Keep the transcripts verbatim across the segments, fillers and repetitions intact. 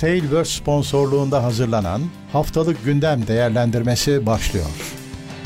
Tailverse sponsorluğunda hazırlanan Haftalık Gündem Değerlendirmesi başlıyor.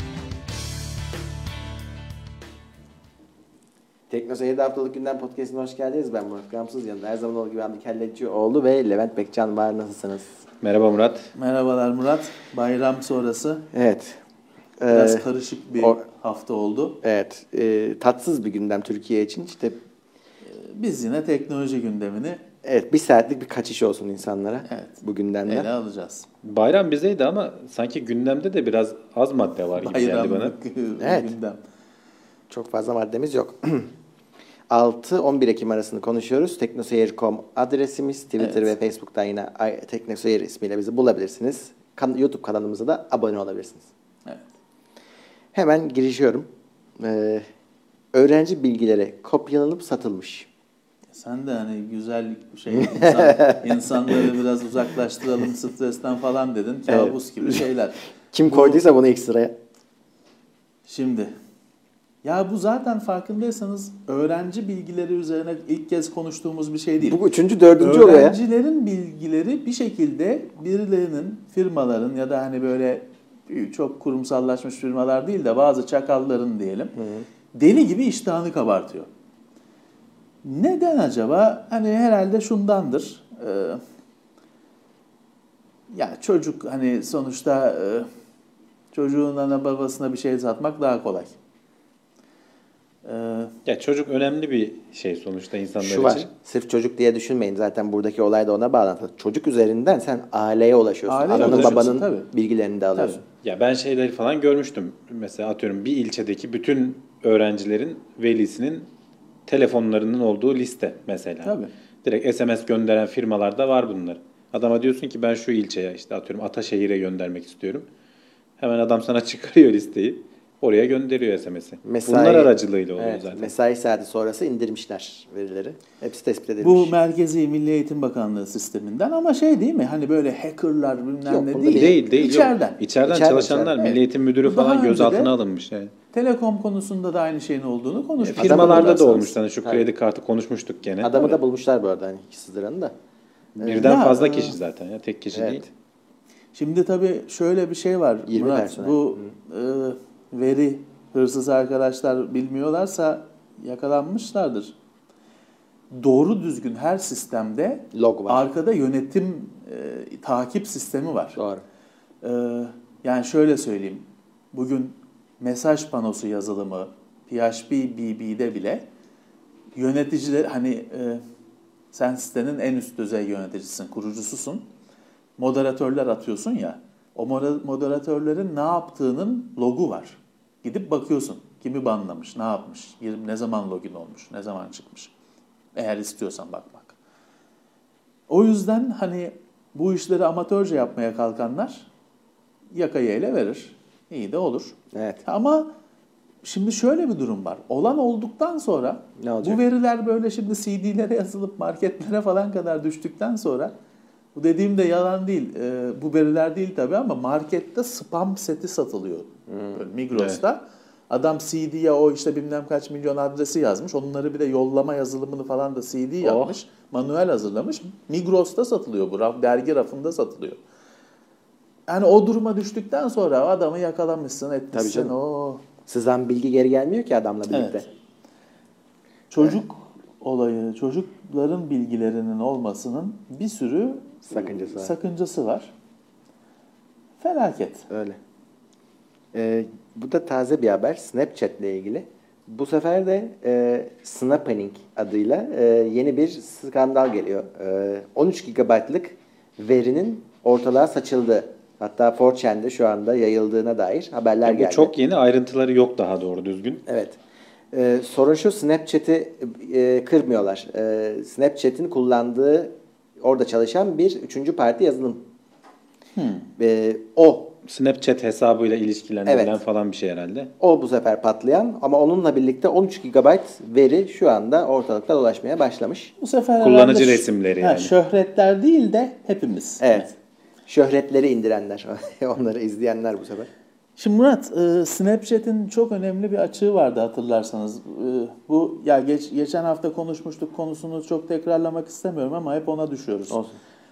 Teknoseyir'de Haftalık Gündem Podcast'ine hoş geldiniz. Ben Murat Gamsız, yanında her zaman olduğu gibi Hamdi Kellecioğlu ve Levent Bekcan var. Nasılsınız? Merhaba Murat. Merhabalar Murat. Bayram sonrası. Evet. Biraz ee, karışık bir o, hafta oldu. Evet. E, tatsız bir gündem Türkiye için. İşte biz yine teknoloji gündemini evet bir saatlik bir kaçış olsun insanlara. Evet. Bu gündemden. Ele alacağız. Bayram bizdeydi ama sanki gündemde de biraz az madde var gibi geldi bana. Evet. Gündem. Çok fazla maddemiz yok. altı on bir Ekim arasını konuşuyoruz. teknoseyir nokta com adresimiz. Twitter evet. ve Facebook'tan yine Teknoseyir ismiyle bizi bulabilirsiniz. Kan- YouTube kanalımıza da abone olabilirsiniz. Evet. Hemen girişiyorum. Ee, öğrenci bilgileri kopyalanıp satılmış. Sen de hani güzel şey insan, insanları biraz uzaklaştıralım stresten falan dedin. Kabus evet. gibi şeyler. Kim bu, koyduysa bunu ilk sıraya. Şimdi ya bu zaten farkındaysanız öğrenci bilgileri üzerine ilk kez konuştuğumuz bir şey değil. Bu üçüncü, dördüncü oluyor ya. Öğrencilerin bilgileri bir şekilde birilerinin, firmaların ya da hani böyle çok kurumsallaşmış firmalar değil de bazı çakalların diyelim hı hı. deli gibi iştahını kabartıyor. Neden acaba? Hani herhalde şundandır. Ee, ya çocuk hani sonuçta e, çocuğun ana babasına bir şey satmak daha kolay. Ee, ya çocuk önemli bir şey sonuçta insanlar için. Şu var, sırf çocuk diye düşünmeyin. Zaten buradaki olay da ona bağlantılı. Çocuk üzerinden sen aileye ulaşıyorsun. Aileye Ananın babanın tabii. bilgilerini de alıyorsun. Tabii. Ya ben şeyleri falan görmüştüm. Mesela atıyorum bir ilçedeki bütün öğrencilerin velisinin telefonlarının olduğu liste mesela. Tabii. Direkt S M S gönderen firmalarda var bunlar. Adama diyorsun ki ben şu ilçeye işte atıyorum Ataşehir'e göndermek istiyorum. Hemen adam sana çıkarıyor listeyi. Oraya gönderiyor S M S'i. Mesai, Bunlar aracılığıyla oluyor evet, zaten. Mesai saati sonrası indirmişler verileri. Hepsi tespit edilmiş. Bu Merkezi Milli Eğitim Bakanlığı sisteminden ama şey değil mi? Hani böyle hackerlar bilmem yok, ne değil. değil. Değil, değil. İçeriden. Yok. İçeriden, İçeriden çalışanlar, içeriden. Milli Eğitim Müdürü Daha falan gözaltına alınmış. Yani. Telekom konusunda da aynı şeyin olduğunu konuşmuştuk. E, firmalarda da olmuş. Hani şu kredi kartı konuşmuştuk gene. Adamı Tabii. da bulmuşlar bu arada hani sızdıranı da. Birden ya, fazla kişi zaten ya. Tek kişi evet. değil. Şimdi tabii şöyle bir şey var Murat. Personel. Bu e, veri hırsız arkadaşlar bilmiyorlarsa yakalanmışlardır. Doğru düzgün her sistemde log var. Arkada yönetim e, takip sistemi var. Doğru. E, yani şöyle söyleyeyim. Bugün mesaj panosu yazılımı P H P B B'de bile yöneticiler hani e, sen sitenin en üst düzey yöneticisisin, kurucususun. Moderatörler atıyorsun ya. O moderatörlerin ne yaptığının logu var. Gidip bakıyorsun. Kimi banlamış, ne yapmış, ne zaman login olmuş, ne zaman çıkmış. Eğer istiyorsan bakmak. O yüzden hani bu işleri amatörce yapmaya kalkanlar yakayı ele verir. İyi de olur. Evet. Ama şimdi şöyle bir durum var. Olan olduktan sonra bu veriler böyle şimdi C D'lere yazılıp marketlere falan kadar düştükten sonra bu dediğim de yalan değil. E, bu veriler değil tabii ama markette spam seti satılıyor. Hmm. Migros'ta. Evet. Adam C D'ye o işte bilmem kaç milyon adresi yazmış. Onları bir de yollama yazılımını falan da C D yapmış. Oh. Manuel hazırlamış. Migros'ta satılıyor bu. Raf, dergi rafında satılıyor. Yani o duruma düştükten sonra adamı yakalamışsın, etmişsin. O sızan bilgi geri gelmiyor ki adamla birlikte. Evet. Çocuk evet. olayı, çocukların bilgilerinin olmasının bir sürü sakıncası var. Sakıncası var. Felaket. Öyle. Ee, bu da taze bir haber. Snapchat ile ilgili. Bu sefer de e, Snapping adıyla e, yeni bir skandal geliyor. E, on üç gigabaytlık verinin ortalığa saçıldığı, hatta four chan'de şu anda yayıldığına dair haberler bu geldi. Bu çok yeni, ayrıntıları yok daha doğru düzgün. Evet. E, sorun şu, Snapchat'i e, kırmıyorlar. E, Snapchat'in kullandığı, orada çalışan bir üçüncü parti yazılım. Hmm. E, o Snapchat hesabıyla ilişkilendirilen evet. falan bir şey herhalde. O bu sefer patlayan ama onunla birlikte on üç gigabayt veri şu anda ortalıkta dolaşmaya başlamış. Bu sefer kullanıcı resimleri ha, yani. Şöhretler değil de hepimiz. Evet. Yani. Şöhretleri indirenler, onları izleyenler bu sefer. Şimdi Murat, e, Snapchat'in çok önemli bir açığı vardı hatırlarsanız. E, bu ya geç, geçen hafta konuşmuştuk, konusunu çok tekrarlamak istemiyorum ama hep ona düşüyoruz. Olsun.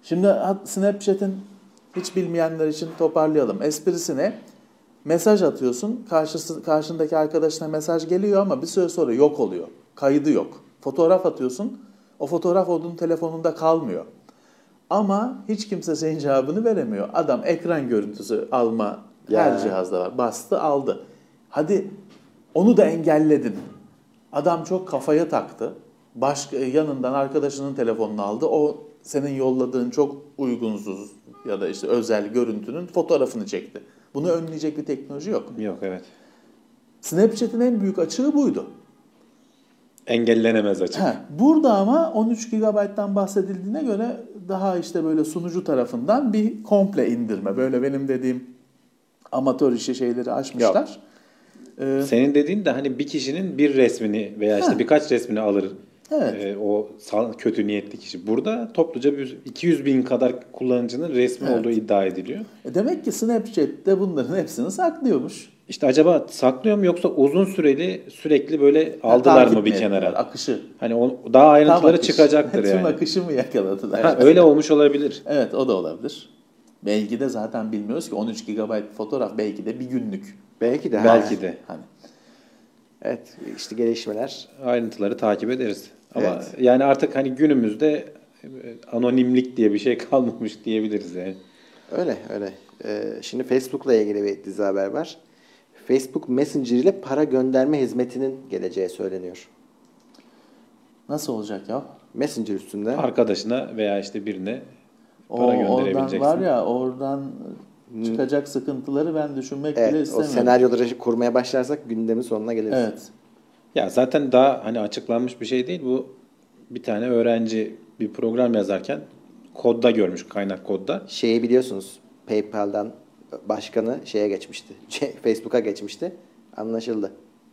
Şimdi Snapchat'in hiç bilmeyenler için toparlayalım. Esprisi ne? Mesaj atıyorsun, karşısı, karşındaki arkadaşına mesaj geliyor ama bir süre sonra yok oluyor. Kaydı yok. Fotoğraf atıyorsun, o fotoğraf onun telefonunda kalmıyor. Ama hiç kimse senin cevabını veremiyor. Adam ekran görüntüsü alma Ya. her cihazda var. Bastı, aldı. Hadi onu da engelledin. Adam çok kafaya taktı. Başka, yanından arkadaşının telefonunu aldı. O senin yolladığın çok uygunsuz ya da işte özel görüntünün fotoğrafını çekti. Bunu önleyecek bir teknoloji yok. Yok, evet. Snapchat'in en büyük açığı buydu. Engellenemez açık. He, burada ama on üç gigabayttan bahsedildiğine göre daha işte böyle sunucu tarafından bir komple indirme. Böyle benim dediğim amatör işi şeyleri açmışlar. Ee, Senin dediğin de hani bir kişinin bir resmini veya işte Heh. birkaç resmini alır. Evet. Ee, o sal- kötü niyetli kişi. Burada topluca bir iki yüz bin kadar kullanıcının resmi Evet. olduğu iddia ediliyor. e demek ki Snapchat'te bunların hepsini saklıyormuş. İşte acaba saklıyor mu yoksa uzun süreli sürekli böyle aldılar Takip mı bir mi kenara? ettiler, akışı. Hani o, daha ayrıntıları Tam akış. çıkacaktır Tüm yani. akışı mı yakaladılar? Ha, öyle olmuş olabilir. Evet, o da olabilir. Belki de zaten bilmiyoruz ki on üç gigabayt fotoğraf belki de bir günlük. Belki de. Belki ha. de. Hani Evet, işte gelişmeler. Ayrıntıları takip ederiz. Ama Evet. yani artık hani günümüzde e, anonimlik diye bir şey kalmamış diyebiliriz yani. Öyle öyle. Ee, şimdi Facebook'la ilgili bir dizi haber var. Facebook Messenger ile para gönderme hizmetinin geleceği söyleniyor. nasıl olacak ya? Messenger üstünde. Arkadaşına veya işte birine O, para oradan gönderebileceksin. var ya, oradan çıkacak sıkıntıları ben düşünmek bile Evet, o istemiyorum. senaryoları kurmaya başlarsak gündemin sonuna geliriz. Evet. Ya zaten daha hani açıklanmış bir şey değil. Bu bir tane öğrenci bir program yazarken kodda görmüş, kaynak kodda. Şeyi biliyorsunuz, PayPal'dan başkanı şeye geçmişti. Facebook'a geçmişti. Anlaşıldı.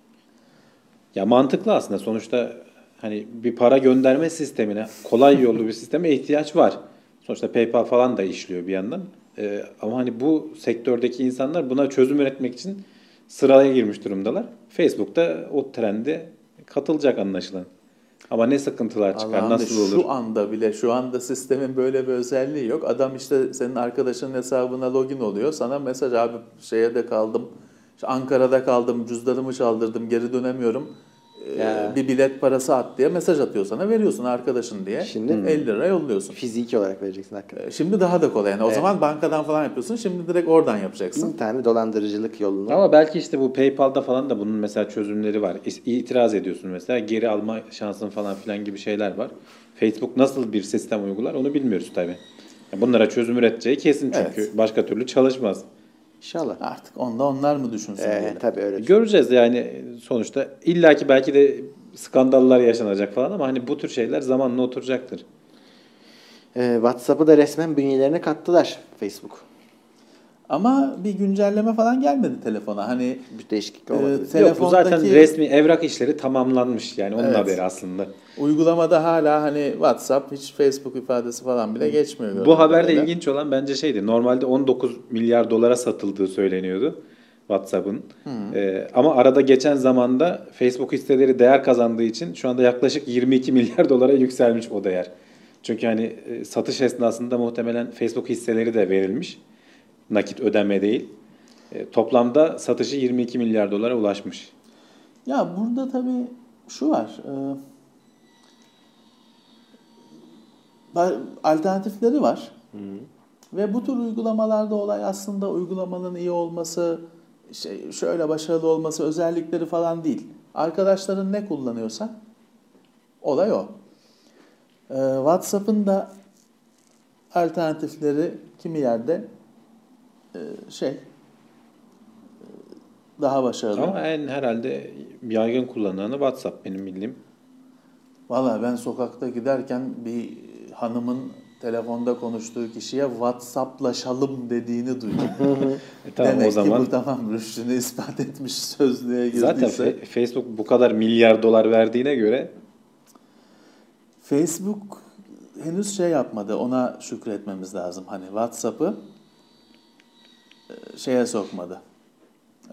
Ya mantıklı aslında. Sonuçta hani bir para gönderme sistemine, kolay yollu bir sisteme ihtiyaç var. Sonuçta PayPal falan da işliyor bir yandan. Ee, ama hani bu sektördeki insanlar buna çözüm üretmek için sıraya girmiş durumdalar. Facebook da o trende katılacak anlaşılan. Ama ne sıkıntılar çıkar, Allah'ım, nasıl olur? şu anda bile, şu anda sistemin böyle bir özelliği yok. Adam işte senin arkadaşının hesabına login oluyor. Sana mesaj, abi şeye de kaldım, işte Ankara'da kaldım, cüzdanımı çaldırdım, geri dönemiyorum. Ee, Ya. bir bilet parası at diye mesaj atıyor sana, veriyorsun arkadaşın diye. Şimdi- elli lira yolluyorsun. Fiziki olarak vereceksin hakikaten. Ee, Şimdi daha da kolay. Yani o Evet. zaman bankadan falan yapıyorsun. Şimdi direkt oradan yapacaksın. Bir tane dolandırıcılık yolunu. Ama belki işte bu PayPal'da falan da bunun mesela çözümleri var. İs- İtiraz ediyorsun mesela, geri alma şansın falan filan gibi şeyler var. Facebook nasıl bir sistem uygular onu bilmiyoruz tabii. Ya bunlara çözüm üreteceği kesin çünkü Evet. başka türlü çalışmaz. İnşallah. Artık onda onlar mı düşünsün Ee, diyelim. tabii öyle. Göreceğiz yani sonuçta illaki belki de skandallar yaşanacak falan ama hani bu tür şeyler zamanla oturacaktır. Ee, WhatsApp'ı da resmen bünyelerine kattılar Facebook. Ama bir güncelleme falan gelmedi telefona. Hani Bir değişiklik e, olmadı. Yok bu telefondaki zaten resmi evrak işleri tamamlanmış yani onun Evet. haberi aslında. uygulamada hala hani WhatsApp, hiç Facebook ifadesi falan bile geçmiyor. gördüğüm Bu haberde kadarıyla. ilginç olan bence şeydi. Normalde on dokuz milyar dolara satıldığı söyleniyordu WhatsApp'ın. Ee, ama arada geçen zamanda Facebook hisseleri değer kazandığı için şu anda yaklaşık yirmi iki milyar dolara yükselmiş o değer. Çünkü hani e, satış esnasında muhtemelen Facebook hisseleri de verilmiş. Nakit ödeme değil. E, toplamda satışı yirmi iki milyar dolara ulaşmış. Ya burada tabii şu var. E, ba- alternatifleri var. Ve bu tür uygulamalarda olay aslında uygulamanın iyi olması, şey, şöyle başarılı olması, özellikleri falan değil. Arkadaşların ne kullanıyorsa olay o. E, WhatsApp'ın da alternatifleri kimi yerde e, şey daha başarılı. Ama en herhalde yaygın kullanılanı WhatsApp benim bildiğim. Valla ben sokakta giderken bir hanımın telefonda konuştuğu kişiye WhatsApp'laşalım dediğini duydum. E tamam, Demek o zaman ki bu tamam rüştünü ispat etmiş, sözlüğe girdiyse. zaten Fe- Facebook bu kadar milyar dolar verdiğine göre Facebook henüz şey yapmadı, ona şükretmemiz lazım. Hani WhatsApp'ı e, şeye sokmadı. E,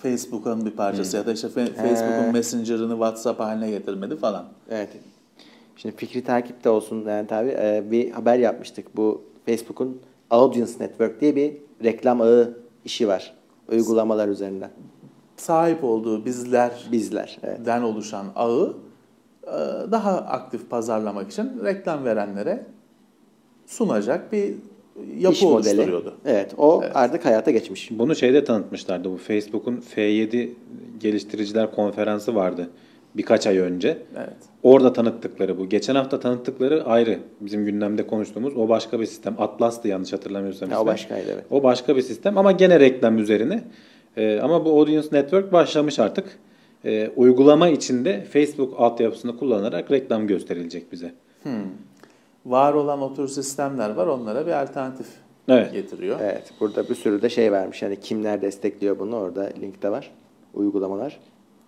Facebook'un bir parçası ya da işte Fe- Facebook'un Messenger'ını WhatsApp haline getirmedi falan. Evet. Şimdi fikri takipte olsun yani tabii e, bir haber yapmıştık. Bu Facebook'un Audience Network diye bir reklam ağı işi var. Uygulamalar üzerinden. Sahip olduğu bizler Bizler. Evet. den oluşan ağı e, daha aktif pazarlamak için reklam verenlere sunacak bir yapı İş modeli. oluşturuyordu. Evet, o Evet. artık hayata geçmiş. Bunu şeyde tanıtmışlardı. Bu Facebook'un F yedi geliştiriciler konferansı vardı birkaç ay önce. Evet. Orada tanıttıkları bu. Geçen hafta tanıttıkları ayrı. Bizim gündemde konuştuğumuz o başka bir sistem. Atlas'tı yanlış hatırlamıyorsam. Ha, o ismi. başkaydı evet. O başka bir sistem ama gene reklam üzerine. Ee, ama bu Audience Network başlamış artık. Ee, uygulama içinde Facebook altyapısını kullanarak reklam gösterilecek bize. Hmm. Var olan o tür sistemler var. Onlara bir alternatif Evet. getiriyor. Evet, burada bir sürü de şey vermiş. Yani kimler destekliyor bunu? Orada linkte var. Uygulamalar.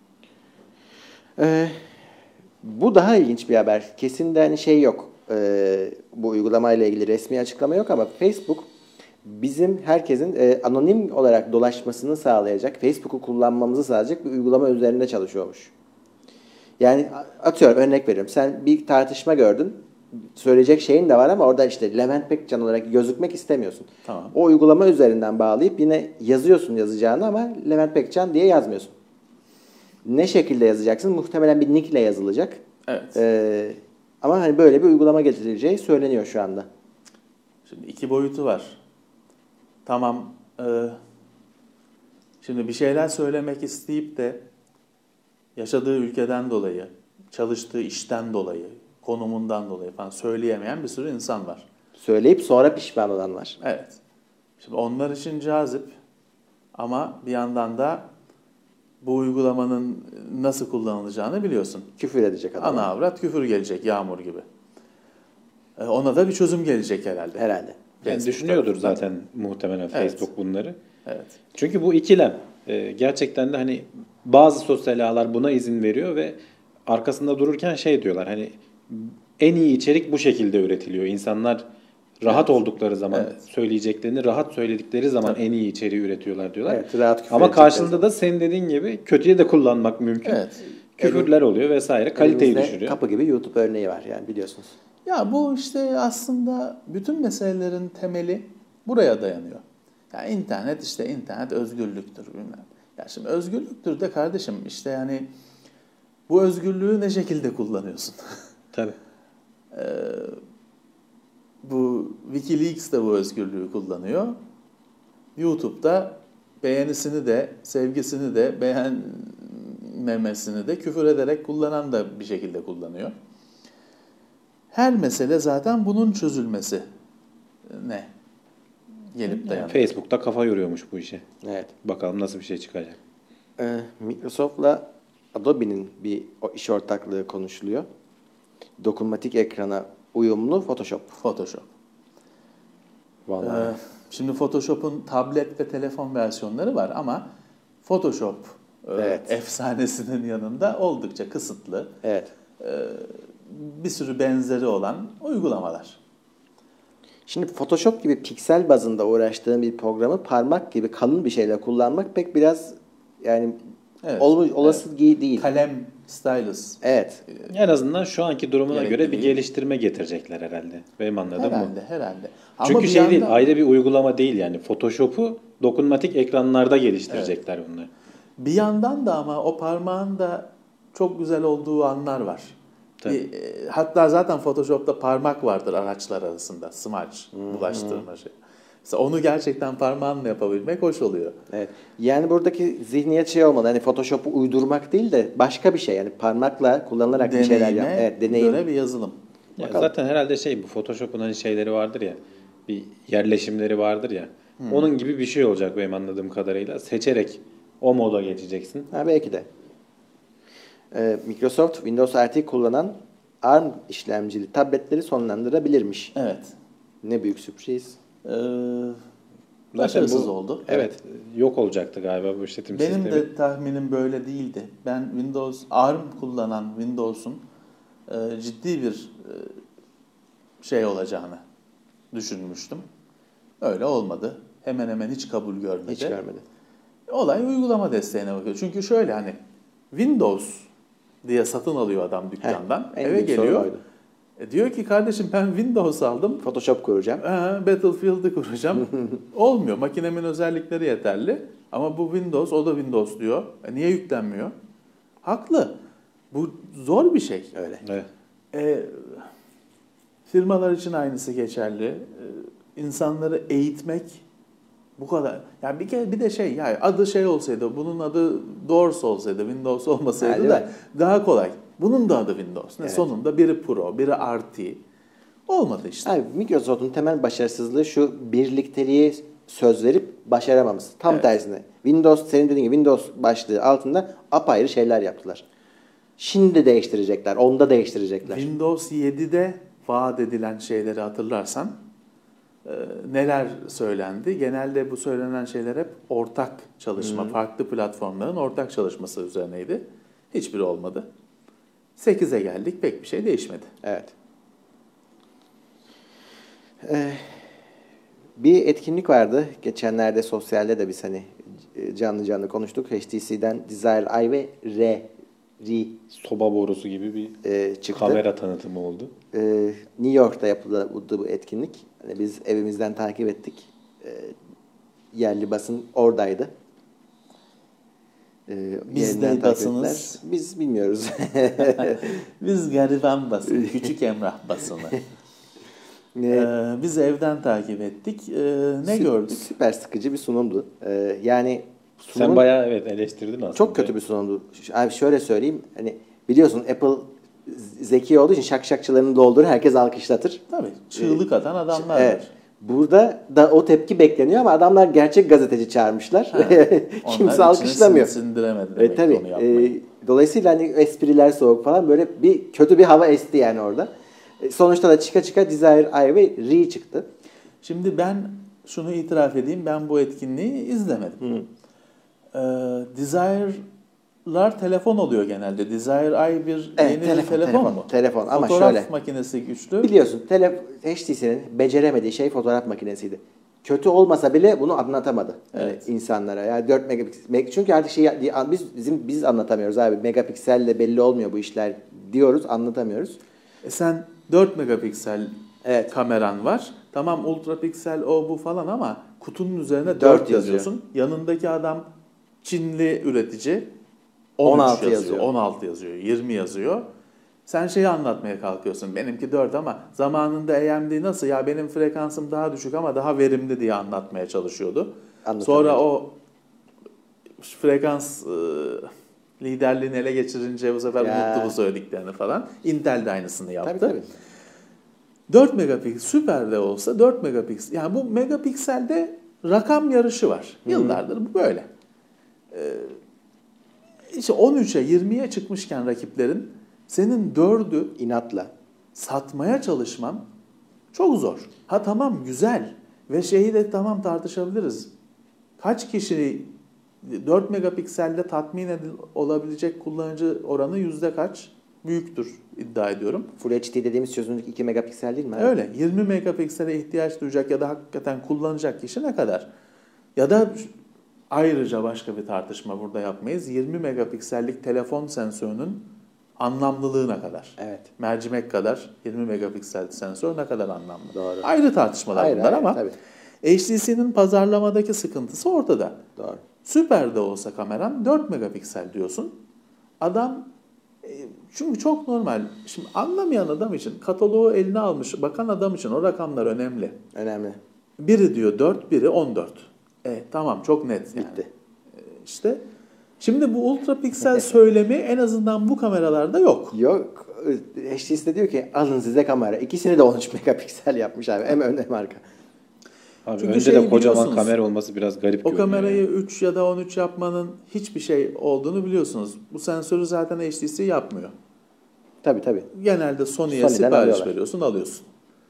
Ee, bu daha ilginç bir haber. Kesin de hani şey yok. Ee, bu uygulamayla ilgili resmi açıklama yok ama Facebook bizim herkesin e, anonim olarak dolaşmasını sağlayacak, Facebook'u kullanmamızı sağlayacak bir uygulama üzerinde çalışıyormuş. Yani atıyorum örnek veriyorum. Sen bir tartışma gördün. Söyleyecek şeyin de var ama orada işte Levent Pekcan olarak gözükmek istemiyorsun. Tamam. O uygulama üzerinden bağlayıp yine yazıyorsun yazacağını ama Levent Pekcan diye yazmıyorsun. Ne şekilde yazacaksın? Muhtemelen bir nickle yazılacak. Evet. Ee, ama hani böyle bir uygulama getirileceği söyleniyor şu anda. Şimdi iki boyutu var. Tamam. E, şimdi bir şeyler söylemek isteyip de yaşadığı ülkeden dolayı, çalıştığı işten dolayı, konumundan dolayı falan söyleyemeyen bir sürü insan var. Söyleyip sonra pişman olan var. Evet. Şimdi onlar için cazip ama bir yandan da bu uygulamanın nasıl kullanılacağını biliyorsun. Küfür edecek adam. Ana avrat küfür gelecek yağmur gibi. E, ona da bir çözüm gelecek herhalde. Herhalde. Yani Facebook düşünüyordur tarafından. zaten muhtemelen Evet. Facebook bunları. Evet. Çünkü bu ikilem. Ee, gerçekten de hani bazı sosyal ağlar buna izin veriyor ve arkasında dururken şey diyorlar hani en iyi içerik bu şekilde üretiliyor. İnsanlar rahat Evet. oldukları zaman Evet. söyleyeceklerini rahat söyledikleri zaman Tabii. en iyi içeriği üretiyorlar diyorlar. Evet, rahat küfür Ama edecekler karşılığında zaman. da senin dediğin gibi kötüye de kullanmak mümkün. Evet. Küfürler oluyor vesaire. Kaliteyi Elimizde düşürüyor. kapı gibi YouTube örneği var yani biliyorsunuz. Ya bu işte aslında bütün meselelerin temeli buraya dayanıyor. Ya internet işte internet özgürlüktür bilmem. Ya şimdi özgürlüktür de kardeşim işte yani bu özgürlüğü ne şekilde kullanıyorsun? Tabii. Ee, bu WikiLeaks de bu özgürlüğü kullanıyor. YouTube'da beğenisini de, sevgisini de, beğenmemesini de küfür ederek kullanan da bir şekilde kullanıyor. Her mesele zaten bunun çözülmesi ne? Gelip Yani dayanıyor. Facebook'ta kafa yoruyormuş bu işe. Evet. Bakalım nasıl bir şey çıkacak. Ee, Microsoft'la Adobe'nin bir o iş ortaklığı konuşuluyor. Dokunmatik ekrana uyumlu Photoshop. Photoshop. Vallahi. Ee, şimdi Photoshop'un tablet ve telefon versiyonları var ama Photoshop e, Evet. efsanesinin yanında oldukça kısıtlı. Evet. Bir sürü benzeri olan uygulamalar. Şimdi Photoshop gibi piksel bazında uğraştığım bir programı parmak gibi kalın bir şeyle kullanmak pek biraz yani Evet, ol, olası evet. değil. Kalem, stylus. Evet. En azından şu anki durumuna Gerekli göre bir değil. geliştirme getirecekler herhalde. Benim anladığım bu. Herhalde, herhalde. Ama Çünkü bir şey değil, yandan- ayrı bir uygulama değil yani. Photoshop'u dokunmatik ekranlarda geliştirecekler bunlar. Bir yandan da ama o parmağın da çok güzel olduğu anlar var. Tabii. Bir, e, hatta zaten Photoshop'ta parmak vardır araçlar arasında. Smudge, bulaştırma şey. Mesela onu gerçekten parmağınla yapabilmek hoş oluyor. Evet. Yani buradaki zihniyet şey olmalı. Hani Photoshop'u uydurmak değil de başka bir şey. Yani parmakla kullanılarak bir şeyler yap. Deneyime Evet, deneyim. göre bir yazılım. Ya Bakalım. zaten herhalde şey bu Photoshop'un hani şeyleri vardır ya. Bir yerleşimleri vardır ya. Onun gibi bir şey olacak benim anladığım kadarıyla. Seçerek o moda geçeceksin. Ha, belki de. Ee, Microsoft Windows R T kullanan ARM işlemcili tabletleri sonlandırabilirmiş. Evet. Ne büyük sürpriz. Ee, Zaten başarısız bu- oldu. Evet. Yok olacaktı galiba bu işletim Benim sistemi. de tahminim böyle değildi. Ben Windows ARM kullanan Windows'un e, ciddi bir e, şey olacağını düşünmüştüm. Öyle olmadı. Hemen hemen hiç kabul görmedi. Hiç görmedi. Olay uygulama desteğine bakıyor. Çünkü şöyle hani Windows diye satın alıyor adam dükkandan. Heh, en eve büyük sorun geliyor. oydu. E diyor ki kardeşim ben Windows aldım. Photoshop kuracağım. Ee, Battlefield'ı kuracağım. Olmuyor. Makinemin özellikleri yeterli. Ama bu Windows, o da Windows diyor. E niye yüklenmiyor? Haklı. Bu zor bir şey. Öyle. Evet. E, firmalar için aynısı geçerli. E, insanları eğitmek bu kadar. Yani bir kere bir de şey, yani adı şey olsaydı, bunun adı Doors olsaydı, Windows olmasaydı Ha, da daha kolay. Bunun da adı Windows. Ne Evet. Sonunda biri Pro, biri R T. Olmadı işte. Abi, Microsoft'un temel başarısızlığı şu birlikteliği söz verip başaramaması. Tam Evet. tersine. Windows, senin dediğin gibi Windows başlığı altında apayrı şeyler yaptılar. Şimdi değiştirecekler. Onda değiştirecekler. Windows yedide vaat edilen şeyleri hatırlarsan e, neler söylendi? Genelde bu söylenen şeyler hep ortak çalışma, Hı. farklı platformların ortak çalışması üzerineydi. Hiçbiri olmadı. sekize geldik, pek bir şey değişmedi. Evet. Ee, bir etkinlik vardı. Geçenlerde sosyalde de biz hani canlı canlı konuştuk. H T C'den Desire I ve R, R Soba borusu gibi bir e, çıktı. kamera tanıtımı oldu. Ee, New York'ta yapıldı bu etkinlik. Hani biz evimizden takip ettik. Ee, yerli basın oradaydı. Ee, Biz yerinden de takip basınız. ettiler. Biz bilmiyoruz. Biz gariban basın, küçük emrah basını. Ne? Ee, biz evden takip ettik. Ee, ne Sü- gördük? Süper sıkıcı bir sunumdu. Ee, yani Sen sunumun- bayağı evet eleştirdin aslında. Çok kötü bir sunumdu. Ş- Abi şöyle söyleyeyim. Hani biliyorsun Apple z- zeki olduğu için şak şakçılarını doldurur. Herkes alkışlatır. Tabii, çığlık atan adamlar Evet. var. Burada da o tepki bekleniyor ama adamlar gerçek gazeteci çağırmışlar. Ha, Kimse onlar alkışlamıyor. içine sindiremedi E, demek tabii. onu yapmayı. E, dolayısıyla hani espriler soğuk falan böyle bir kötü bir hava esti yani orada. E, sonuçta da çıka çıka Desire I ve R çıktı. Şimdi ben şunu itiraf edeyim, ben bu etkinliği izlemedim. Hı. Ee, Desire'lar telefon oluyor genelde. Desire I bir Evet, yeni telefon, bir telefon, telefon, mu? telefon ama Fotoğraf şöyle. makinesi güçlü. Biliyorsun tele, H T C'nin beceremediği şey fotoğraf makinesiydi. Kötü olmasa bile bunu anlatamadı yani Evet. insanlara. Yani dört megapiksel. Çünkü artık şey biz bizim biz anlatamıyoruz abi. Megapikselle belli olmuyor bu işler diyoruz, anlatamıyoruz. E sen dört megapiksel Evet. kameran var. Tamam ultra piksel o bu falan ama kutunun üzerine Dört dört yazıyor. yazıyorsun. Yanındaki adam Çinli üretici on on üç altı yazıyor, yazıyor. on altı yazıyor, yirmi yazıyor. Sen şeyi anlatmaya kalkıyorsun. Benimki dört ama zamanında A M D nasıl ya benim frekansım daha düşük ama daha verimli diye anlatmaya çalışıyordu. Sonra o frekans e, liderliğini ele geçirince bu sefer Ya. unuttu bu söylediklerini falan. Intel de aynısını yaptı. Tabii tabii. dört megapiksel süper de olsa dört megapiksel. Yani bu megapikselde rakam yarışı var. Yıllardır bu böyle. Ee, işte on üçe yirmiye çıkmışken rakiplerin senin dördü İnatla. satmaya çalışman çok zor. Ha tamam güzel ve şeyi de tamam tartışabiliriz. Kaç kişi dört megapikselde tatmin edil olabilecek kullanıcı oranı yüzde kaç? Büyüktür iddia ediyorum. Full H D dediğimiz çözünürlük iki megapiksel değil mi? abi? Öyle. yirmi megapiksele ihtiyaç duyacak ya da hakikaten kullanacak kişi ne kadar? Ya da ayrıca başka bir tartışma burada yapmayız. yirmi megapiksellik telefon sensörünün anlamlılığına kadar. Evet. Mercimek kadar yirmi megapiksel sensör ne kadar anlamlı? Doğru. Ayrı tartışmalar Ayrı, bunlar ayrı, ama tabii. H T C'nin pazarlamadaki sıkıntısı ortada. Doğru. Süper de olsa kameran dört megapiksel diyorsun. Adam e, çünkü çok normal. Şimdi anlamayan adam için kataloğu eline almış bakan adam için o rakamlar önemli. Önemli. Biri diyor dört, biri on dört. E tamam çok net yani. Bitti. E, işte şimdi bu ultra piksel söylemi en azından bu kameralarda yok. Yok. H T C de diyor ki alın size kamera. İkisini de on üç megapiksel yapmış abi. Hem ön hem arka. Abi Çünkü önce şeyi de kocaman biliyorsunuz, kamera olması biraz garip O görünüyor. kamerayı yani. üç ya da on üç yapmanın hiçbir şey olduğunu biliyorsunuz. Bu sensörü zaten H T C yapmıyor. Tabii tabii. Genelde Sony'ye Sony'den sipariş alıyorlar. veriyorsun, alıyorsun.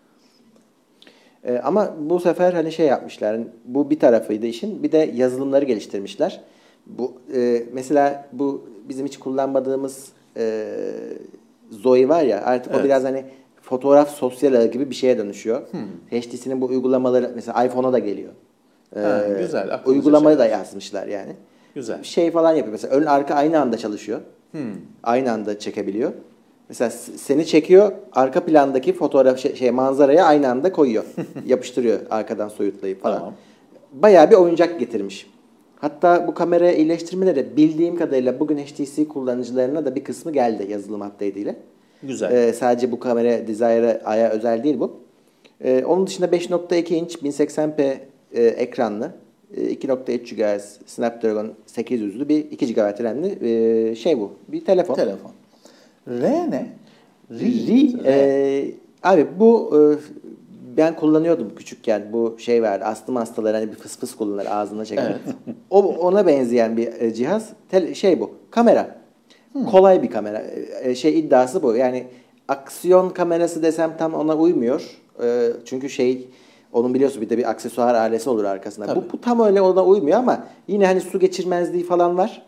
Ee, ama bu sefer hani şey yapmışlar. hani bu bir tarafıydı işin. Bir de yazılımları geliştirmişler. Bu e, mesela bu bizim hiç kullanmadığımız e, Zoe var ya artık Evet. o biraz hani fotoğraf sosyal ağı gibi bir şeye dönüşüyor. Hmm. H T C'nin bu uygulamaları mesela iPhone'a da geliyor. Ha, Ee, güzel, akıllıca Uygulamayı da şeyler. yazmışlar yani. Güzel. Şey falan yapıyor mesela ön arka aynı anda çalışıyor. Hmm. Aynı anda çekebiliyor. Mesela seni çekiyor, arka plandaki fotoğraf şey, şey manzaraya aynı anda koyuyor. Yapıştırıyor arkadan soyutlayıp falan. Tamam. Bayağı bir oyuncak getirmiş. Hatta bu kameraya iyileştirmelere bildiğim kadarıyla bugün H T C kullanıcılarına da bir kısmı geldi yazılım update ile. Güzel. Ee, sadece bu kamera Desire'a özel değil bu. Ee, onun dışında beş nokta iki inç bin seksen p e, ekranlı, e, iki nokta üç gigahertz Snapdragon sekiz yüzlü bir iki gigabayt RAM'li e, şey bu. Bir telefon. Telefon. R ne? Ri, e, abi bu e, ben kullanıyordum küçükken, bu şey vardı, astım hastaları hani bir fıs fıs kullanır ağzına çeker. Evet. O ona benzeyen bir e, cihaz. Tel, şey bu. Kamera. Hmm. Kolay bir kamera. E, şey iddiası bu. Yani aksiyon kamerası desem tam ona uymuyor. E, çünkü şey, onun biliyorsun bir de bir aksesuar ailesi olur arkasında. Bu, bu tam öyle ona uymuyor ama yine hani su geçirmezliği falan var.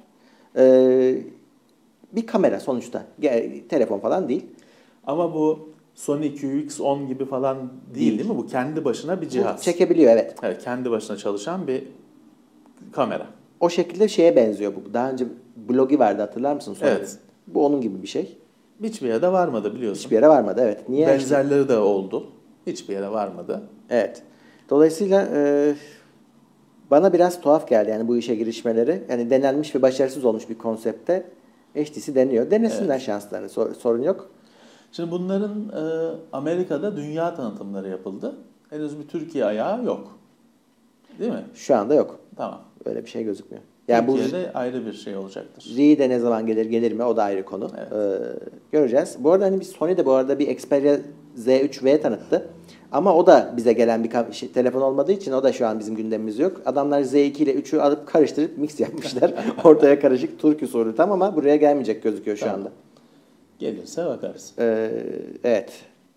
E, bir kamera sonuçta. Yani, telefon falan değil. Ama bu Sony Q X on gibi falan değil değil mi? Bu kendi başına bir cihaz. Bu çekebiliyor, evet. Evet, kendi başına çalışan bir kamera. O şekilde şeye benziyor bu. Daha önce Blogi vardı, hatırlar mısın? Sonra Evet. Bu onun gibi bir şey. Hiçbir yere varmadı biliyorsun. Hiçbir yere varmadı, evet. Niye? Benzerleri de oldu. Hiçbir yere varmadı. Evet. Dolayısıyla e, bana biraz tuhaf geldi yani bu işe girişmeleri. Yani denenmiş ve başarısız olmuş bir konsepte H T C deniyor. Denesinler, evet, şanslarını. Sor, sorun yok. Şimdi bunların e, Amerika'da dünya tanıtımları yapıldı. Henüz bir Türkiye ayağı yok. Değil mi? Şu anda yok. Tamam. Öyle bir şey gözükmüyor. Yani Türkiye'de bu ayrı bir şey olacaktır. R de ne zaman gelir gelir mi o da ayrı konu. Evet. Ee, göreceğiz. Bu arada hani bir Sony de bu arada bir Xperia Z üç V tanıttı. Ama o da bize gelen bir şey, telefon olmadığı için o da şu an bizim gündemimiz yok. Adamlar Z iki ile üçü alıp karıştırıp mix yapmışlar. Ortaya karışık Turkey soru tam ama buraya gelmeyecek gözüküyor şu tamam. anda. Gelirse bakarız. Ee, evet.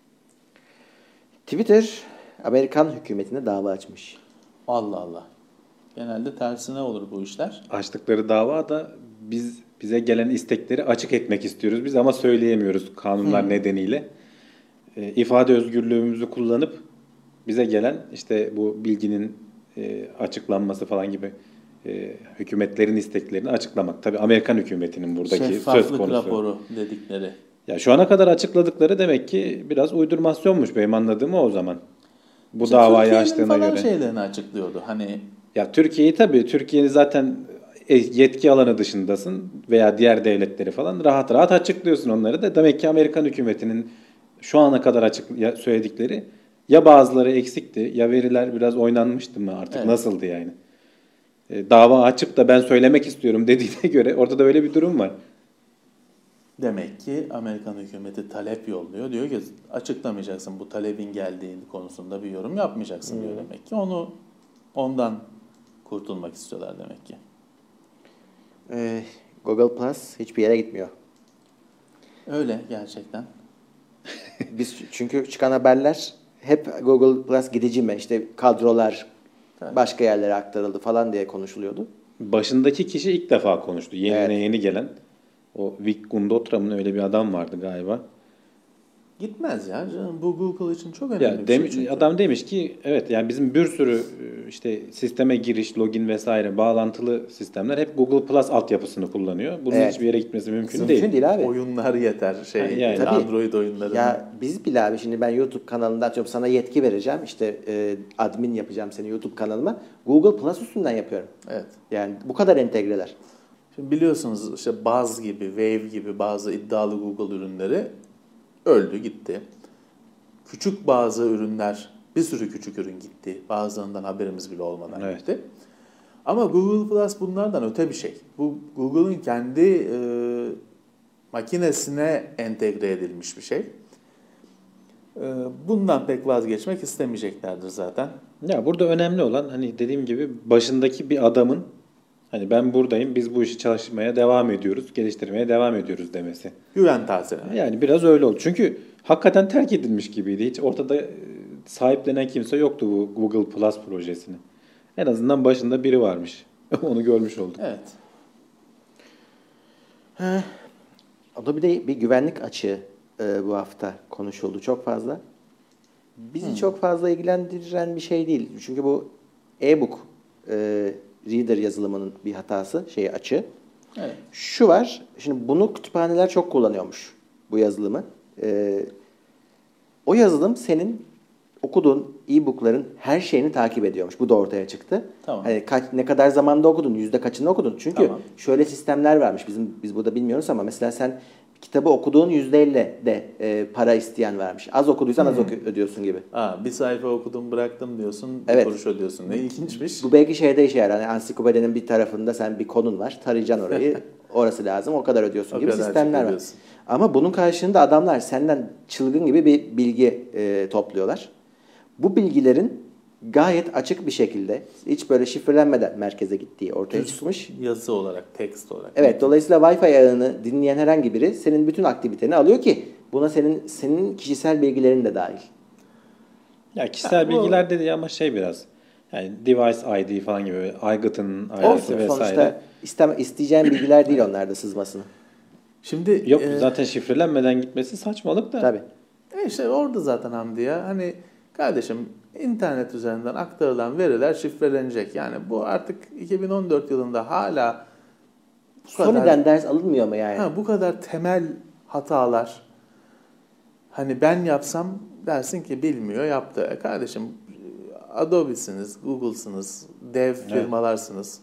Twitter Amerikan hükümetine dava açmış. Allah Allah. Genelde tersine olur bu işler. Açtıkları dava da biz bize gelen istekleri açık etmek istiyoruz biz ama söyleyemiyoruz kanunlar hmm. nedeniyle. E, ifade özgürlüğümüzü kullanıp bize gelen işte bu bilginin e, açıklanması falan gibi e, hükümetlerin isteklerini açıklamak. Tabii Amerikan hükümetinin buradaki söz konusu. Şeffaflık raporu dedikleri. Ya şu ana kadar açıkladıkları demek ki biraz uydurmasyonmuş benim anladığım o zaman. Bu işte davayı açtığına göre. Türkiye'nin falan şeylerini açıklıyordu. Hani ya Türkiye'yi tabii Türkiye'nin zaten yetki alanı dışındasın veya diğer devletleri falan rahat rahat açıklıyorsun onları da. Demek ki Amerikan hükümetinin şu ana kadar açık söyledikleri ya bazıları eksikti ya veriler biraz oynanmıştı mı artık, evet, nasıldı yani. E, dava açıp da ben söylemek istiyorum dediğine göre ortada öyle bir durum var. Demek ki Amerikan hükümeti talep yolluyor. Diyor ki açıklamayacaksın, bu talebin geldiği konusunda bir yorum yapmayacaksın hmm. diyor demek ki. Onu ondan kurtulmak istiyorlar demek ki. Ee, Google Plus hiçbir yere gitmiyor. Öyle gerçekten. Biz çünkü çıkan haberler hep Google Plus gidici mi? İşte kadrolar evet. başka yerlere aktarıldı falan diye konuşuluyordu. Başındaki kişi ilk defa konuştu. Yenine evet. yeni gelen. O Vic Gundotra'nın öyle bir adam vardı galiba. Gitmez ya canım. Bu Google için çok önemli ya bir demiş, şey. Adam demiş ki evet yani bizim bir sürü işte sisteme giriş, login vesaire bağlantılı sistemler hep Google Plus altyapısını kullanıyor. Bunun evet. hiçbir yere gitmesi mümkün, mümkün değil. Mümkün değil abi. Oyunlar yeter. Şey, yani, Tabii. Android oyunları. Ya biz bile abi şimdi ben YouTube kanalında atıyorum, sana yetki vereceğim. İşte e, admin yapacağım seni YouTube kanalıma. Google Plus üstünden yapıyorum. Evet. Yani bu kadar entegreler. Şimdi biliyorsunuz işte Buzz gibi, Wave gibi bazı iddialı Google ürünleri öldü gitti. Küçük bazı ürünler, bir sürü küçük ürün gitti. Bazılarından haberimiz bile olmadan evet. gitti. Ama Google Plus bunlardan öte bir şey. Bu Google'ın kendi e, makinesine entegre edilmiş bir şey. E, bundan pek vazgeçmek istemeyeceklerdir zaten. Ya burada önemli olan hani dediğim gibi başındaki bir adamın hani ben buradayım, biz bu işi çalışmaya devam ediyoruz, geliştirmeye devam ediyoruz demesi. Güven tazelemek. Yani biraz öyle oldu. Çünkü hakikaten terk edilmiş gibiydi. Hiç ortada sahiplenen kimse yoktu bu Google Plus projesini. En azından başında biri varmış. Onu görmüş olduk. Evet. Ha, o da bir de bir güvenlik açığı e, bu hafta konuşuldu çok fazla. Bizi hmm. çok fazla ilgilendiren bir şey değil. Çünkü bu e-book e, reader yazılımının bir hatası, şeyi açığı. Evet. Şu var, şimdi bunu kütüphaneler çok kullanıyormuş. bu yazılımı. Ee, o yazılım senin okuduğun e-book'ların her şeyini takip ediyormuş. Bu da ortaya çıktı. Tamam. Hani kaç, ne kadar zamanda okudun, yüzde kaçını okudun? Çünkü Tamam. şöyle sistemler varmış. Bizim biz burada bilmiyoruz ama mesela sen kitabı okuduğun yüzde elli de e, para isteyen varmış. Az okuduysan az oku- ödüyorsun gibi. Aa, bir sayfa okudum bıraktım diyorsun, bir Evet. kuruş ödüyorsun. Ne ilginçmiş. Bu belki şeyde işe yarar. Hani ansiklopedinin bir tarafında sen bir konun var. Tarayacaksın orayı. Orası lazım. O kadar ödüyorsun O gibi kadar sistemler var. ödüyorsun. Ama bunun karşılığında adamlar senden çılgın gibi bir bilgi e, topluyorlar. Bu bilgilerin gayet açık bir şekilde hiç böyle şifrelenmeden merkeze gittiği ortaya çıkmış. Yazı olarak, tekst olarak. Evet, dolayısıyla Wi-Fi ağını dinleyen herhangi biri senin bütün aktiviteni alıyor ki buna senin senin kişisel bilgilerin de dahil. Ya kişisel Ya bu- bilgiler dedi ama şey biraz. Yani device I D falan gibi böyle aygıtın I D'si Olsun, vesaire. sonuçta istem isteyeceğin bilgiler değil onlar da sızmasını. Şimdi Yok e, zaten şifrelenmeden gitmesi saçmalık da. Tabii. E işte orada zaten Hamdi ya. Hani kardeşim internet üzerinden aktarılan veriler şifrelenecek. Yani bu artık iki bin on dört yılında hala bu kadar, Sony'den ders alınmıyor mu yani? ha, bu kadar temel hatalar. Hani ben yapsam dersin ki bilmiyor yaptı. E kardeşim Adobe'siniz, Google'sınız, dev firmalarsınız.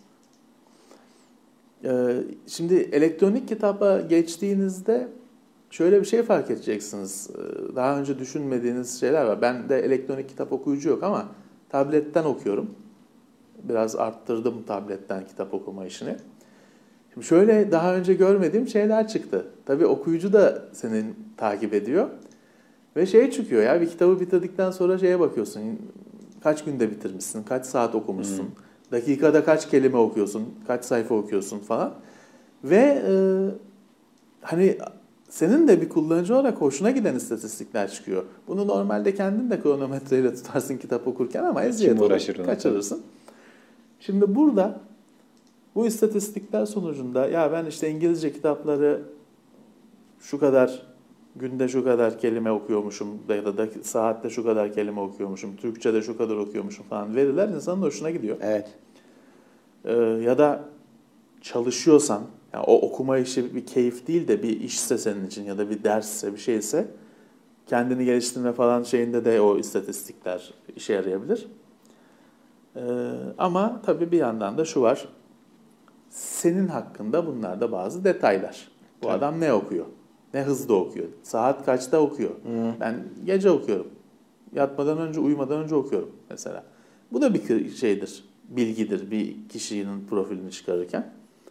Ee, şimdi elektronik kitaba geçtiğinizde şöyle bir şey fark edeceksiniz. Ee, Daha önce düşünmediğiniz şeyler var. Ben de elektronik kitap okuyucu yok ama tabletten okuyorum. Biraz arttırdım tabletten kitap okuma işini. Şimdi şöyle daha önce görmediğim şeyler çıktı. Tabii okuyucu da senin takip ediyor. Ve şey çıkıyor ya, bir kitabı bitirdikten sonra şeye bakıyorsun. Kaç günde bitirmişsin, kaç saat okumuşsun, hmm. dakikada kaç kelime okuyorsun, kaç sayfa okuyorsun falan. Ve e, hani senin de bir kullanıcı olarak hoşuna giden istatistikler çıkıyor. Bunu normalde kendin de kronometreyle tutarsın kitap okurken ama eziyet olur, kaçırırsın. Şimdi burada bu istatistikler sonucunda ya ben işte İngilizce kitapları şu kadar günde şu kadar kelime okuyormuşum ya da saatte şu kadar kelime okuyormuşum, Türkçe'de şu kadar okuyormuşum falan veriler insanın hoşuna gidiyor. Evet. Ee, ya da çalışıyorsan, yani o okuma işi bir keyif değil de bir işse senin için ya da bir dersse bir şeyse kendini geliştirme falan şeyinde de o istatistikler işe yarayabilir. Ee, ama tabii bir yandan da şu var, senin hakkında bunlar da bazı detaylar. Bu tabii. Adam ne okuyor? Ne hızlı okuyor? Saat kaçta okuyor? Hmm. Ben gece okuyorum. Yatmadan önce, uyumadan önce okuyorum mesela. Bu da bir şeydir, bilgidir bir kişinin profilini çıkarırken.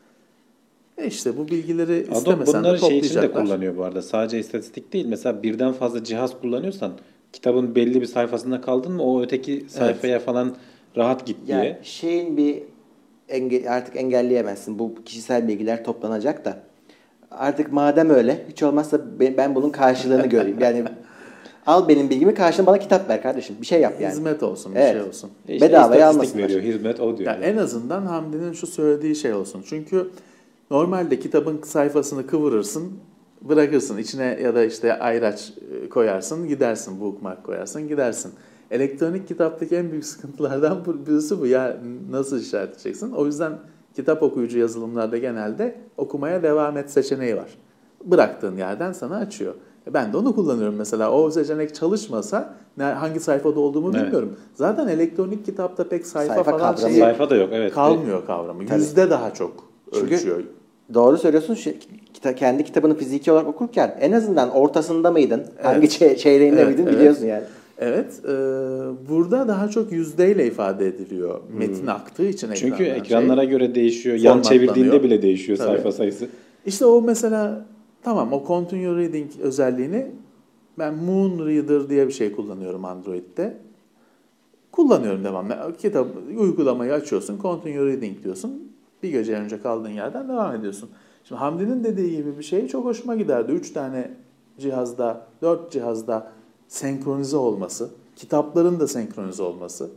E işte bu bilgileri Adam istemesen de toplayacaklar. Bunları şey için de kullanıyor bu arada. Sadece istatistik değil. Mesela birden fazla cihaz kullanıyorsan kitabın belli bir sayfasında kaldın mı o öteki sayfaya evet. falan rahat git diye. Yani şeyin bir enge- artık engelleyemezsin. Bu kişisel bilgiler toplanacak da. Artık madem öyle, hiç olmazsa ben bunun karşılığını göreyim. Yani al benim bilgimi, karşılığında bana kitap ver kardeşim. Bir şey yap yani. Hizmet olsun, bir evet. şey olsun. İşte bedavaya almasınlar. veriyor, hizmet o diyor. Yani en azından Hamdi'nin şu söylediği şey olsun. Çünkü normalde kitabın sayfasını kıvırırsın, bırakırsın. İçine ya da işte ayraç koyarsın, gidersin. Bookmark koyarsın, gidersin. Elektronik kitaptaki en büyük sıkıntılardan birisi bu. Ya nasıl işaretleyeceksin? O yüzden kitap okuyucu yazılımlarda genelde okumaya devam et seçeneği var. Bıraktığın yerden sana açıyor. Ben de onu kullanıyorum mesela. O seçenek çalışmasa hangi sayfada olduğumu evet. bilmiyorum. Zaten elektronik kitapta pek sayfa, sayfa falan şey sayfa da yok. Evet. kalmıyor kavramı. Tabii. Yüzde daha çok Çünkü ölçüyor. Doğru söylüyorsun. Kendi kitabını fiziki olarak okurken en azından ortasında mıydın? Evet. Hangi çeyreğinde evet, miydin evet. biliyorsun yani. Evet. E, burada daha çok yüzdeyle ifade ediliyor. Hmm. Metin aktığı için. Çünkü ekranlara şey, göre değişiyor. Yan çevirdiğinde bile değişiyor Tabii. sayfa sayısı. İşte o mesela tamam o continue reading özelliğini ben Moon Reader diye bir şey kullanıyorum Android'de. Kullanıyorum devamlı. Kitap uygulamayı açıyorsun. Continue reading diyorsun. Bir gece önce kaldığın yerden devam ediyorsun. Şimdi Hamdi'nin dediği gibi bir şey çok hoşuma giderdi. Üç tane cihazda, dört cihazda senkronize olması, kitapların da senkronize olması.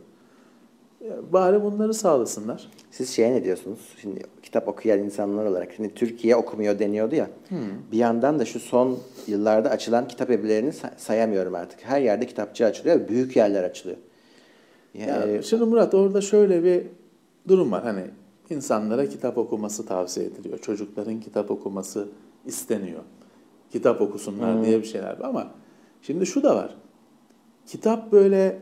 Bari bunları sağlasınlar. Siz şeye ne diyorsunuz? Şimdi kitap okuyan insanlar olarak, şimdi Türkiye okumuyor deniyordu ya. Hmm. Bir yandan da şu son yıllarda açılan kitap evlerini sayamıyorum artık. Her yerde kitapçı açılıyor ve büyük yerler açılıyor. Yani, ya, şimdi Murat orada şöyle bir durum var. Hani insanlara kitap okuması tavsiye ediliyor. Çocukların kitap okuması isteniyor. kitap okusunlar Hmm. diye bir şeyler var ama şimdi şu da var. Kitap böyle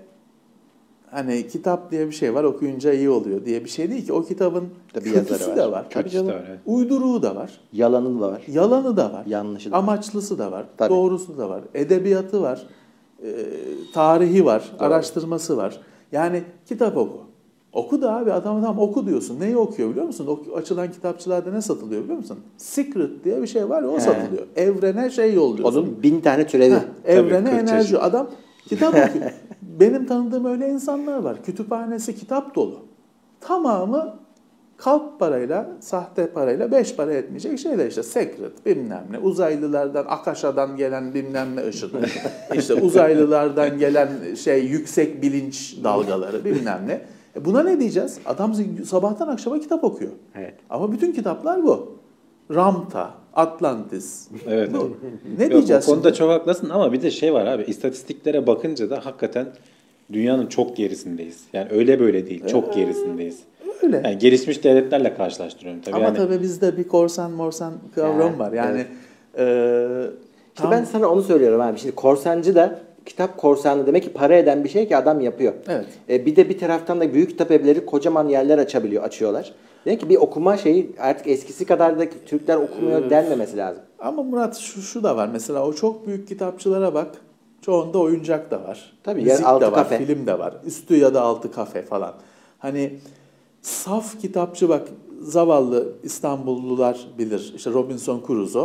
hani kitap diye bir şey var okuyunca iyi oluyor diye bir şey değil ki. O kitabın Tabii yazarı kötüsü var. de var. Kötüsü Tabii de canım. var, evet. Uyduruğu da var. Yalanı da var. Yalanı da var. Yanlışı da var. Amaçlısı da var. Tabii. Doğrusu da var. Edebiyatı var. e, tarihi var. Doğru. Araştırması var. Yani kitap oku. Oku da abi adam adam oku diyorsun. Neyi okuyor biliyor musun? O, açılan kitapçılarda ne satılıyor biliyor musun? Secret diye bir şey var ya o He. satılıyor. Evrene şey yolluyorsun. Onun bin tane türevi. Heh, evrene kırk enerji. çeşit. Adam kitap okuyor. Benim tanıdığım öyle insanlar var. Kütüphanesi kitap dolu. Tamamı kalp parayla, sahte parayla beş para etmeyecek şeyler işte. Secret bilmem ne. Uzaylılardan, Akaşa'dan gelen bilmem ne ışını. İşte uzaylılardan gelen şey yüksek bilinç dalgaları bilmem ne. E buna ne diyeceğiz? Adam sabahtan akşama kitap okuyor. Evet. Ama bütün kitaplar bu. Ramta, Atlantis. Evet. Bu. Ne Yok, diyeceğiz o konuda şimdi? çok haklısın ama bir de şey var abi. İstatistiklere bakınca da hakikaten dünyanın çok gerisindeyiz. Yani öyle böyle değil. Çok gerisindeyiz. Öyle. Yani gelişmiş devletlerle karşılaştırıyorum tabii. Ama yani, tabii bizde bir korsan morsan kavram Ha, var. Yani evet. e, İşte tam- ben sana onu söylüyorum abi. Şimdi korsancı da kitap korsanı demek ki para eden bir şey ki adam yapıyor. Evet. E, bir de bir taraftan da büyük kitap evleri kocaman yerler açabiliyor, açıyorlar. Demek ki bir okuma şeyi artık eskisi kadar da Türkler okumuyor denmemesi lazım. Ama Murat şu, şu da var. Mesela o çok büyük kitapçılara bak. Çoğunda oyuncak da var. Tabii, Müzik yer altı de var, kafe. film de var. Üstü ya da altı kafe falan. Hani saf kitapçı bak zavallı İstanbullular bilir. İşte Robinson Crusoe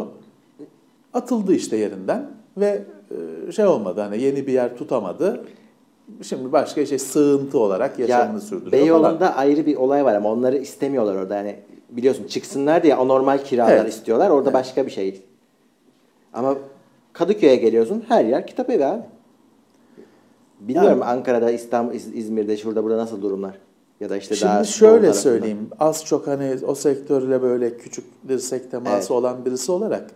atıldı işte yerinden ve e, şey olmadı hani yeni bir yer tutamadı. Şimdi başka şey sığıntı olarak yaşamını Ya sürdürüyor Beyoğlu'nda falan. ayrı bir olay var ama onları istemiyorlar orada. Yani biliyorsun çıksınlar diye anormal kiralar Evet. istiyorlar. Orada başka bir şey. Ama Kadıköy'e geliyorsun her yer kitap evi abi. Bilmiyorum Yani- Ankara'da, İstanbul, İz- İzmir'de, şurada burada nasıl durumlar? Ya da işte daha Şimdi doğu şöyle tarafında. söyleyeyim. Az çok hani o sektörle böyle küçük dirsek teması Evet. olan birisi olarak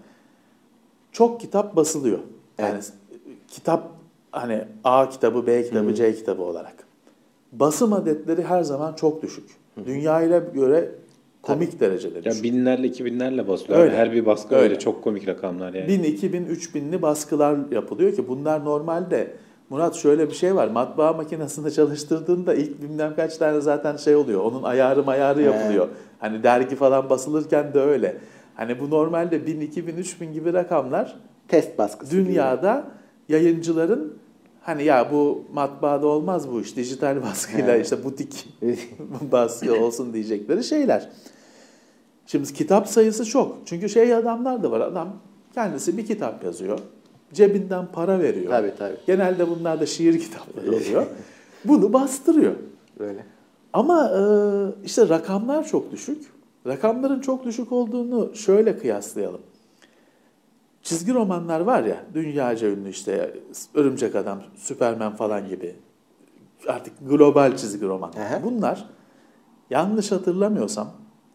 çok kitap basılıyor. Yani Evet. kitap hani A kitabı, B kitabı, C kitabı olarak. Basım adetleri her zaman çok düşük. Dünya ile göre komik derecede ya düşük. binlerle, iki binlerle basılıyor. Öyle. Her bir baskı Öyle. öyle çok komik rakamlar yani. bin, iki bin, üç binli baskılar yapılıyor ki bunlar normalde Murat şöyle bir şey var. Matbaa makinesinde çalıştırdığında ilk bilmem kaç tane zaten şey oluyor. Onun ayarı mayarı yapılıyor. Hani dergi falan basılırken de öyle. Hani bu normalde bin, iki bin, üç bin gibi rakamlar Test baskısı. dünyada yayıncıların hani ya bu matbaada olmaz bu iş. Dijital baskıyla Evet. işte butik baskı olsun diyecekleri şeyler. Şimdi kitap sayısı çok. Çünkü şey adamlar da var. Adam kendisi bir kitap yazıyor. Cebinden para veriyor. Tabii, tabii. Genelde bunlar da şiir kitapları oluyor. Bunu bastırıyor. Böyle. Ama e, işte rakamlar çok düşük. Rakamların çok düşük olduğunu şöyle kıyaslayalım. Çizgi romanlar var ya, dünyaca ünlü işte Örümcek Adam, Süpermen falan gibi. Artık global çizgi roman. Aha. Bunlar yanlış hatırlamıyorsam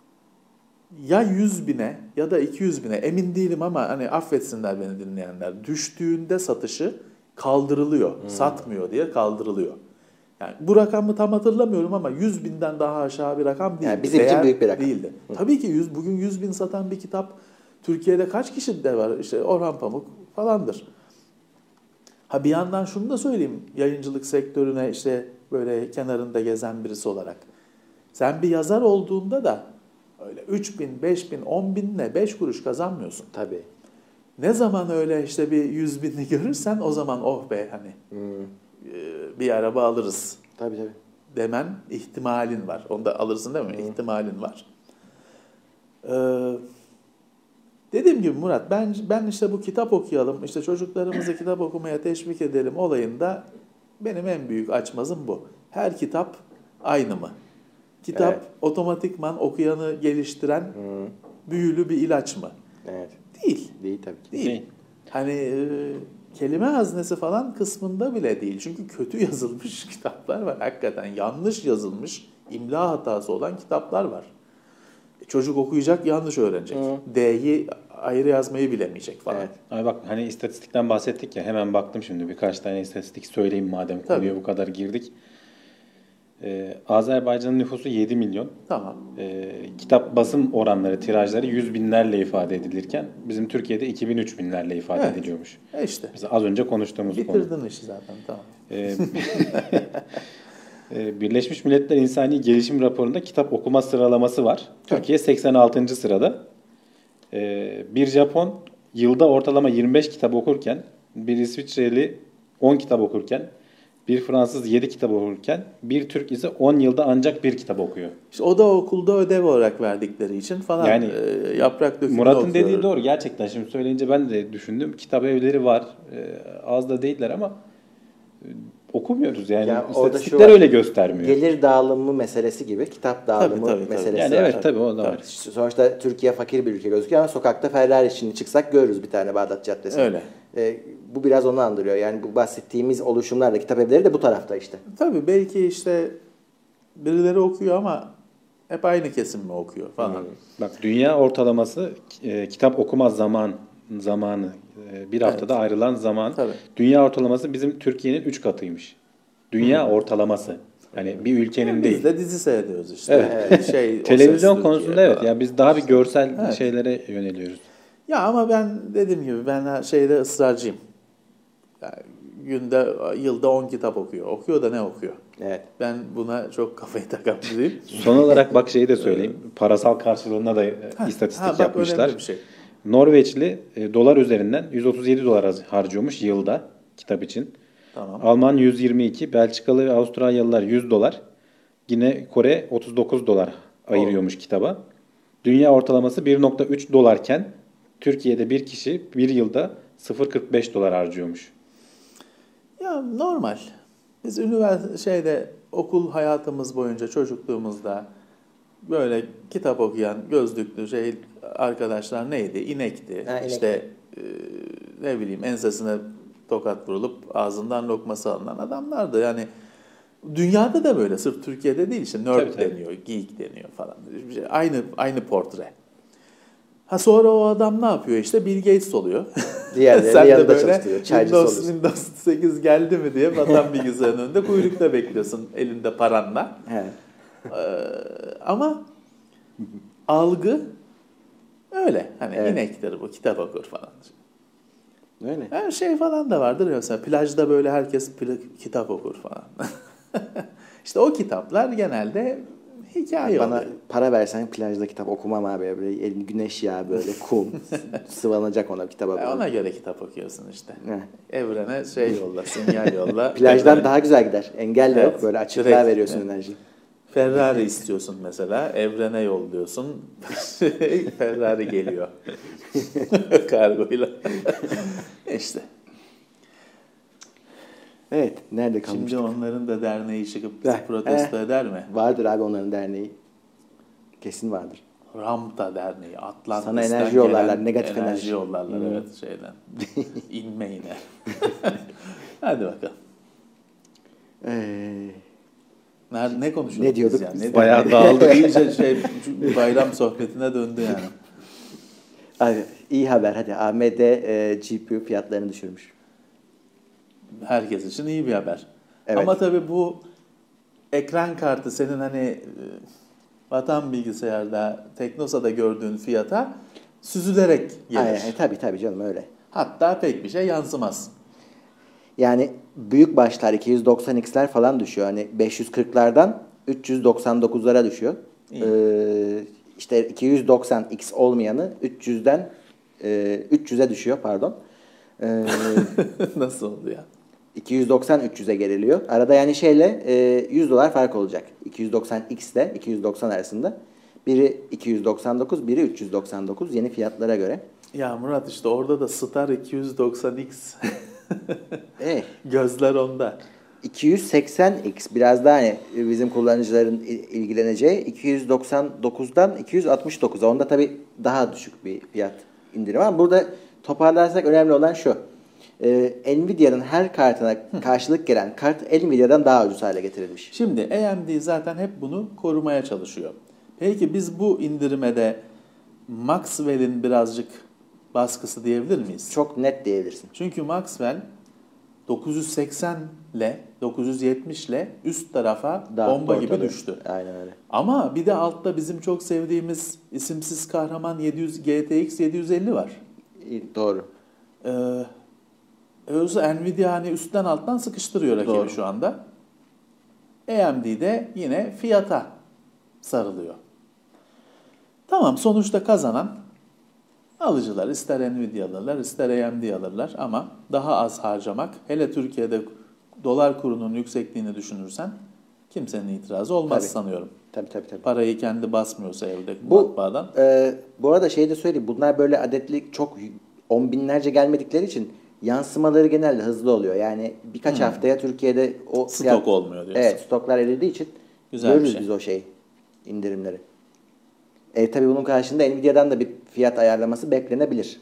ya yüz bine ya da iki yüz bine emin değilim ama hani affetsinler beni dinleyenler. Düştüğünde satışı kaldırılıyor. Satmıyor diye kaldırılıyor. Yani bu rakamı tam hatırlamıyorum ama yüz binden daha aşağı bir rakam değil. Yani bizim için büyük bir rakam. Değildi. Tabii ki yüz, bugün yüz bin satan bir kitap Türkiye'de kaç kişi de var? İşte Orhan Pamuk falandır. Ha bir yandan şunu da söyleyeyim yayıncılık sektörüne işte böyle kenarında gezen birisi olarak. Sen bir yazar olduğunda da öyle üç bin, beş bin, on binle beş kuruş kazanmıyorsun. Tabii. Ne zaman öyle işte bir yüz binli görürsen o zaman oh be hani Hmm. e, bir araba alırız Tabii tabii. demen ihtimalin var. Onu da alırsın değil mi? İhtimalin var. Ee, dediğim gibi Murat ben ben işte bu kitap okuyalım, işte çocuklarımızı kitap okumaya teşvik edelim olayında benim en büyük açmazım bu. Her kitap aynı mı? Kitap Evet. otomatikman okuyanı geliştiren Hmm. büyülü bir ilaç mı? Evet. Değil. Değil tabii ki. Değil. Değil. Hani e, kelime haznesi falan kısmında bile değil. Çünkü kötü yazılmış kitaplar var. Hakikaten yanlış yazılmış, imla hatası olan kitaplar var. E, çocuk okuyacak, yanlış öğrenecek. Hı. D'yi ayrı yazmayı bilemeyecek falan. Evet. Abi bak hani istatistikten bahsettik ya hemen baktım şimdi birkaç tane istatistik söyleyeyim madem Tabii. konuya bu kadar girdik. Ee, Azerbaycan'ın nüfusu yedi milyon. Tamam. Ee, kitap basım oranları, tirajları yüz binlerle ifade edilirken bizim Türkiye'de iki bin üç binlerle ifade Evet. ediliyormuş. E işte. Mesela az önce konuştuğumuz konu. Bitirdin işi zaten, tamam. Ee, e, Birleşmiş Milletler İnsani Gelişim Raporu'nda kitap okuma sıralaması var. Türkiye seksen altıncı sırada. Ee, bir Japon yılda ortalama yirmi beş kitap okurken, bir İsviçreli on kitap okurken, bir Fransız yedi kitap okurken, bir Türk ise on yılda ancak bir kitap okuyor. İşte o da okulda ödev olarak verdikleri için falan Yani e, yaprak dökümünü Murat'ın okuyor. dediği doğru. Gerçekten şimdi söyleyince ben de düşündüm. Kitap evleri var. Ee, az da değiller ama e, okumuyoruz yani. Ya orada şu İstatistikler var, öyle göstermiyor. Gelir dağılımı meselesi gibi kitap dağılımı Tabii, tabii, tabii. meselesi Yani var. evet tabii o da var. Sonuçta Türkiye fakir bir ülke gözüküyor ama sokakta Ferrari şimdi çıksak görürüz bir tane Bağdat Caddesi'nde. Öyle. Ee, bu biraz onu andırıyor. Yani bu bahsettiğimiz oluşumlarla kitap evleri de bu tarafta işte. Tabii belki işte birileri okuyor ama hep aynı kesim mi okuyor falan. Bak dünya ortalaması e, kitap okuma zaman zamanı e, bir haftada Evet. ayrılan zaman. Tabii. Dünya ortalaması bizim Türkiye'nin üç katıymış. Dünya ortalaması. Hani bir ülkenin Yani değil. biz de dizi seyrediyoruz işte. Evet. Şey, O Televizyon Ses konusunda Türkiye evet. falan. Ya biz daha bir görsel Evet. şeylere yöneliyoruz. Ya ama ben dediğim gibi ben şeyde ısrarcıyım. Yani günde, yılda on kitap okuyor. Okuyor da ne okuyor? Evet. Ben buna çok kafayı takan biriyim. Son olarak bak şeyi de söyleyeyim. Parasal karşılığına da e, istatistik Ha, bak yapmışlar. önemli bir şey. Norveçli e, dolar üzerinden yüz otuz yedi dolar har- harcıyormuş yılda kitap için. Tamam. Alman yüz yirmi iki, Belçikalı ve Avustralyalılar yüz dolar. Yine Kore otuz dokuz dolar ayırıyormuş kitaba. Dünya ortalaması bir nokta üç dolarken Türkiye'de bir kişi bir yılda sıfır virgül kırk beş dolar harcıyormuş. Ya normal. Biz üniversite şeyde okul hayatımız boyunca çocukluğumuzda böyle kitap okuyan gözlüklü şey arkadaşlar neydi? İnekti. Ha, inek. İşte e, ne bileyim ensesine tokat vurulup ağzından lokması alınan adamlardı. Yani dünyada da böyle, sırf Türkiye'de değil, işte nerd Tabii, tabii. deniyor, geek deniyor falan. Bir şey, aynı aynı portre. Ha sonra o adam ne yapıyor işte? Bill Gates oluyor. Diğerleri Sen de yanında böyle çalıştırıyor. Çaycısı Windows, oluyorsun. Windows sekiz geldi mi diye vatan bilgisayarının önünde kuyrukta bekliyorsun elinde paranla. He. Ee, ama algı öyle. Hani Evet. inektir bu, kitap okur falan. Öyle. Her şey falan da vardır ya, mesela plajda böyle herkes pla- kitap okur falan. İşte o kitaplar genelde hikaye Bana oluyor. para versen plajda kitap okumam abi. Böyle elin güneş yağı böyle kum sıvanacak ona kitaba. E Böyle. ona göre kitap okuyorsun işte. Heh. Evrene şey yolla, sinyal yolla. Plajdan Evrene- daha güzel gider. Engel de Evet, yok. Böyle açıklığa direkt, veriyorsun evet. enerji. Ferrari istiyorsun mesela, evrene yolluyorsun, Ferrari geliyor kargoyla. İşte. Evet. Nerede kalmıştık? Şimdi onların da derneği çıkıp Heh, protesto eh. eder mi? Vardır abi onların derneği. Kesin vardır. Rampa Derneği, Atlantis'ten Sana enerji gelen yollarlar, negatif enerji. enerji. yollarlar Hmm. evet şeyden. İnme iner. Hadi bakalım. Ee, Nerede, ne konuşuyorduk Ne diyorduk biz yani? biz? Ne Bayağı diyorduk? dağıldık. İyice şey, bayram sohbetine döndü yani. abi, iyi haber hadi. A M D e, G P U fiyatlarını düşürmüş. Herkes için iyi bir haber. Evet. Ama tabii bu ekran kartı senin hani e, Vatan Bilgisayar'da, Teknosa'da gördüğün fiyata süzülerek gelir. Aynen, e, tabii tabii canım öyle. Hatta pek bir şey yansımaz. Yani büyük başlar iki yüz doksan X'ler falan düşüyor. Hani beş yüz kırklardan üç yüz doksan dokuzlara düşüyor. İyi. Ee, işte iki yüz doksan X olmayanı üç yüzden e, üç yüze düşüyor pardon. Ee, Nasıl oldu ya? iki yüz doksan üç yüze geriliyor. Arada yani şeyle e, yüz dolar fark olacak. iki yüz doksan X ile iki yüz doksan arasında. Biri iki yüz doksan dokuz, biri üç yüz doksan dokuz yeni fiyatlara göre. Ya Murat işte orada da Star iki yüz doksan X. E, Gözler onda. iki yüz seksen X biraz daha hani bizim kullanıcıların il- ilgileneceği iki yüz doksan dokuzdan iki yüz altmış dokuza. Onda tabii daha düşük bir fiyat indirimi var. Burada toparlarsak önemli olan şu. Ee, Nvidia'nın her kartına karşılık gelen kart Nvidia'dan daha ucuz hale getirilmiş. Şimdi A M D zaten hep bunu korumaya çalışıyor. Peki biz bu indirime de Maxwell'in birazcık baskısı diyebilir miyiz? Çok net diyebilirsin. Çünkü Maxwell dokuz yüz seksen ile dokuz yüz yetmiş ile üst tarafa Daha bomba gibi ortada. düştü. Aynen öyle. Ama bir de altta bizim çok sevdiğimiz isimsiz kahraman yedi yüz G T X yedi yüz elli var. İyi, doğru. Ee, Özellikle Nvidia hani üstten alttan sıkıştırıyor rakibi Doğru. şu anda. A M D de yine fiyata sarılıyor. Tamam, sonuçta kazanan alıcılar. İster Nvidia alırlar, ister A M D alırlar ama daha az harcamak, hele Türkiye'de dolar kurunun yüksekliğini düşünürsen kimsenin itirazı olmaz Tabii. sanıyorum. Tabii tabii tabii. Parayı kendi basmıyorsa evde Bu, matbaadan. e, bu arada şey de söyleyeyim. Bunlar böyle adetli çok on binlerce gelmedikleri için yansımaları genelde hızlı oluyor. Yani birkaç Hmm. haftaya Türkiye'de o Stok fiyat- olmuyor diyorsun. Evet, stoklar eridiği için Güzel bir görürüz şey. biz o şey indirimleri. E tabii bunun karşında Nvidia'dan da bir fiyat ayarlaması beklenebilir.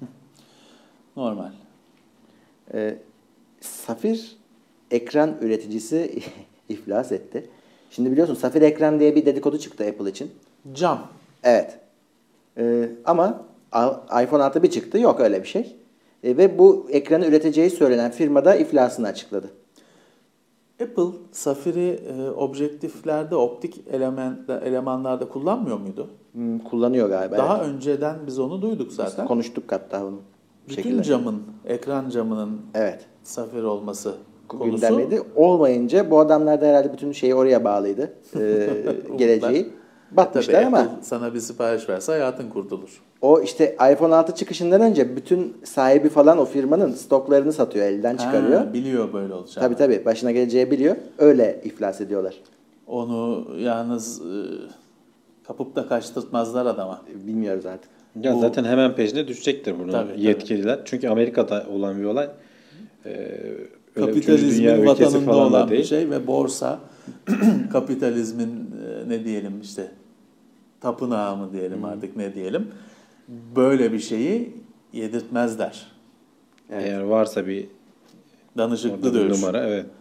Normal. E, Safir ekran üreticisi iflas etti. Şimdi biliyorsun Safir ekran diye bir dedikodu çıktı Apple için. Cam. Evet. Ee, ama a- iPhone altı bir çıktı. Yok öyle bir şey. E, ve bu ekranı üreteceği söylenen firma da iflasını açıkladı. Apple Safir'i e, objektiflerde, optik elementler, elemanlarda kullanmıyor muydu? Hmm, kullanıyor galiba. Daha evet. önceden biz onu duyduk zaten. Konuştuk hatta bunu. bu Bütün şekilde. camın, ekran camının Evet. Safir olması konusu. Gündemdeydi. Olmayınca bu adamlar da herhalde bütün şeyi oraya bağlıydı. Ee, geleceği. Batmışlar Tabii ama Apple sana bir sipariş verse hayatın kurtulur. o işte iPhone altı çıkışından önce bütün sahibi falan o firmanın stoklarını satıyor, elden çıkarıyor. Ha, biliyor böyle olacağını. Tabii tabii. Başına geleceği biliyor. Öyle iflas ediyorlar. Onu yalnız e, kapıp da kaçtırtmazlar adama. Bilmiyoruz artık. Ya Bu- zaten hemen peşine düşecektir bunu Tabii, tabii. yetkililer. Çünkü Amerika'da olan bir olay. Ee, öyle üçüncü Kapitalizmin dünya ülkesi vatanında falan da olan bir değil. şey ve borsa kapitalizmin e, ne diyelim işte tapınağı mı diyelim artık ne diyelim, böyle bir şeyi yedirtmezler. Evet. Eğer varsa bir Danışıklı orada bir dövüş. numara, evet.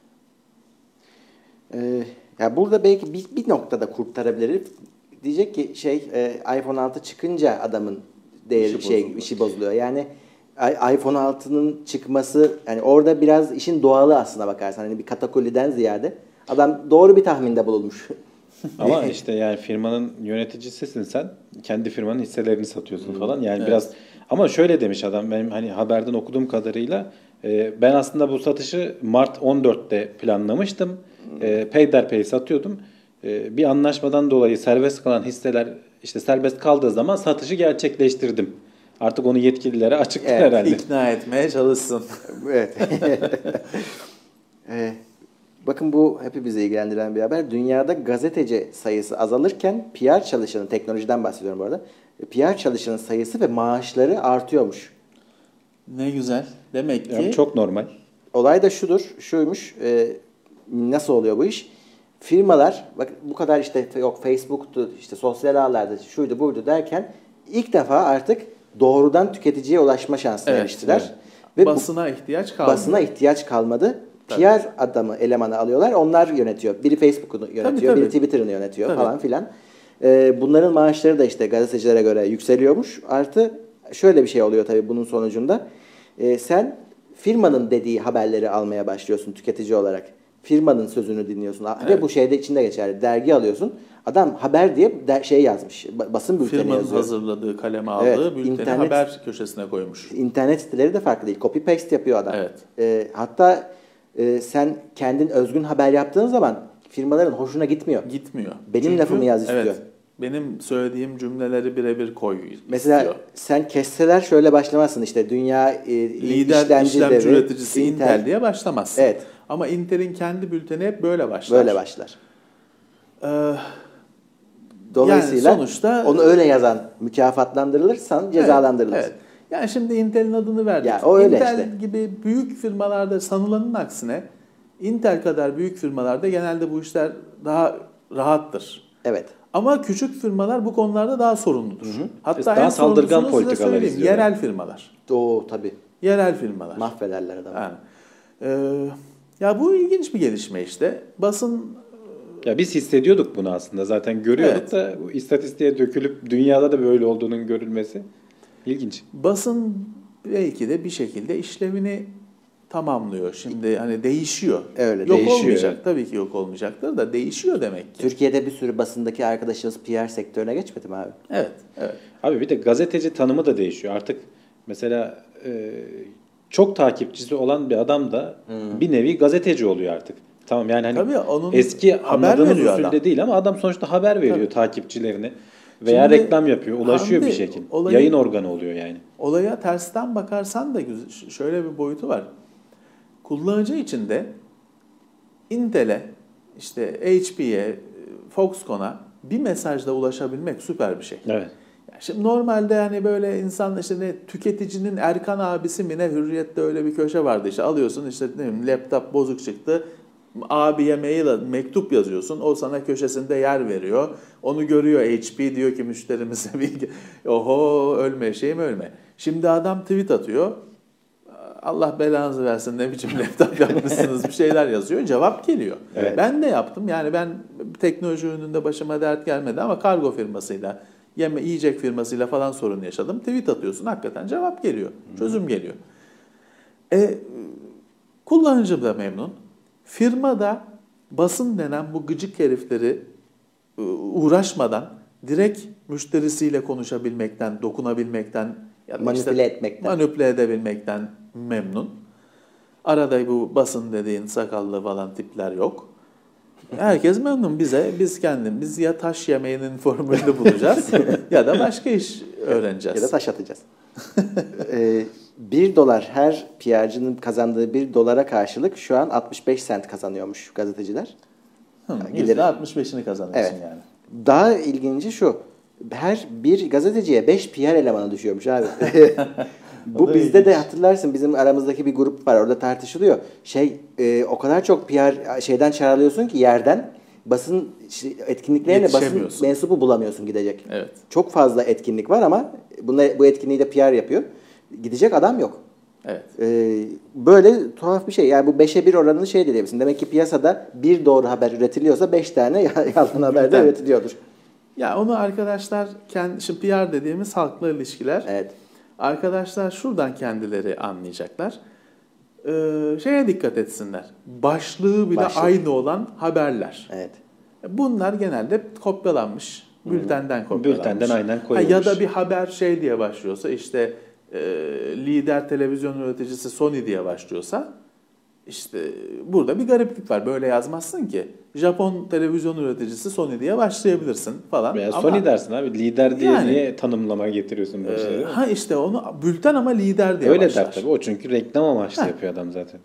Ee, ya burada belki bir, bir noktada kurtarabilir. Diyecek ki şey e, iPhone altı çıkınca adamın değeri İşi şey bozuldu. işi bozuluyor. Yani i- iPhone altının çıkması yani orada biraz işin doğalı aslına bakarsan hani bir katakulliden ziyade adam doğru bir tahminde bulunmuş. Ama işte yani firmanın yöneticisisin sen. Kendi firmanın hisselerini satıyorsun falan. Yani Evet. biraz ama şöyle demiş adam, benim hani haberden okuduğum kadarıyla e, ben aslında bu satışı Mart on dörtte planlamıştım. E, peyderpey satıyordum. E, bir anlaşmadan dolayı serbest kalan hisseler işte serbest kaldığı zaman satışı gerçekleştirdim. Artık onu yetkililere açıktı Evet, herhalde. İkna etmeye çalışsın. Evet. Ee, bakın bu hepimizi ilgilendiren bir haber. Dünyada gazeteci sayısı azalırken P R çalışanı, teknolojiden bahsediyorum bu arada. P R çalışanın sayısı ve maaşları artıyormuş. Ne güzel. Demek ki Yani çok normal. Olay da şudur, şuymuş. e, nasıl oluyor bu iş? Firmalar, bak bu kadar işte yok Facebook'tu, işte sosyal ağlarda şuydu buydu derken ilk defa artık doğrudan tüketiciye ulaşma şansına Evet, eriştiler. evet. Ve bu- basına ihtiyaç kalmıyor. basına ihtiyaç kalmadı. Tabii. P R adamı, elemanı alıyorlar. Onlar yönetiyor. Biri Facebook'unu yönetiyor, tabii. biri Twitter'ını yönetiyor Tabii. falan filan. Ee, bunların maaşları da işte gazetecilere göre yükseliyormuş. Artı şöyle bir şey oluyor tabii bunun sonucunda. Ee, sen firmanın dediği haberleri almaya başlıyorsun tüketici olarak. Firmanın sözünü dinliyorsun. Ve Evet. bu şeyde içinde geçerli. Dergi alıyorsun. Adam haber diye de- şey yazmış. ba- Basın bülteni firmanın yazıyor. hazırladığı, kaleme aldığı Evet, bülteni internet- haber köşesine koymuş. İnternet siteleri de farklı değil. Copy paste yapıyor adam. Evet. Ee, hatta e, sen kendin özgün haber yaptığın zaman firmaların hoşuna gitmiyor. Gitmiyor. Benim lafımı yaz istiyor. Evet, benim söylediğim cümleleri birebir koy Mesela istiyor. sen kesseler şöyle başlamazsın işte dünya e, Lider işlemci işlemci devi, üreticisi Intel, diye başlamazsın. Evet. Ama Intel'in kendi bülteni hep böyle başlar. böyle başlar. Ee, Dolayısıyla Yani sonuçta- onu öyle yazan mükafatlandırılırsan cezalandırılırsın. Evet, evet. Yani şimdi Intel'in adını verdik. Ya o öyle Intel işte. gibi büyük firmalarda sanılanın aksine Intel kadar büyük firmalarda genelde bu işler daha rahattır. Evet. Ama küçük firmalar bu konularda daha sorumludur. Hatta Daha en saldırgan sorumlusunu size politikalar söyleyeyim. izliyorlar. Yerel firmalar. O tabii. Yerel firmalar. Mahvederler adamı. Yani, e, ya bu ilginç bir gelişme işte. Basın Ya biz hissediyorduk bunu aslında. Zaten görüyorduk Evet. da bu istatistiğe dökülüp dünyada da böyle olduğunun görülmesi ilginç. basın belki de bir şekilde işlevini tamamlıyor. Şimdi hani değişiyor. Öyle, yok değişiyor, olmayacak. evet. Tabii ki yok olmayacaktır da değişiyor demek ki. Türkiye'de bir sürü basındaki arkadaşımız P R sektörüne geçmedi mi abi? Evet, evet. Abi bir de gazeteci tanımı da değişiyor. Artık mesela e, çok takipçisi olan bir adam da Hmm. bir nevi gazeteci oluyor artık. Tamam yani hani Tabii onun eski haber anladığımız veriyor usulde adam. değil ama adam sonuçta haber veriyor Tabii. takipçilerine veya Şimdi reklam yapıyor, ulaşıyor Hamdi, bir şekilde. olayı- Yayın organı oluyor yani. Olaya tersten bakarsan da güzel- şöyle bir boyutu var. Kullanıcı için de Intel'e, işte H P'ye, Foxconn'a bir mesajla ulaşabilmek süper bir şey. Evet. Yani şimdi normalde hani böyle insan işte ne tüketicinin Erkan abisi mi ne Hürriyet'te öyle bir köşe vardı işte alıyorsun işte ne bileyim laptop bozuk çıktı. Abiye mail mektup yazıyorsun. O sana köşesinde yer veriyor. Onu görüyor H P diyor ki müşterimize bir oho ölme şeyim ölme. Şimdi adam tweet atıyor. Allah belanızı versin ne biçim laptop yapmışsınız bir şeyler yazıyor. Cevap geliyor. Evet. Ben de yaptım. Yani ben teknoloji ürününde başıma dert gelmedi ama kargo firmasıyla, yeme yiyecek firmasıyla falan sorun yaşadım. Tweet atıyorsun hakikaten cevap geliyor. Çözüm geliyor. E, kullanıcı da memnun. Firma da basın denen bu gıcık herifleri e, uğraşmadan direkt müşterisiyle konuşabilmekten, dokunabilmekten ya da Manipüle işte etmekten. manipüle edebilmekten memnun. Arada bu basın dediğin sakallı falan tipler yok. Herkes memnun bize. Biz kendimiz ya taş yemeğinin formülünü bulacağız ya da başka iş öğreneceğiz. Ya da taş atacağız. ee, bir dolar her P R'cının kazandığı bir dolara karşılık şu an altmış beş sent kazanıyormuş gazeteciler. Hı, Geliri- yüzde altmış beşini kazanıyorsun Evet. yani. Daha ilginci şu. Her bir gazeteciye beş P R elemanı düşüyormuş abi. O Bu da bizde de ilginç. hatırlarsın bizim aramızdaki bir grup var orada tartışılıyor. Şey e, o kadar çok P R şeyden çağrılıyorsun ki yerden basın şey, etkinliklerine basın Yetişemiyorsun. mensubu bulamıyorsun gidecek. Evet. Çok fazla etkinlik var ama bunlar, bu etkinliği de P R yapıyor. Gidecek adam yok. Evet. Ee, böyle tuhaf bir şey. Yani bu beşe bir oranını şey de diyebilirsin. Demek ki piyasada bir doğru haber üretiliyorsa beş tane yalan haber de Evet. üretiliyordur. Ya onu arkadaşlar kendi şimdi P R dediğimiz halkla ilişkiler. Evet. Arkadaşlar şuradan kendileri anlayacaklar. Ee, şeye dikkat etsinler. Başlığı bile Başlık. aynı olan haberler. Evet. Bunlar genelde kopyalanmış. Bültenden kopyalanmış. Bültenden aynen Ha, koyulmuş. ya da bir haber şey diye başlıyorsa işte e, lider televizyon üreticisi Sony diye başlıyorsa işte burada bir gariplik var. Böyle yazmazsın ki. Japon televizyon üreticisi Sony diye başlayabilirsin falan. Veya Ama, Sony dersin abi. Lider diye Yani- niye tanımlama getiriyorsun böyle e, şeyleri? ha işte onu bülten ama lider diye Öyle başlar. der tabii. O çünkü reklam amaçlı Ha. yapıyor adam zaten.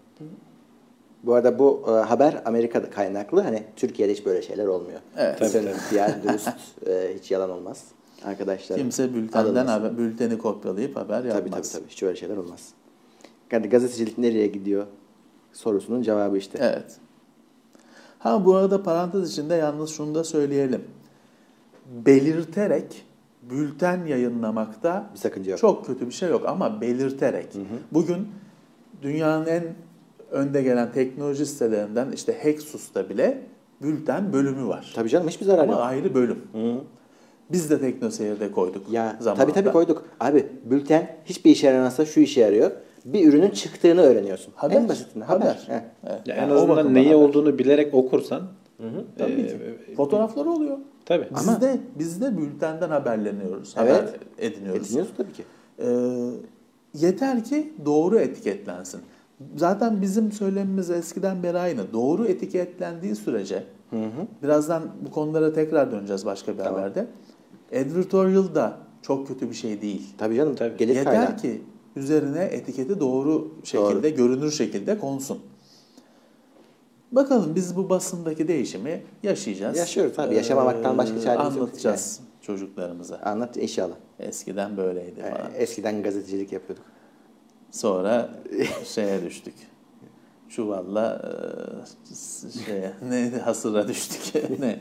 Bu arada bu e, haber Amerika'da kaynaklı. Hani Türkiye'de hiç böyle şeyler olmuyor. Evet. Bütün Tabii, P R dürüst, e, hiç yalan olmaz. Arkadaşlar. Kimse bültenden alınmasın. haber, bülteni kopyalayıp haber yapmaz. Tabii tabii tabii. Hiç öyle şeyler olmaz. Yani gazetecilik nereye gidiyor sorusunun cevabı işte. Evet. Ha bu arada parantez içinde yalnız şunu da söyleyelim. Belirterek bülten yayınlamakta Bir sakınca yok. çok kötü bir şey yok ama belirterek. Bugün dünyanın en önde gelen teknoloji sitelerinden işte Hexus'ta bile bülten bölümü var. Tabii canım hiçbir zarar Ama yok. ayrı bölüm. Hı. Biz de TeknoSeyir'de koyduk Ya zamanında. tabii tabii koyduk. Abi bülten hiçbir işe yaramazsa şu işe yarıyor. Bir ürünün çıktığını öğreniyorsun. Haber. En basitinden haber. Haber. Heh. Evet. Ya Yani en o azından bakımdan neyi haber. olduğunu bilerek okursan Tabii e, ki. Fotoğrafları oluyor. tabii. Biz Ama- de biz de bültenden haberleniyoruz. Evet. Haber ediniyoruz. Ediniyorsun tabii ki. Ee, yeter ki doğru etiketlensin. Zaten bizim söylemimiz eskiden beri aynı. Doğru etiketlendiği sürece, Hı hı. birazdan bu konulara tekrar döneceğiz başka bir Tamam. haberde. Editorial da çok kötü bir şey değil. Tabii canım. Tabii. Gelir Yeter kaynağı. ki üzerine etiketi doğru şekilde, görünür şekilde konsun. Bakalım biz bu basındaki değişimi yaşayacağız. Yaşıyoruz tabii. Yaşamamaktan başka çaremiz yok. Anlatacağız çocuklarımıza. Anlat inşallah. Eskiden böyleydi Ee, falan. eskiden gazetecilik yapıyorduk. Sonra şeye düştük. Çuvalla e, şeye neydi hasıra düştük. Ne?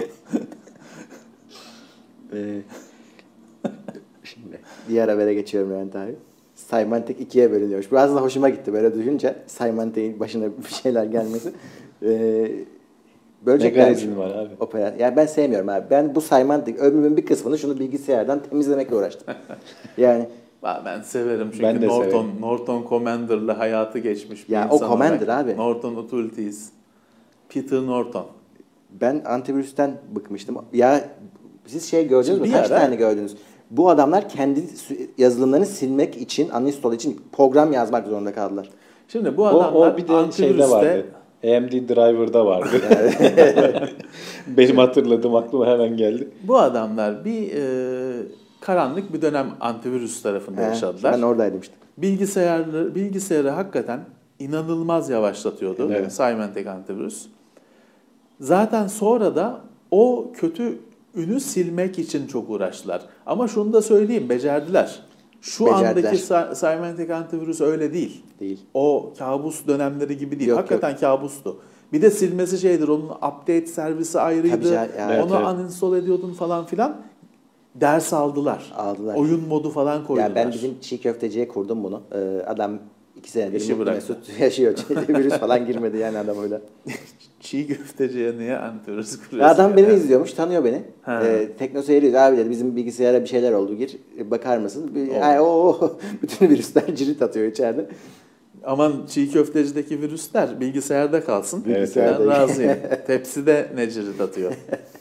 Ee, şimdi diğer habere geçiyorum Levent abi. Symantec ikiye bölünüyormuş. Biraz da hoşuma gitti böyle duyunca Symantec'in başına bir şeyler gelmesi. Ee, böleceklermiş. Megalizm var abi. Opera. Yani ben sevmiyorum abi. Ben bu Symantec ömrümün bir kısmını şunu bilgisayardan temizlemekle uğraştım. Yani Ben severim çünkü Ben de Norton severim. Norton Commander'la hayatı geçmiş bir Ya o insan Commander olarak. abi. Norton Utilities. Peter Norton. Ben antivirüsten bıkmıştım. Ya siz şey gördünüz Şimdi mü? bir Kaç ara- tane gördünüz? Bu adamlar kendi sü- yazılımlarını silmek için, uninstall için program yazmak zorunda kaldılar. Şimdi bu O, adamlar o bir de şeyde antivirüste vardı. A M D Driver'da vardı. Benim hatırladığım aklıma hemen geldi. bu adamlar bir e, karanlık bir dönem antivirüs tarafında He, yaşadılar. ben oradaydım işte. Bilgisayarları, bilgisayarı hakikaten inanılmaz yavaşlatıyordu Evet. Symantec antivirüs. Zaten sonra da o kötü ünü silmek için çok uğraştılar. Ama şunu da söyleyeyim, becerdiler. Şu Becerdiler. andaki Sy- Symantec antivirüs öyle değil. Değil. O kabus dönemleri gibi değil. Yok, Hakikaten kabustu. Bir de silmesi şeydir, onun update servisi ayrıydı. Tabii ya, ya. Evet, Onu evet. uninstall ediyordun falan filan. Ders aldılar. Aldılar. Oyun modu falan koydular. Ya ben bizim çiğ köfteciye kurdum bunu. Ee, adam iki senedir İşi mutlu bıraktı. mesut yaşıyor. Virüs falan girmedi yani adam öyle. Çiğ köfteciye niye antivirüs kuruyorsun? Ya adam beni yani? izliyormuş, tanıyor beni. Ha. Ee, Teknoseyir diyor, abi dedi bizim bilgisayara bir şeyler oldu, gir bakar mısın? Bir, Oldu. ay, o bütün virüsler cirit atıyor içeride. Aman çiğ köftecideki virüsler bilgisayarda kalsın. Evet, Ben evet. razıyım. Tepside necirit atıyor.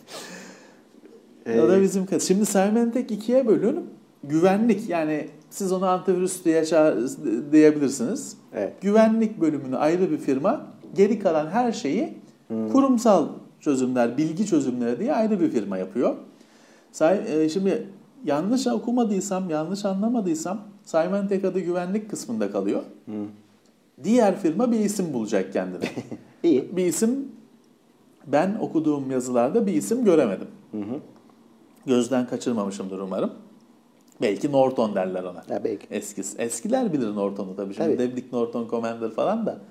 O da bizim kız. Şimdi Symantec ikiye bölünüp güvenlik, yani siz onu antivirüs diye ça- diyebilirsiniz. Evet. Güvenlik bölümünü ayrı bir firma, geri kalan her şeyi kurumsal çözümler, bilgi çözümleri diye ayrı bir firma yapıyor. Say- e, Şimdi yanlış okumadıysam, yanlış anlamadıysam Symantec adı güvenlik kısmında kalıyor. Diğer firma bir isim bulacak kendine. İyi. Bir isim, ben okuduğum yazılarda bir isim göremedim. Gözden kaçırmamışımdır umarım. Belki Norton derler ona. Ya belki. Eskis. Eskiler bilir Norton'u tabii. Şimdi Tabii. Devlik Norton Commander falan da.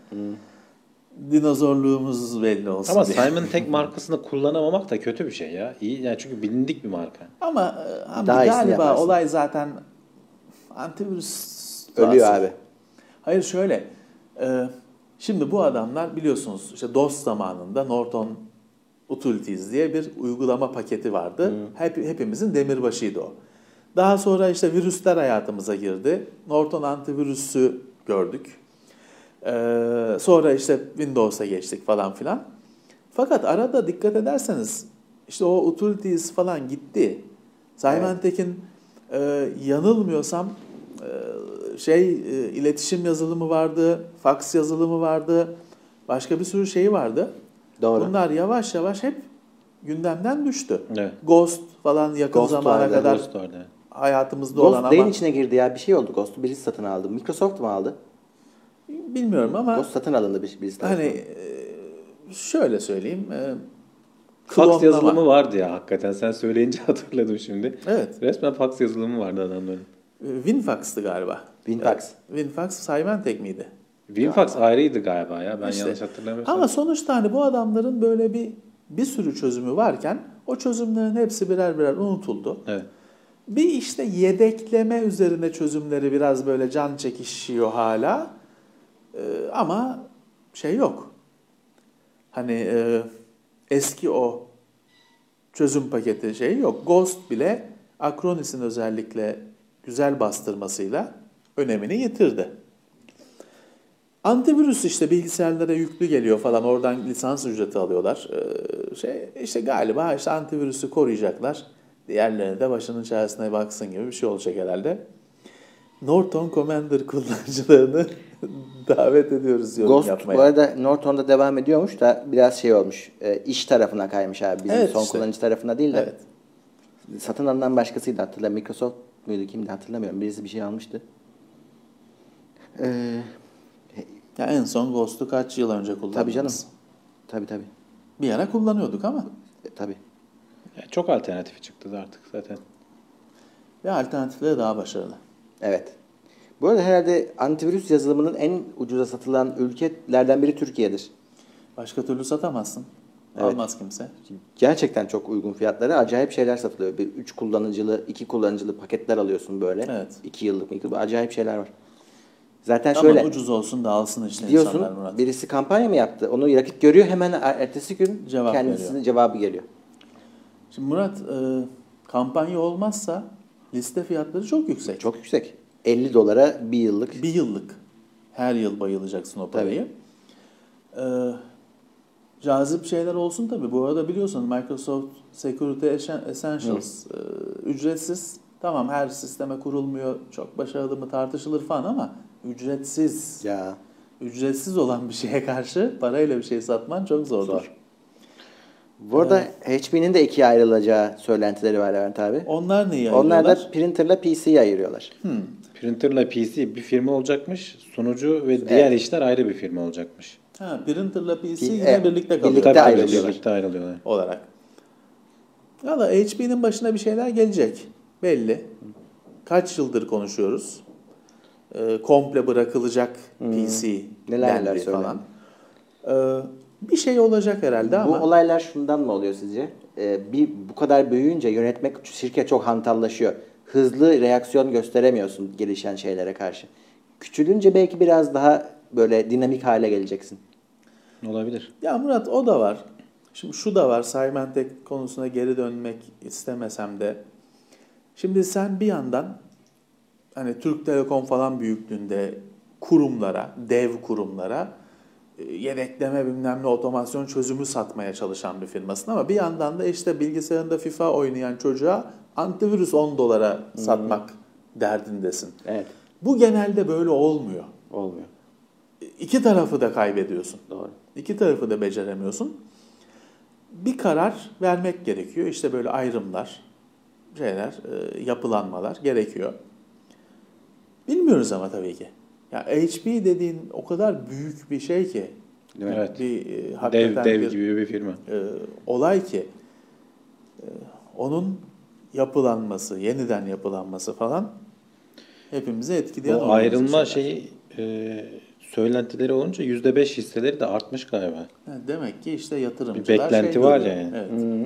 Dinozorluğumuz belli olsun Ama diye. Symantec markasını kullanamamak da kötü bir şey ya. İyi yani çünkü bilindik bir marka. Ama e, Hamdi, Daha iyisini galiba yaparsın. olay zaten antivirüs Ölüyor tuhası. abi. Hayır şöyle. e, şimdi bu adamlar biliyorsunuz işte DOS zamanında Norton Utilities diye bir uygulama paketi vardı. Hep, hepimizin demirbaşıydı o. Daha sonra işte virüsler hayatımıza girdi. Norton antivirüsü gördük. Ee, sonra işte Windows'a geçtik falan filan. Fakat arada dikkat ederseniz işte o Utilities falan gitti. Symantec'in e, yanılmıyorsam e, şey e, iletişim yazılımı vardı, fax yazılımı vardı, başka bir sürü şey vardı. Doğru. Bunlar yavaş yavaş hep gündemden düştü. Evet. Ghost falan yakın Ghost zamana vardı, kadar Ghost vardı. hayatımızda olan Ghost ama neyin içine girdi ya? Bir şey oldu Ghost'u. Birisi satın aldı. Microsoft mu aldı? bilmiyorum ama Ghost satın alındı bir- birisi hani tarafından. e, şöyle söyleyeyim. E, Fax klonlama. yazılımı vardı ya hakikaten. Sen söyleyince hatırladım şimdi. Evet. Resmen fax yazılımı vardı adamların. E, WinFax'tı galiba. WinFax. E, WinFax Symantec miydi? WinFax ayrıydı galiba ya. Ben İşte. yanlış hatırlamıyorsam. Ama sonuçta hani bu adamların böyle bir bir sürü çözümü varken o çözümlerin hepsi birer birer unutuldu. Evet. Bir işte yedekleme üzerine çözümleri biraz böyle can çekişiyor hala. Ee, ama şey yok. Hani e, eski o çözüm paketi şey yok. Ghost bile Acronis'in özellikle güzel bastırmasıyla önemini yitirdi. Antivirüs işte bilgisayarlara yüklü geliyor falan, oradan lisans ücreti alıyorlar. Ee, şey işte galiba işte antivirüsü koruyacaklar. Diğerleri de başının çaresine baksın gibi bir şey olacak herhalde. Norton Commander kullanıcılarını davet ediyoruz yorum Ghost yapmaya. bu arada Norton'da devam ediyormuş da biraz şey olmuş. E, iş tarafına kaymış abi. Bizim Evet son işte. kullanıcı tarafına değil de. Evet. Satın alınan başkasıydı, hatırlamıyorum. Microsoft muydu, kimdi hatırlamıyorum. Birisi bir şey almıştı. Ee, Ya en son Ghost'u kaç yıl önce kullandınız? tabii canım. Tabii tabii. Bir ara kullanıyorduk ama. E, tabii. Yani çok alternatifi çıktı da artık zaten. Ve alternatifleri daha başarılı. Evet. Bu arada herhalde antivirüs yazılımının en ucuza satılan ülkelerden biri Türkiye'dir. Başka türlü satamazsın. Evet. Almaz kimse. Gerçekten çok uygun fiyatlara acayip şeyler satılıyor. Bir üç kullanıcılı, iki kullanıcılı paketler alıyorsun böyle. Evet. iki yıllık, iki yıllık acayip şeyler var. Zaten Aman şöyle ucuz olsun da alsın işte diyorsun, insanlar Murat. birisi kampanya mı yaptı? Onu rakip görüyor, hemen ertesi gün Cevap kendisinin veriyor. cevabı geliyor. Şimdi Murat, e, kampanya olmazsa liste fiyatları çok yüksek. Çok yüksek. elli dolara bir yıllık. Bir yıllık. Her yıl bayılacaksın o parayı. Ee, cazip şeyler olsun tabii. Bu arada biliyorsun Microsoft Security Essentials e, ücretsiz. Tamam, her sisteme kurulmuyor. Çok başarılı mı tartışılır falan ama ücretsiz. Ya. Ücretsiz olan bir şeye karşı parayla bir şey satman çok zordur. Zor. Bu arada Evet. H P'nin de ikiye ayrılacağı söylentileri var Levent abi. Onlar neyi ayırıyorlar? Onlar da printerla P C'yi ayırıyorlar. Hmm. Printer'la P C bir firma olacakmış. Sunucu ve diğer Evet. işler ayrı bir firma olacakmış. Ha, printerla P C P- yine evet, birlikte kalıyor. birlikte Tabii, ayrılıyorlar. Birlikte ayrılıyorlar. Olarak. Ya da H P'nin başına bir şeyler gelecek. Belli. Kaç yıldır konuşuyoruz. Ee, komple bırakılacak P C Neler neler dendi söyleniyor. falan. Ee, bir şey olacak herhalde Bu ama olaylar şundan mı oluyor sizce? Ee, bir bu kadar büyüyünce yönetmek şirket çok hantallaşıyor. Hızlı reaksiyon gösteremiyorsun gelişen şeylere karşı. Küçülünce belki biraz daha böyle dinamik hale geleceksin. Olabilir. ya Murat o da var. Şimdi şu da var. Symantec konusuna geri dönmek istemesem de. Şimdi sen bir yandan hani Türk Telekom falan büyüklüğünde kurumlara, dev kurumlara e, yedekleme bilmem ne otomasyon çözümü satmaya çalışan bir firmasın ama bir yandan da işte bilgisayarında FIFA oynayan çocuğa antivirüs on dolara satmak derdindesin. Evet. Bu genelde böyle olmuyor. Olmuyor. İki tarafı da kaybediyorsun. Doğru. İki tarafı da beceremiyorsun. Bir karar vermek gerekiyor. İşte böyle ayrımlar, şeyler, e, yapılanmalar gerekiyor. Bilmiyoruz ama tabii ki. Ya H P dediğin o kadar büyük bir şey ki. Değil mi? Evet. Bir e, Dev hakikaten dev bir gibi bir firma. e, olay ki e, onun yapılanması, yeniden yapılanması falan hepimizi etkileyen Bu olumsuz ayrılma şeyler. şeyi e, söylentileri olunca yüzde beş hisseleri de artmış galiba. Ha, demek ki işte yatırımcılar Bir beklenti şey var görüyor. yani. Evet. Hı.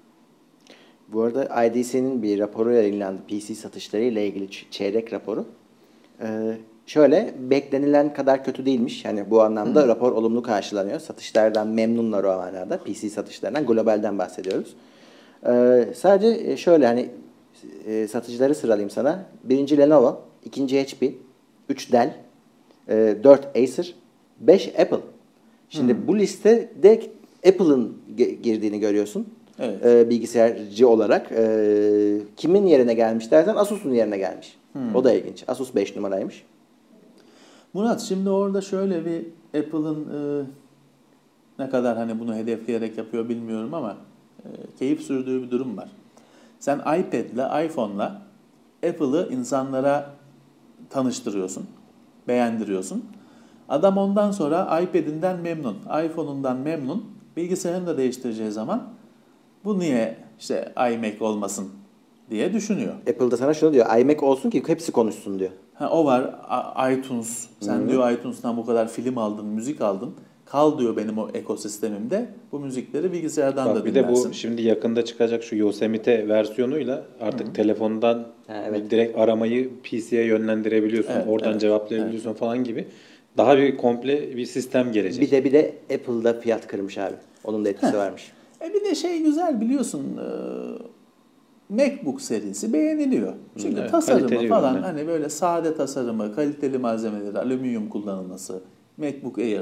Bu arada I D C'nin bir raporu yayınlandı. P C satışları ile ilgili ç- çeyrek raporu. Ee, şöyle beklenilen kadar kötü değilmiş. Yani bu anlamda rapor olumlu karşılanıyor. Satışlardan memnunlar o manada. P C satışlarından, globalden bahsediyoruz. Ee, sadece şöyle hani e, satıcıları sıralayayım sana. Birinci Lenovo, ikinci H P, üç Dell, e, dört Acer, beş Apple. Şimdi bu listede Apple'ın ge- girdiğini görüyorsun. Evet. E, bilgisayarcı olarak. E, kimin yerine gelmiş dersen Asus'un yerine gelmiş. O da ilginç. Asus beş numaraymış. Murat şimdi orada şöyle bir Apple'ın e, ne kadar hani bunu hedefleyerek yapıyor bilmiyorum ama e, keyif sürdüğü bir durum var. Sen iPad'le, iPhone'la Apple'ı insanlara tanıştırıyorsun, beğendiriyorsun. Adam ondan sonra iPad'inden memnun, iPhone'undan memnun. Bilgisayarını da değiştireceği zaman bu niye işte iMac olmasın diye düşünüyor. Apple'da sana şunu diyor. iMac olsun ki hepsi konuşsun diyor. Ha, o var. A- iTunes. Sen Hı-hı. diyor iTunes'tan bu kadar film aldın, müzik aldın. Kal diyor benim o ekosistemimde. Bu müzikleri bilgisayardan Bak da bir de dinlersin. bu şimdi yakında çıkacak şu Yosemite versiyonuyla artık Hı-hı. telefondan Ha, evet. direkt aramayı P C'ye yönlendirebiliyorsun. Evet, Oradan evet, cevaplayabiliyorsun falan gibi. Daha bir komple bir sistem gelecek. Bir de bir de Apple'da fiyat kırmış abi. Onun da etkisi varmış. E bir de şey güzel biliyorsun. e, MacBook serisi beğeniliyor. Çünkü evet, tasarımı kaliteli falan ürünler. hani böyle sade tasarımı, kaliteli malzemeleri, alüminyum kullanılması, MacBook Air.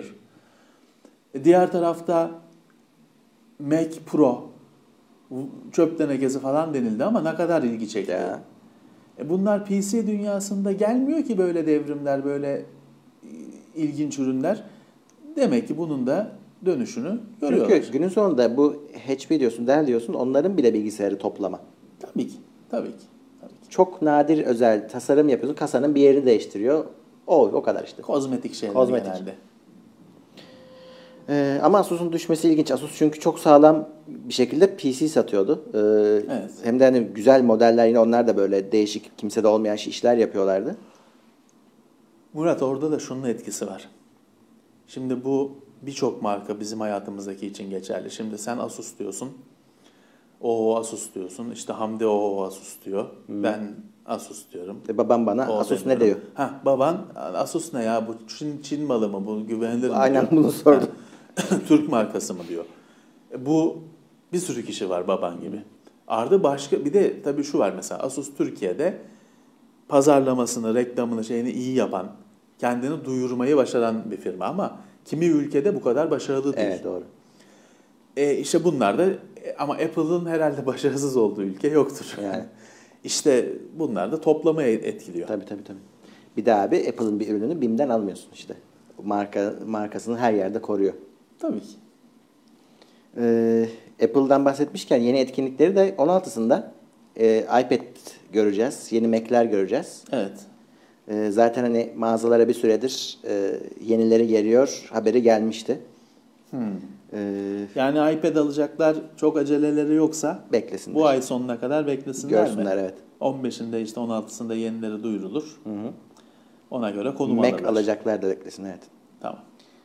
E diğer tarafta Mac Pro çöp tenekesi falan denildi ama ne kadar ilgi çekti. Ya. E bunlar P C dünyasında gelmiyor ki böyle devrimler, böyle ilginç ürünler. Demek ki bunun da dönüşünü görüyorlar. Çünkü günün sonunda bu H P diyorsun, Dell diyorsun, onların bile bilgisayarı toplama. Tabii ki, tabii ki. Tabii ki. Çok nadir özel tasarım yapıyorsun, kasanın bir yerini değiştiriyor. O o kadar işte. Kozmetik şeyler Kozmetik. genelde. Ee, ama Asus'un düşmesi ilginç. Asus çünkü çok sağlam bir şekilde P C satıyordu. Ee, Evet. Hem de hani güzel modeller, yine onlar da böyle değişik, kimsede olmayan işler yapıyorlardı. Murat orada da şunun etkisi var. Şimdi bu birçok marka bizim hayatımızdaki için geçerli. Şimdi sen Asus diyorsun. O Asus diyorsun. İşte Hamdi o Asus diyor. Ben Asus diyorum. E, babam bana O Asus demiyorum. ne diyor? Ha, baban Asus ne ya? Bu Çin, Çin malı mı? Bu güvenilir mi? Aynen diyor. bunu sordu. Ha, Türk markası mı diyor. E, bu bir sürü kişi var baban gibi. Arda başka bir de tabii şu var mesela Asus Türkiye'de pazarlamasını, reklamını, şeyini iyi yapan, kendini duyurmayı başaran bir firma ama kimi ülkede bu kadar başarılı değil. Evet, doğru. E işte bunlar da ama Apple'ın herhalde başarısız olduğu ülke yoktur. Yani. İşte bunlar da toplama etkiliyor. Tabii tabii tabii. Bir de abi Apple'ın bir ürününü B İ M'den almıyorsun işte. Marka markasını her yerde koruyor. Tabii ki. Ee, Apple'dan bahsetmişken yeni etkinlikleri de on altısında e, iPad göreceğiz. Yeni Mac'ler göreceğiz. Evet. Ee, zaten hani mağazalara bir süredir e, yenileri geliyor. Haberi gelmişti. Hmm. Ee, Yani iPad alacaklar, çok aceleleri yoksa beklesinler. bu ay sonuna kadar beklesinler Görsünler, mi? evet. on beşinde işte on altısında yenileri duyurulur. Hı hı. Ona göre konum Mac alırlar. alacaklar da beklesin, evet. Tamam.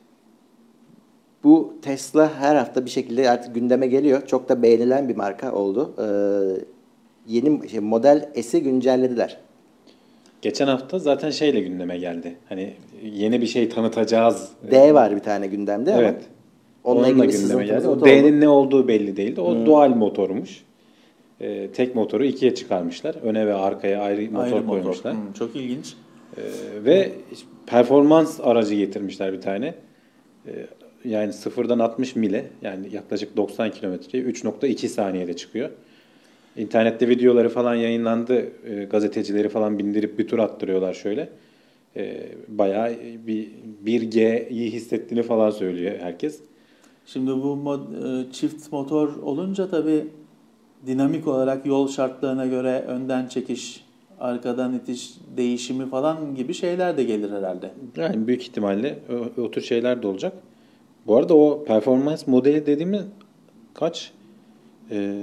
Bu Tesla her hafta bir şekilde artık gündeme geliyor. Çok da beğenilen bir marka oldu. Ee, yeni şey, Model S'i güncellediler. Geçen hafta zaten şeyle gündeme geldi. Hani yeni bir şey tanıtacağız. D var bir tane gündemde Evet. ama onunla, Onunla ilgili gündeme geldi. O sızıntı D'nin oldu. ne olduğu belli değildi. O Hmm. dual motormuş. Ee, tek motoru ikiye çıkarmışlar. Öne ve arkaya ayrı motor Ayrı motor. koymuşlar. Hmm, çok ilginç. Ee, ve performans aracı getirmişler bir tane. Ee, yani sıfırdan altmış mile, yani yaklaşık doksan kilometreye üç nokta iki saniyede çıkıyor. İnternette videoları falan yayınlandı. Ee, gazetecileri falan bindirip bir tur attırıyorlar şöyle. Ee, bayağı bir 1G'yi hissettiğini falan söylüyor herkes. Şimdi bu mod, e, çift motor olunca tabii dinamik olarak yol şartlarına göre önden çekiş, arkadan itiş değişimi falan gibi şeyler de gelir herhalde. Yani büyük ihtimalle o, o tür şeyler de olacak. Bu arada o performans modeli dediğimi kaç? Ee,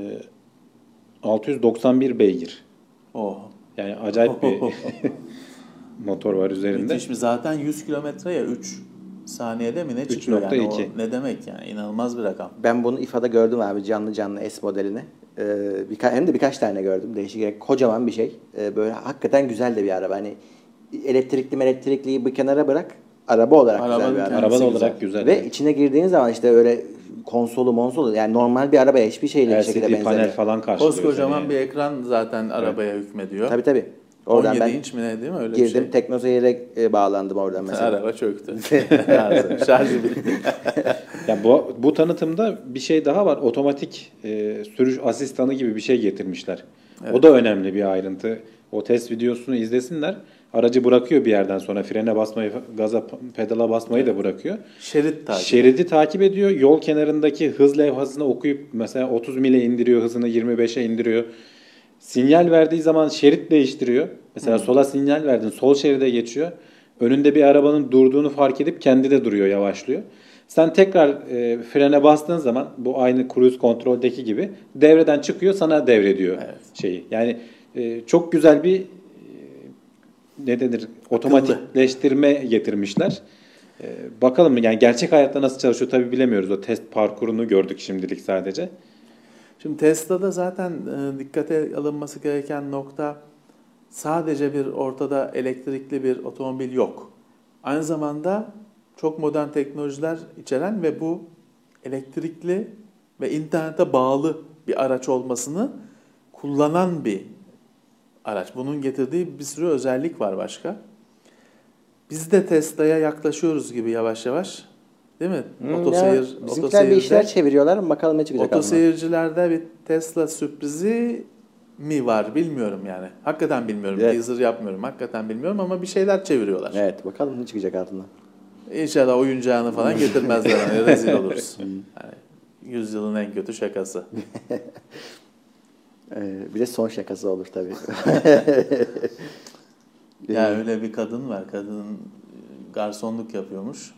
altı yüz doksan bir beygir. Oh. Yani acayip bir motor var üzerinde. Müthiş bir, zaten yüz kilometreye üç saniyede mi ne üç çıkıyor nokta yani iki. o ne demek yani, inanılmaz bir rakam. Ben bunu İFA'da gördüm abi, canlı canlı S modelini. Ee, birka- hem de birkaç tane gördüm. Değişik, kocaman bir şey. Ee, böyle hakikaten güzel de bir araba. Hani elektrikli elektrikliyi bir kenara bırak. Araba olarak Arabanın güzel bir araba. Araba kendisi olarak güzel. Ve evet. içine girdiğin zaman işte öyle konsolu monsolu, yani normal bir arabaya hiçbir şeyle bir şekilde L C D panel benzemiyor. falan karşılıyor. Koskocaman seni. bir ekran zaten arabaya hükmediyor. Tabii tabii. Oradan on yedi ben inç mi ne değil mi öyle girdim, bir şey. Teknoseyir'e e, bağlandım oradan mesela. Araba çöktü. Şarjı bitti. Ya bu, bu tanıtımda bir şey daha var. Otomatik e, sürüş asistanı gibi bir şey getirmişler. Evet. O da önemli bir ayrıntı. O test videosunu izlesinler. Aracı bırakıyor bir yerden sonra. Frene basmayı, gaza, pedala basmayı da bırakıyor. Şerit takip. Şeridi takip ediyor. Yol kenarındaki hız levhasını okuyup mesela otuz mile indiriyor. Hızını yirmi beşe indiriyor. Sinyal verdiği zaman şerit değiştiriyor. Mesela hmm. sola sinyal verdin. Sol şeride geçiyor. Önünde bir arabanın durduğunu fark edip kendi de duruyor, yavaşlıyor. Sen tekrar e, frene bastığın zaman bu aynı cruise kontroldeki gibi devreden çıkıyor, sana devrediyor evet. şeyi. Yani e, çok güzel bir e, ne denir? Otomatikleştirme getirmişler. E, bakalım yani gerçek hayatta nasıl çalışıyor tabii bilemiyoruz. O test parkurunu gördük şimdilik sadece. Şimdi Tesla'da zaten e, dikkate alınması gereken nokta, sadece bir ortada elektrikli bir otomobil yok. Aynı zamanda çok modern teknolojiler içeren ve bu elektrikli ve internete bağlı bir araç olmasını kullanan bir araç. Bunun getirdiği bir sürü özellik var başka. Biz de Tesla'ya yaklaşıyoruz gibi yavaş yavaş. Değil mi? Hmm, Otoseyir, ya, bizimkiler bir işler çeviriyorlar. Bakalım ne çıkacak. Otoseyircilerde bir Tesla sürprizi mi var bilmiyorum yani. Hakikaten bilmiyorum. Evet. Teaser yapmıyorum. Hakikaten bilmiyorum ama bir şeyler çeviriyorlar. Evet, bakalım ne çıkacak altından. İnşallah oyuncağını falan getirmezler. Yani rezil oluruz. Yani yüzyılın en kötü şakası. Ee, bir de son şakası olur tabii. Ya öyle bir kadın var. Kadın garsonluk yapıyormuş.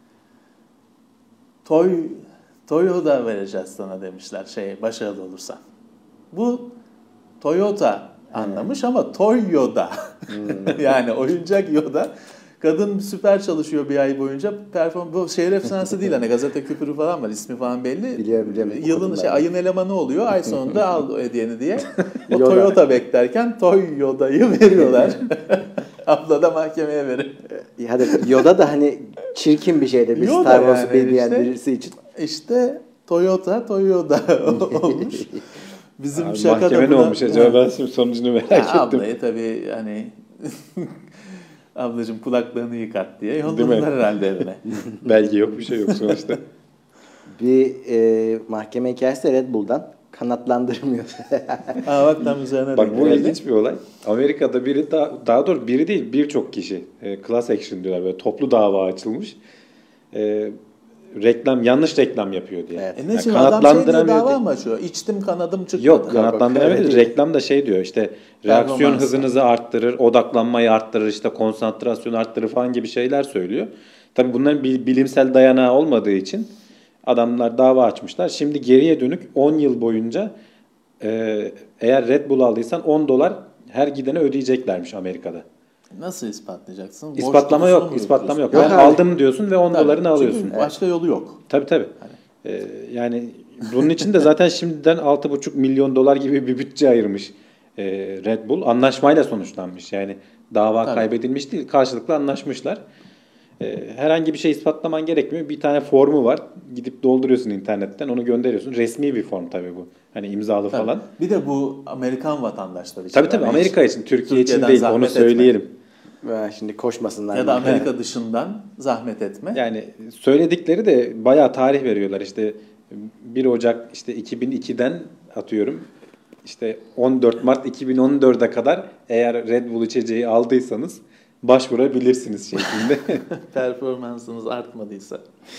Toy Toyota vereceğiz sana demişler şey başarılı olursan. Bu Toyota anlamış ama Toy Yoda. Hmm. Yani oyuncak Yoda. Kadın süper çalışıyor bir ay boyunca. Perform bu şehir efsanesi değil, hani gazete küpürü falan var, ismi falan belli. Biliyorum, biliyorum. Yılın şey ayın elemanı oluyor. Ay sonunda al o hediyeni diye. O Toyota beklerken Toy Yoda'yı veriyorlar. Abla da mahkemeye verir. Hadi Yoda da hani çirkin bir şeydir bir Yoda Star Wars'u yani bilmeyen işte, birisi için. İşte Toyota, Toyota olmuş. Bizim Abi, şaka da mahkeme buna... ne olmuş acaba, ben şimdi sonucunu merak ya ettim. Ablayı tabii hani ablacığım kulaklarını yıkat diye yolladılar herhalde evine. Belge yok, bir şey yok sonuçta. Bir e, mahkeme hikayesi de Red Bull'dan kanatlandırmıyor. Aa bak tam üzerine Bak bu geldi. ilginç bir olay. Amerika'da biri daha, daha doğrusu biri değil birçok kişi e, class action diyorlar, böyle toplu dava açılmış. E, reklam yanlış reklam yapıyor diye. Evet. E ne Yani şimdi adam şey diye kanatlandıramıyor dava değil. mı açıyor? İçtim kanadım çıkmadı. Yok, kanatlandıramıyor. Evet. Reklam da şey diyor işte, reaksiyon Performansı. hızınızı arttırır, odaklanmayı arttırır, işte konsantrasyonu arttırır falan gibi şeyler söylüyor. Tabii bunların bil- bilimsel dayanağı olmadığı için adamlar dava açmışlar. Şimdi geriye dönük on yıl boyunca e, eğer Red Bull aldıysan on dolar her gidene ödeyeceklermiş Amerika'da. Nasıl ispatlayacaksın? Boş İspatlama durusunu yok, mu ispatlama yok. yürütüyorsun? Ben Yok abi. aldım diyorsun ve on Tabii. dolarını alıyorsun. Çünkü başka yolu yok. Tabii tabii. Ee, yani bunun için de zaten şimdiden altı buçuk milyon dolar gibi bir bütçe ayırmış e, Red Bull. Anlaşmayla sonuçlanmış. Yani dava Tabii. kaybedilmiş değil. Karşılıklı anlaşmışlar. Ee, herhangi bir şey ispatlaman gerekmiyor. Bir tane formu var. Gidip dolduruyorsun internetten. Onu gönderiyorsun. Resmi bir form tabii bu. Hani imzalı Tabii. falan. Bir de bu Amerikan vatandaşları için. Tabii tabii. Yani Amerika için. Türkiye için Türkiye'den değil. zahmet Onu etme. söyleyelim. Ve şimdi koşmasınlar. Ya da Amerika dışından zahmet etme. Yani söyledikleri de bayağı tarih veriyorlar. İşte bir Ocak işte iki bin ikiden atıyorum. İşte on dört Mart iki bin on dörde kadar eğer Red Bull içeceği aldıysanız başvurabilirsiniz şeklinde. Performansınız artmadıysa.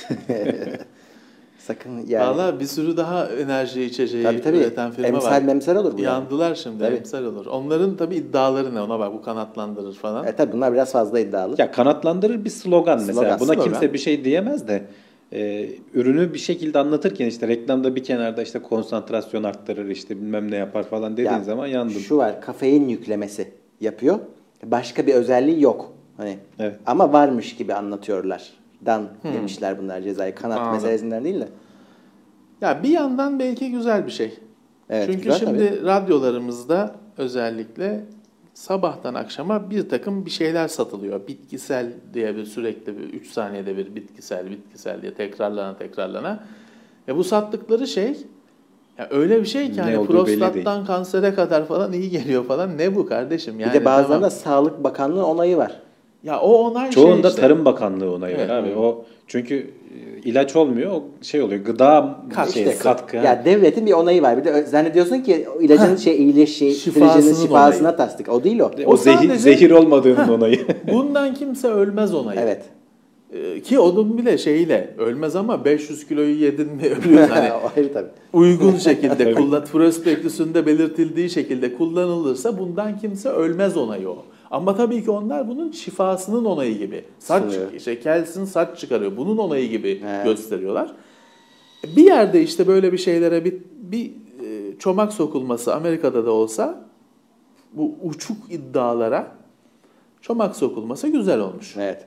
Sakın yani. Valla bir sürü daha enerji içeceği Tabii, tabii. üreten firma Emsal var. memsal olur bu yani. Yandılar şimdi, Tabii. emsal olur. Onların tabii iddiaları ne? Ona bak, bu kanatlandırır falan. E, tabii bunlar biraz fazla iddialı. Ya kanatlandırır bir slogan, Slogan, mesela. Buna slogan. kimse bir şey diyemez de e, ürünü bir şekilde anlatırken işte reklamda bir kenarda işte konsantrasyon arttırır, işte bilmem ne yapar falan dediğin Ya, zaman yandın. Şu var, kafein yüklemesi yapıyor. Başka bir özelliği yok. Hani Evet. ama varmış gibi anlatıyorlar. Dan yemişler bunlar cezayı. Kanat Anladım. meselesinden değil de. Ya bir yandan belki güzel bir şey. Evet, Çünkü güzel şimdi tabii. radyolarımızda özellikle sabahtan akşama bir takım bir şeyler satılıyor. Bitkisel diye bir sürekli bir üç saniyede bir bitkisel bitkisel diye tekrarlana tekrarlana. E bu sattıkları şey ya öyle bir şey ki Ne hani olduğu belli prostattan kansere kadar falan iyi geliyor falan. Ne bu kardeşim? Yani bir de bazılarında tamam. Sağlık Bakanlığı onayı var. Ya o onay şey Çoğunda işte. Tarım Bakanlığı onayı Evet. var abi. O çünkü e, ilaç olmuyor, o şey oluyor. Gıda Katkı. şey, İşte, katkı. Ya devletin bir onayı var. Bir de zannediyorsun ki o ilacın şey iyileşi, Şifasının şifasına onayı. tasdik. O değil o. o, o zehir, sadece- zehir olmadığının onayı. Bundan kimse ölmez onayı. Evet. Ee, Ki onun bile şeyiyle ölmez ama beş yüz kiloyu yedin mi ölüyorsun. Hani O ayrı tabii. uygun şekilde kullan, prospektüsünde belirtildiği şekilde kullanılırsa bundan kimse ölmez onayı o. Ama tabii ki onlar bunun şifasının onayı gibi. Saç, Sınıyor. işte kelsin saç çıkarıyor. Bunun onayı gibi Evet. gösteriyorlar. Bir yerde işte böyle bir şeylere bir, bir e, çomak sokulması Amerika'da da olsa bu uçuk iddialara çomak sokulması güzel olmuş. Evet.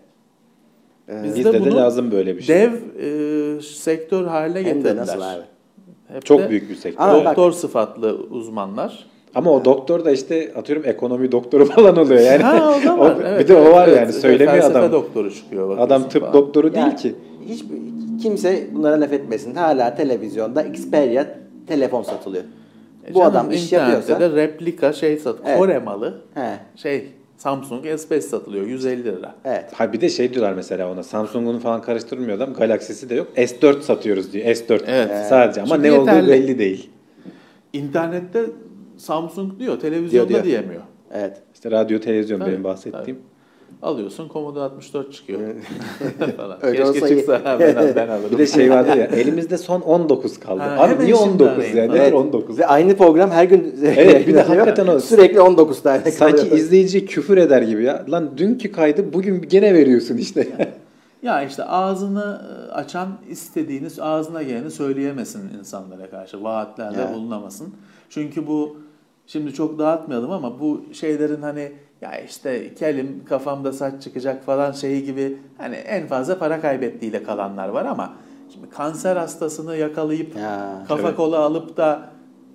Biz Bizde de bunu lazım böyle bir şey. Dev e, sektör haline Hem de getirdiler. nasıl abi? Hep Çok de büyük bir sektör. Ama doktor sıfatlı uzmanlar. Ama o doktor da işte atıyorum ekonomi doktoru falan oluyor yani. Ha o da var. O- evet, bir de evet, o var evet. yani, söylemiyor Felsefe adam. doktoru çıkıyor. bakıyorsun Adam tıp falan. doktoru Ya, değil ki. Hiç kimse bunlara laf etmesin. Hala televizyonda Xperia telefon satılıyor. E Bu canım, adam iş internette yapıyorsa. de replika şey sat. Evet. Kore malı. He, Şey Samsung S beş satılıyor yüz elli lira. evet. Ha bir de şey diyorlar mesela ona, Samsung'un falan karıştırmıyor adam. Galaxy'si de yok. S dört satıyoruz diyor. S dört Evet. sadece ama Çünkü ne olduğu yeterli. belli değil. İnternette Samsung diyor, televizyonda Diyor, diyor. diyemiyor. Evet. İşte radyo, televizyon Tabii, benim bahsettiğim. tabii. Alıyorsun Commodore altmış dört çıkıyor. falan. Öyle Keşke olsa iyi. çıksa ha, ben, al- ben alırım. Bir de şey vardı ya, elimizde son on dokuz kaldı. Ha, Abi hemen niye şimdi on dokuz arayın yani? falan. Nedir Evet. on dokuz? Ve aynı program her gün Evet, bir de hakikaten o. sürekli on dokuz tane Sanki kalıyor. izleyici küfür eder gibi ya. Lan dünkü kaydı bugün gene veriyorsun işte. Ya işte ağzını açan istediğini, ağzına geleni söyleyemesin insanlara karşı. Vaatlerde Ya. bulunamasın. Çünkü bu, şimdi çok dağıtmayalım ama bu şeylerin hani ya işte kelim kafamda saç çıkacak falan şeyi gibi hani en fazla para kaybettiğiyle kalanlar var ama şimdi kanser hastasını yakalayıp Ya, kafa evet. kola alıp da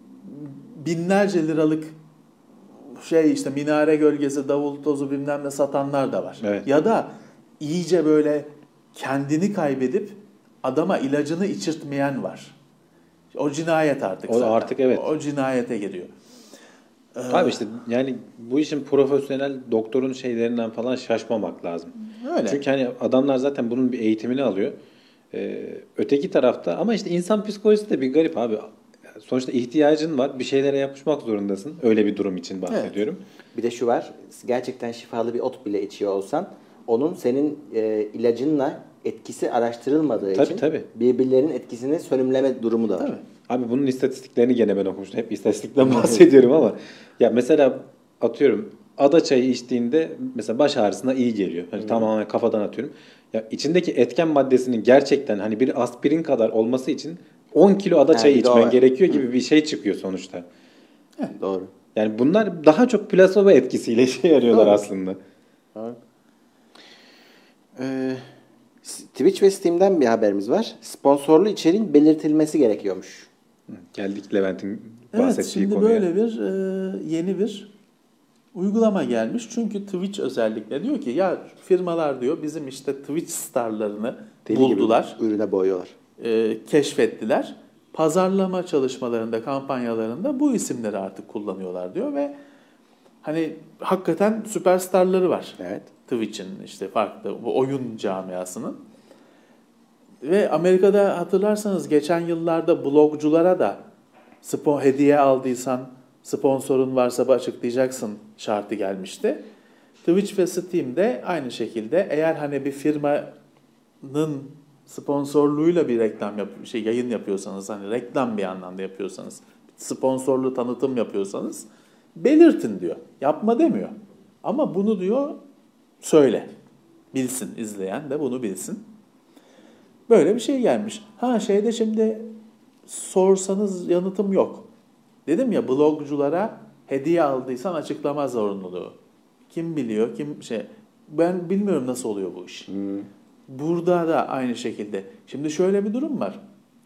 binlerce liralık şey işte minare gölgesi, davul tozu bilmem ne satanlar da var. Evet. Ya da iyice böyle kendini kaybedip adama ilacını içirtmeyen var. O cinayet artık O zaten. artık evet. O cinayete giriyor. Abi işte yani bu işin profesyonel doktorun şeylerinden falan şaşmamak lazım. Öyle. Çünkü hani adamlar zaten bunun bir eğitimini alıyor. Ee, öteki tarafta ama işte insan psikolojisi de bir garip abi. Sonuçta ihtiyacın var. Bir şeylere yapışmak zorundasın. Öyle bir durum için bahsediyorum. Evet. Bir de şu var. Gerçekten şifalı bir ot bile içiyor olsan onun senin e, ilacınla etkisi araştırılmadığı Tabii, için tabii. birbirlerinin etkisini sönümleme durumu da var. Tabii. Abi bunun istatistiklerini gene ben okumuştum. Hep istatistikten bahsediyorum ama ya mesela atıyorum ada çayı içtiğinde mesela baş ağrısına iyi geliyor. Hani tamamen kafadan atıyorum. Ya içindeki etken maddesinin gerçekten hani bir aspirin kadar olması için on kilo ada Ha, çayı bir de o içmen var. gerekiyor gibi bir şey çıkıyor sonuçta. Doğru. Yani bunlar daha çok plasebo etkisiyle işe yarıyorlar Doğru. aslında. Doğru. Ee, Twitch ve Steam'den bir haberimiz var. Sponsorlu içeriğin belirtilmesi gerekiyormuş. Geldik Levent'in Evet, bahsettiği şimdi konuya. böyle bir e, yeni bir uygulama gelmiş. Çünkü Twitch özellikle diyor ki ya firmalar diyor bizim işte Twitch starlarını Deli buldular, gibi ürüne boyuyorlar. e, keşfettiler. Pazarlama çalışmalarında, kampanyalarında bu isimleri artık kullanıyorlar diyor ve hani hakikaten süperstarları var. Evet. Twitch'in işte farklı bu oyun camiasının. Ve Amerika'da hatırlarsanız geçen yıllarda blogculara da spon hediye aldıysan sponsorun varsa açıklayacaksın şartı gelmişti. Twitch ve Steam'de aynı şekilde eğer hani bir firmanın sponsorluğuyla bir reklam yap şey yayın yapıyorsanız hani reklam bir anlamda yapıyorsanız sponsorlu tanıtım yapıyorsanız belirtin diyor. Yapma demiyor. Ama bunu diyor söyle. Bilsin izleyen de bunu bilsin. Böyle bir şey gelmiş. Ha şeyde şimdi sorsanız yanıtım yok. Dedim ya blogculara hediye aldıysan açıklama zorunluluğu. Kim biliyor, kim şey. Ben bilmiyorum nasıl oluyor bu iş. Hmm. Burada da aynı şekilde. Şimdi şöyle bir durum var.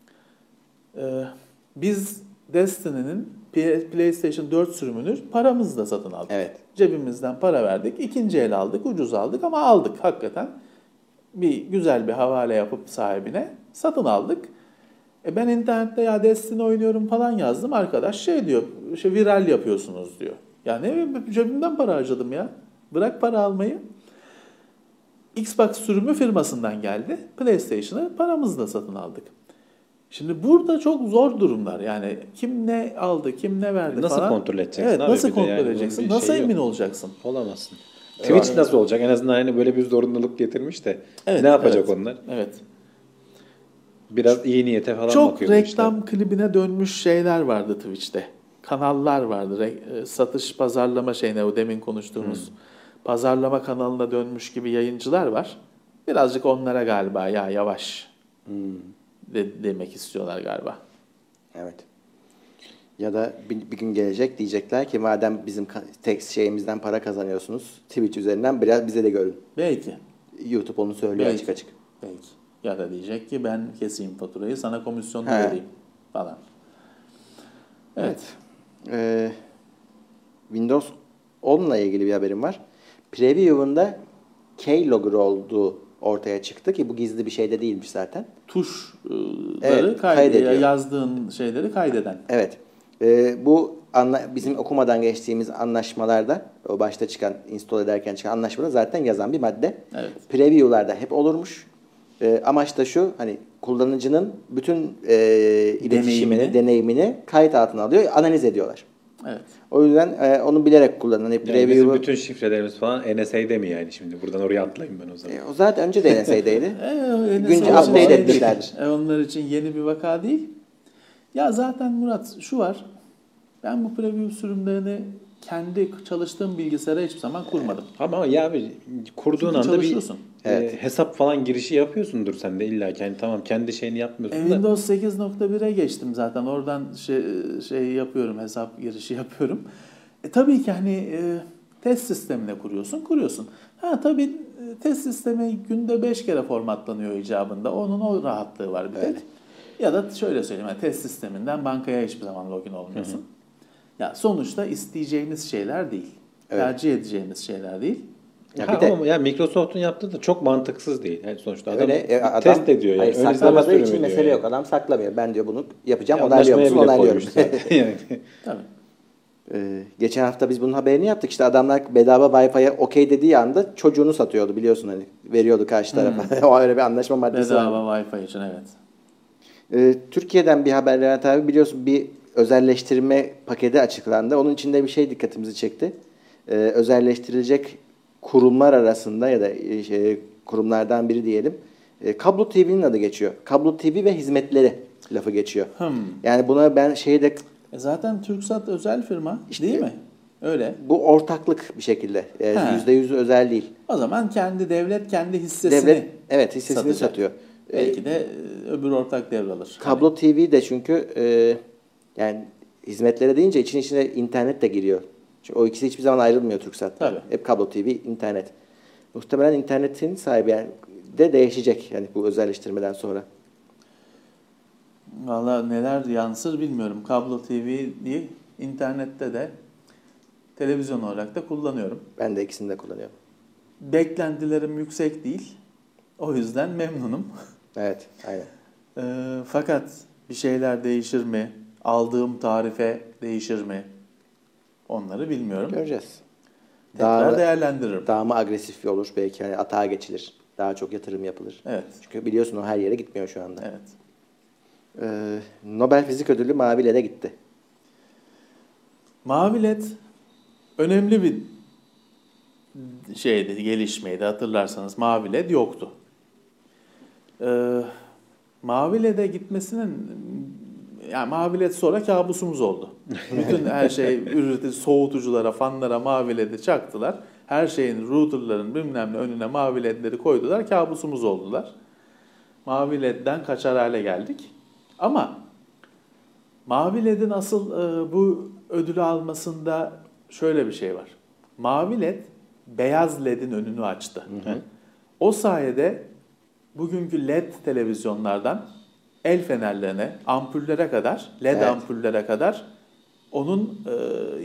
Ee, biz Destiny'nin PlayStation dört sürümünü paramızla satın aldık. Evet. Cebimizden para verdik. İkinci el aldık, ucuz aldık ama aldık hakikaten. Bir güzel bir havale yapıp sahibine satın aldık. E ben internette ya Destiny oynuyorum falan yazdım. Arkadaş şey diyor, şey viral yapıyorsunuz diyor. Ya ne cebimden para harcadım ya. Bırak para almayı. Xbox sürümü firmasından geldi. PlayStation'ı paramızla satın aldık. Şimdi burada çok zor durumlar. Yani kim ne aldı, kim ne verdi nasıl falan. kontrol edeceksin? Evet, abi nasıl bir de kontrol yani edeceksin? bunun bir Nasıl şeyi emin yok. olacaksın? Olamazsın. Twitch Evet. nasıl olacak? En azından hani böyle bir zorunluluk getirmiş de Evet, ne yapacak evet, onlar? Evet. Biraz iyi niyete falan Çok bakıyor bu reklam işler. klibine dönmüş şeyler vardı Twitch'te. Kanallar vardı. Re- satış pazarlama şeyine o demin konuştuğumuz hmm. pazarlama kanalına dönmüş gibi yayıncılar var. Birazcık onlara galiba ya yavaş hmm. de- demek istiyorlar galiba. Evet. Ya da bir, bir gün gelecek diyecekler ki madem bizim tek şeyimizden para kazanıyorsunuz Twitch üzerinden biraz bize de görün. Belki. YouTube onu söylüyor Belki. açık açık. Belki. Ya da diyecek ki ben keseyim faturayı sana komisyonunu He. vereyim falan. Evet. evet. Ee, Windows on ile ilgili bir haberim var. Preview'unda keylogger olduğu ortaya çıktı ki bu gizli bir şey de değilmiş zaten. Tuşları Evet, kayde- kaydediyor. yazdığın şeyleri kaydeden. Evet. Ee, bu anla- bizim okumadan geçtiğimiz anlaşmalarda, o başta çıkan, install ederken çıkan anlaşmada zaten yazan bir madde. Evet. Preview'larda hep olurmuş. Ee, amaç da şu, hani kullanıcının bütün e, iletişimini, Deneyimini. deneyimini kayıt altına alıyor, analiz ediyorlar. Evet. O yüzden e, onu bilerek kullanın. Hani Yani preview'u... bizim bütün şifrelerimiz falan N S A'de mi yani şimdi? Buradan oraya atlayayım ben o zaman. E, o zaten önce de N S A'deydi. E, Güncel N S A update şey etmişlerdir. değil. E, onlar için yeni bir vaka değil. Ya zaten Murat şu var. Ben bu preview sürümlerini kendi çalıştığım bilgisayara hiçbir zaman kurmadım. Ama ya bir kurduğun Çünkü anda bir çalışıyorsun. e, Evet. hesap falan girişi yapıyorsundur sen de illa ki. Yani tamam kendi şeyini yapmıyorsun E, da. Windows sekiz nokta bire geçtim zaten. Oradan şey, şey yapıyorum, hesap girişi yapıyorum. E, tabii ki hani e, test sistemine kuruyorsun, kuruyorsun. Ha tabii e, test sistemi günde beş kere formatlanıyor icabında. Onun o rahatlığı var bir tek. Evet. Ya da şöyle söyleyeyim, yani test sisteminden bankaya hiçbir zaman login olmuyorsun. Hı hı. Ya sonuçta isteyeceğiniz şeyler değil. Evet. Tercih edeceğiniz şeyler değil. Ya ha, bir de, ama ya Microsoft'un yaptığı da çok mantıksız değil. Yani sonuçta adam, öyle, e, adam test ediyor. Hayır, Yani. saklamadığı için mesele yani. yok. Adam saklamıyor. Ben diyor bunu yapacağım, Ya onaylıyor musun? bile Onaylıyorum. koymuş zaten yani. Tabii. Ee, geçen hafta biz bunun haberini yaptık. İşte adamlar bedava Wi-Fi'ye okey dediği anda çocuğunu satıyordu biliyorsun hani. Veriyordu karşı tarafa. Hmm. O öyle bir anlaşma maddesi var. Bedava Wi-Fi için evet. Ee, Türkiye'den bir haber Levent abi, biliyorsun bir özelleştirme paketi açıklandı. Onun içinde bir şey dikkatimizi çekti. Ee, özelleştirilecek kurumlar arasında ya da e, şey, kurumlardan biri diyelim. E, Kablo T V'nin adı geçiyor. Kablo T V ve hizmetleri lafı geçiyor. Hmm. Yani buna ben şeyde E zaten TürkSat özel firma İşte- değil mi? Öyle. bu ortaklık bir şekilde. E, He. yüzde yüz özel değil. O zaman kendi devlet kendi hissesini Devlet evet hissesini satacak. satıyor. E, Belki de e, öbür ortak devralır. Kablo T V de çünkü e, yani hizmetlere deyince için içine internet de giriyor. Çünkü o ikisi hiçbir zaman ayrılmıyor TürkSat'ta. Tabii. Hep Kablo T V, internet. Muhtemelen internetin sahibi yani de değişecek yani bu özelleştirmeden sonra. Valla neler yansır bilmiyorum. Kablo T V'yi internette de televizyon olarak da kullanıyorum. Ben de ikisini de kullanıyorum. Beklentilerim yüksek değil. O yüzden memnunum. Evet, aynen. E, fakat bir şeyler değişir mi? Aldığım tarife değişir mi? Onları bilmiyorum. Göreceğiz. Tekrar Daha, değerlendiririm. daha mı agresif olur belki hani atağa geçilir. Daha çok yatırım yapılır. Evet. Çünkü biliyorsun o her yere gitmiyor şu anda. Evet. Ee, Nobel Fizik Ödülü Mavi L E D'e gitti. Mavi led önemli bir şeydi, gelişmeydi. Hatırlarsanız mavi led yoktu. Ee, mavi led'e gitmesinin yani mavi led sonra kabusumuz oldu. Bütün her şey üretici, soğutuculara, fanlara mavi led'i çaktılar. Her şeyin routerların bilmem ne önüne mavi ledleri koydular. Kabusumuz oldular. Mavi led'den kaçar hale geldik. Ama mavi led'in asıl e, bu ödülü almasında şöyle bir şey var. Mavi led beyaz led'in önünü açtı. Hı hı. O sayede bugünkü led televizyonlardan el fenerlerine, ampullere kadar, led Evet. ampullere kadar onun e,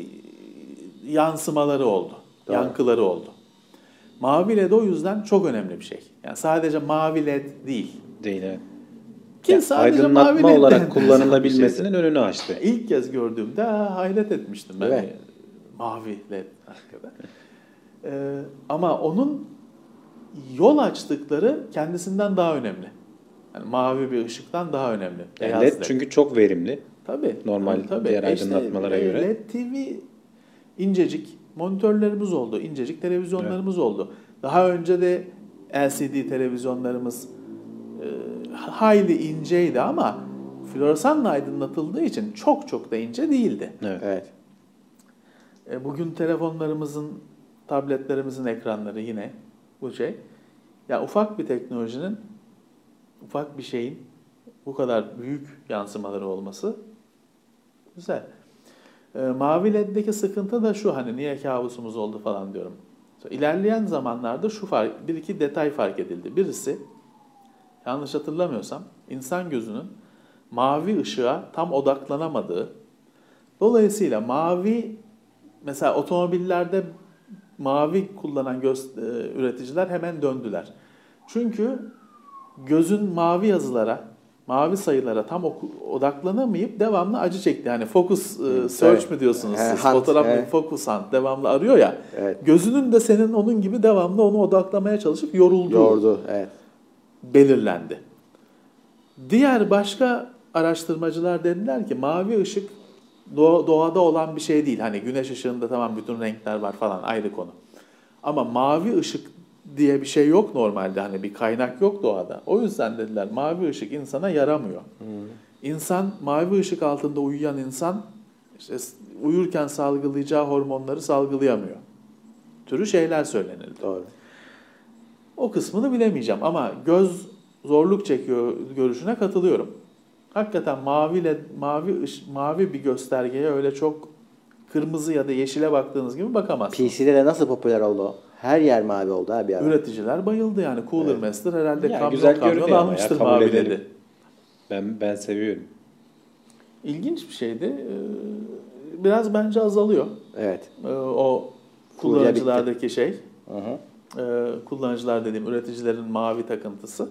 yansımaları oldu, Doğru. yankıları oldu. Mavi led o yüzden çok önemli bir şey. Yani sadece mavi led değil. Değil evet. Ki Yani sadece mavi aydınlatma ledden olarak bir kullanılabilmesinin önünü açtı. şeydi. İlk kez gördüğümde ha, hayret etmiştim ben. Evet. Mavi led arkada. Ee, ama onun yol açtıkları kendisinden daha önemli. Yani mavi bir ışıktan daha önemli. Yani Beyaz L E D led. çünkü çok verimli. Tabii. Normal diğer E işte, aydınlatmalara e, göre. L E D T V incecik monitörlerimiz oldu, incecik televizyonlarımız oldu. Daha önce de L C D televizyonlarımız e, hayli inceydi ama floresanla aydınlatıldığı için çok çok da ince değildi. Evet. Evet. E, bugün telefonlarımızın, tabletlerimizin ekranları yine bu şey. Ya ufak bir teknolojinin, ufak bir şeyin bu kadar büyük yansımaları olması güzel. E, Mavi led'deki sıkıntı da şu, hani niye kabusumuz oldu falan diyorum. İlerleyen zamanlarda şu fark, bir iki detay fark edildi. Birisi, yanlış hatırlamıyorsam, insan gözünün mavi ışığa tam odaklanamadığı, dolayısıyla mavi, mesela otomobillerde mavi kullanan göz, e, üreticiler hemen döndüler. Çünkü gözün mavi yazılara, mavi sayılara tam oku, odaklanamayıp devamlı acı çekti. Hani focus e, search Evet. mü diyorsunuz He, siz? hunt, Fotoğraf he. focus hunt devamlı arıyor ya. Evet. Gözünün de senin onun gibi devamlı onu odaklamaya çalışıp yorulduğu Yordu. Evet. belirlendi. Diğer başka araştırmacılar dediler ki mavi ışık doğa- doğada olan bir şey değil. Hani güneş ışığında tamam bütün renkler var falan, ayrı konu. Ama mavi ışık diye bir şey yok normalde. Hani bir kaynak yok doğada. O yüzden dediler mavi ışık insana yaramıyor. Hmm. İnsan, mavi ışık altında uyuyan insan işte uyurken salgılayacağı hormonları salgılayamıyor. Türü şeyler söylenildi. Doğru. O kısmını bilemeyeceğim ama göz zorluk çekiyor görüşüne katılıyorum. Hakikaten maviyle mavi ış, mavi bir göstergeye öyle çok kırmızı ya da yeşile baktığınız gibi bakamazsınız. P C'de de nasıl popüler oldu o? Her yer mavi oldu abi ya. Üreticiler bayıldı yani. Cooler Evet. Master herhalde Ya kamyon güzel kamyon görünüyor ama ya, almıştır kabul mavileri. edelim. Ben ben seviyorum. İlginç bir şeydi. Ee, Biraz bence azalıyor. Evet. Ee, O Kurya kullanıcılardaki şey. Hı hı. Ee, Kullanıcılar dediğim üreticilerin mavi takıntısı.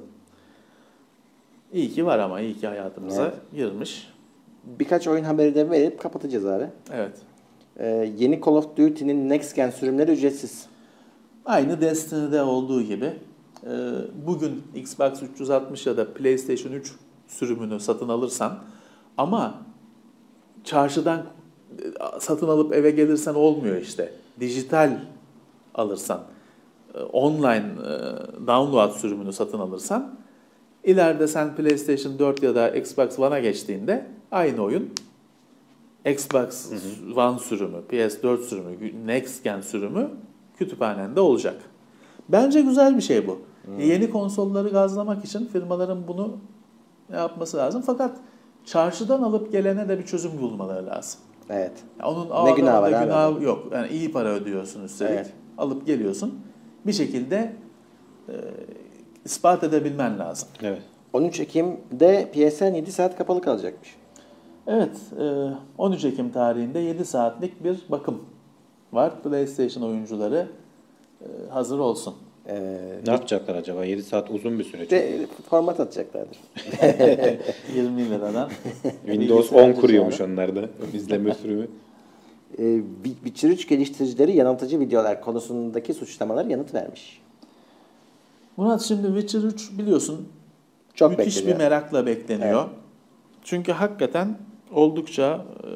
İyi ki var ama iyi ki hayatımıza Evet. girmiş. Birkaç oyun haberi de verip kapatacağız abi. Evet. Ee, yeni Call of Duty'nin Next Gen sürümleri ücretsiz. Aynı Destiny'de olduğu gibi e, bugün Xbox üç yüz altmış ya da PlayStation üç sürümünü satın alırsan ama çarşıdan e, satın alıp eve gelirsen olmuyor işte. Dijital alırsan, e, online e, download sürümünü satın alırsan ileride sen PlayStation dört ya da Xbox One'a geçtiğinde aynı oyun Xbox hı hı. One sürümü, P S dört sürümü, Next Gen sürümü kütüphanende olacak. Bence güzel bir şey bu. Hmm. Yeni konsolları gazlamak için firmaların bunu yapması lazım. Fakat çarşıdan alıp gelene de bir çözüm bulmaları lazım. Evet. Yani onun ne günahı var günahı yok. Yani iyi para ödüyorsun üstelik. Evet. Alıp geliyorsun. Bir şekilde e, ispat edebilmen lazım. Evet. on üç Ekim'de P S N yedi saat kapalı kalacakmış. Evet. on üç Ekim tarihinde yedi saatlik bir bakım var. PlayStation oyuncuları hazır olsun. Ee, ne yapacaklar acaba? yedi saat uzun bir süre. De, format atacaklardır. yirmi liradan. Windows on kuruyormuş onlar da. İzleme sürümü. Ee, Witcher üç geliştiricileri yanıltıcı videolar konusundaki suçlamalara yanıt vermiş. Murat, şimdi Witcher üç biliyorsun çok müthiş bekleniyor. Bir merakla bekleniyor. Evet. Çünkü hakikaten oldukça e,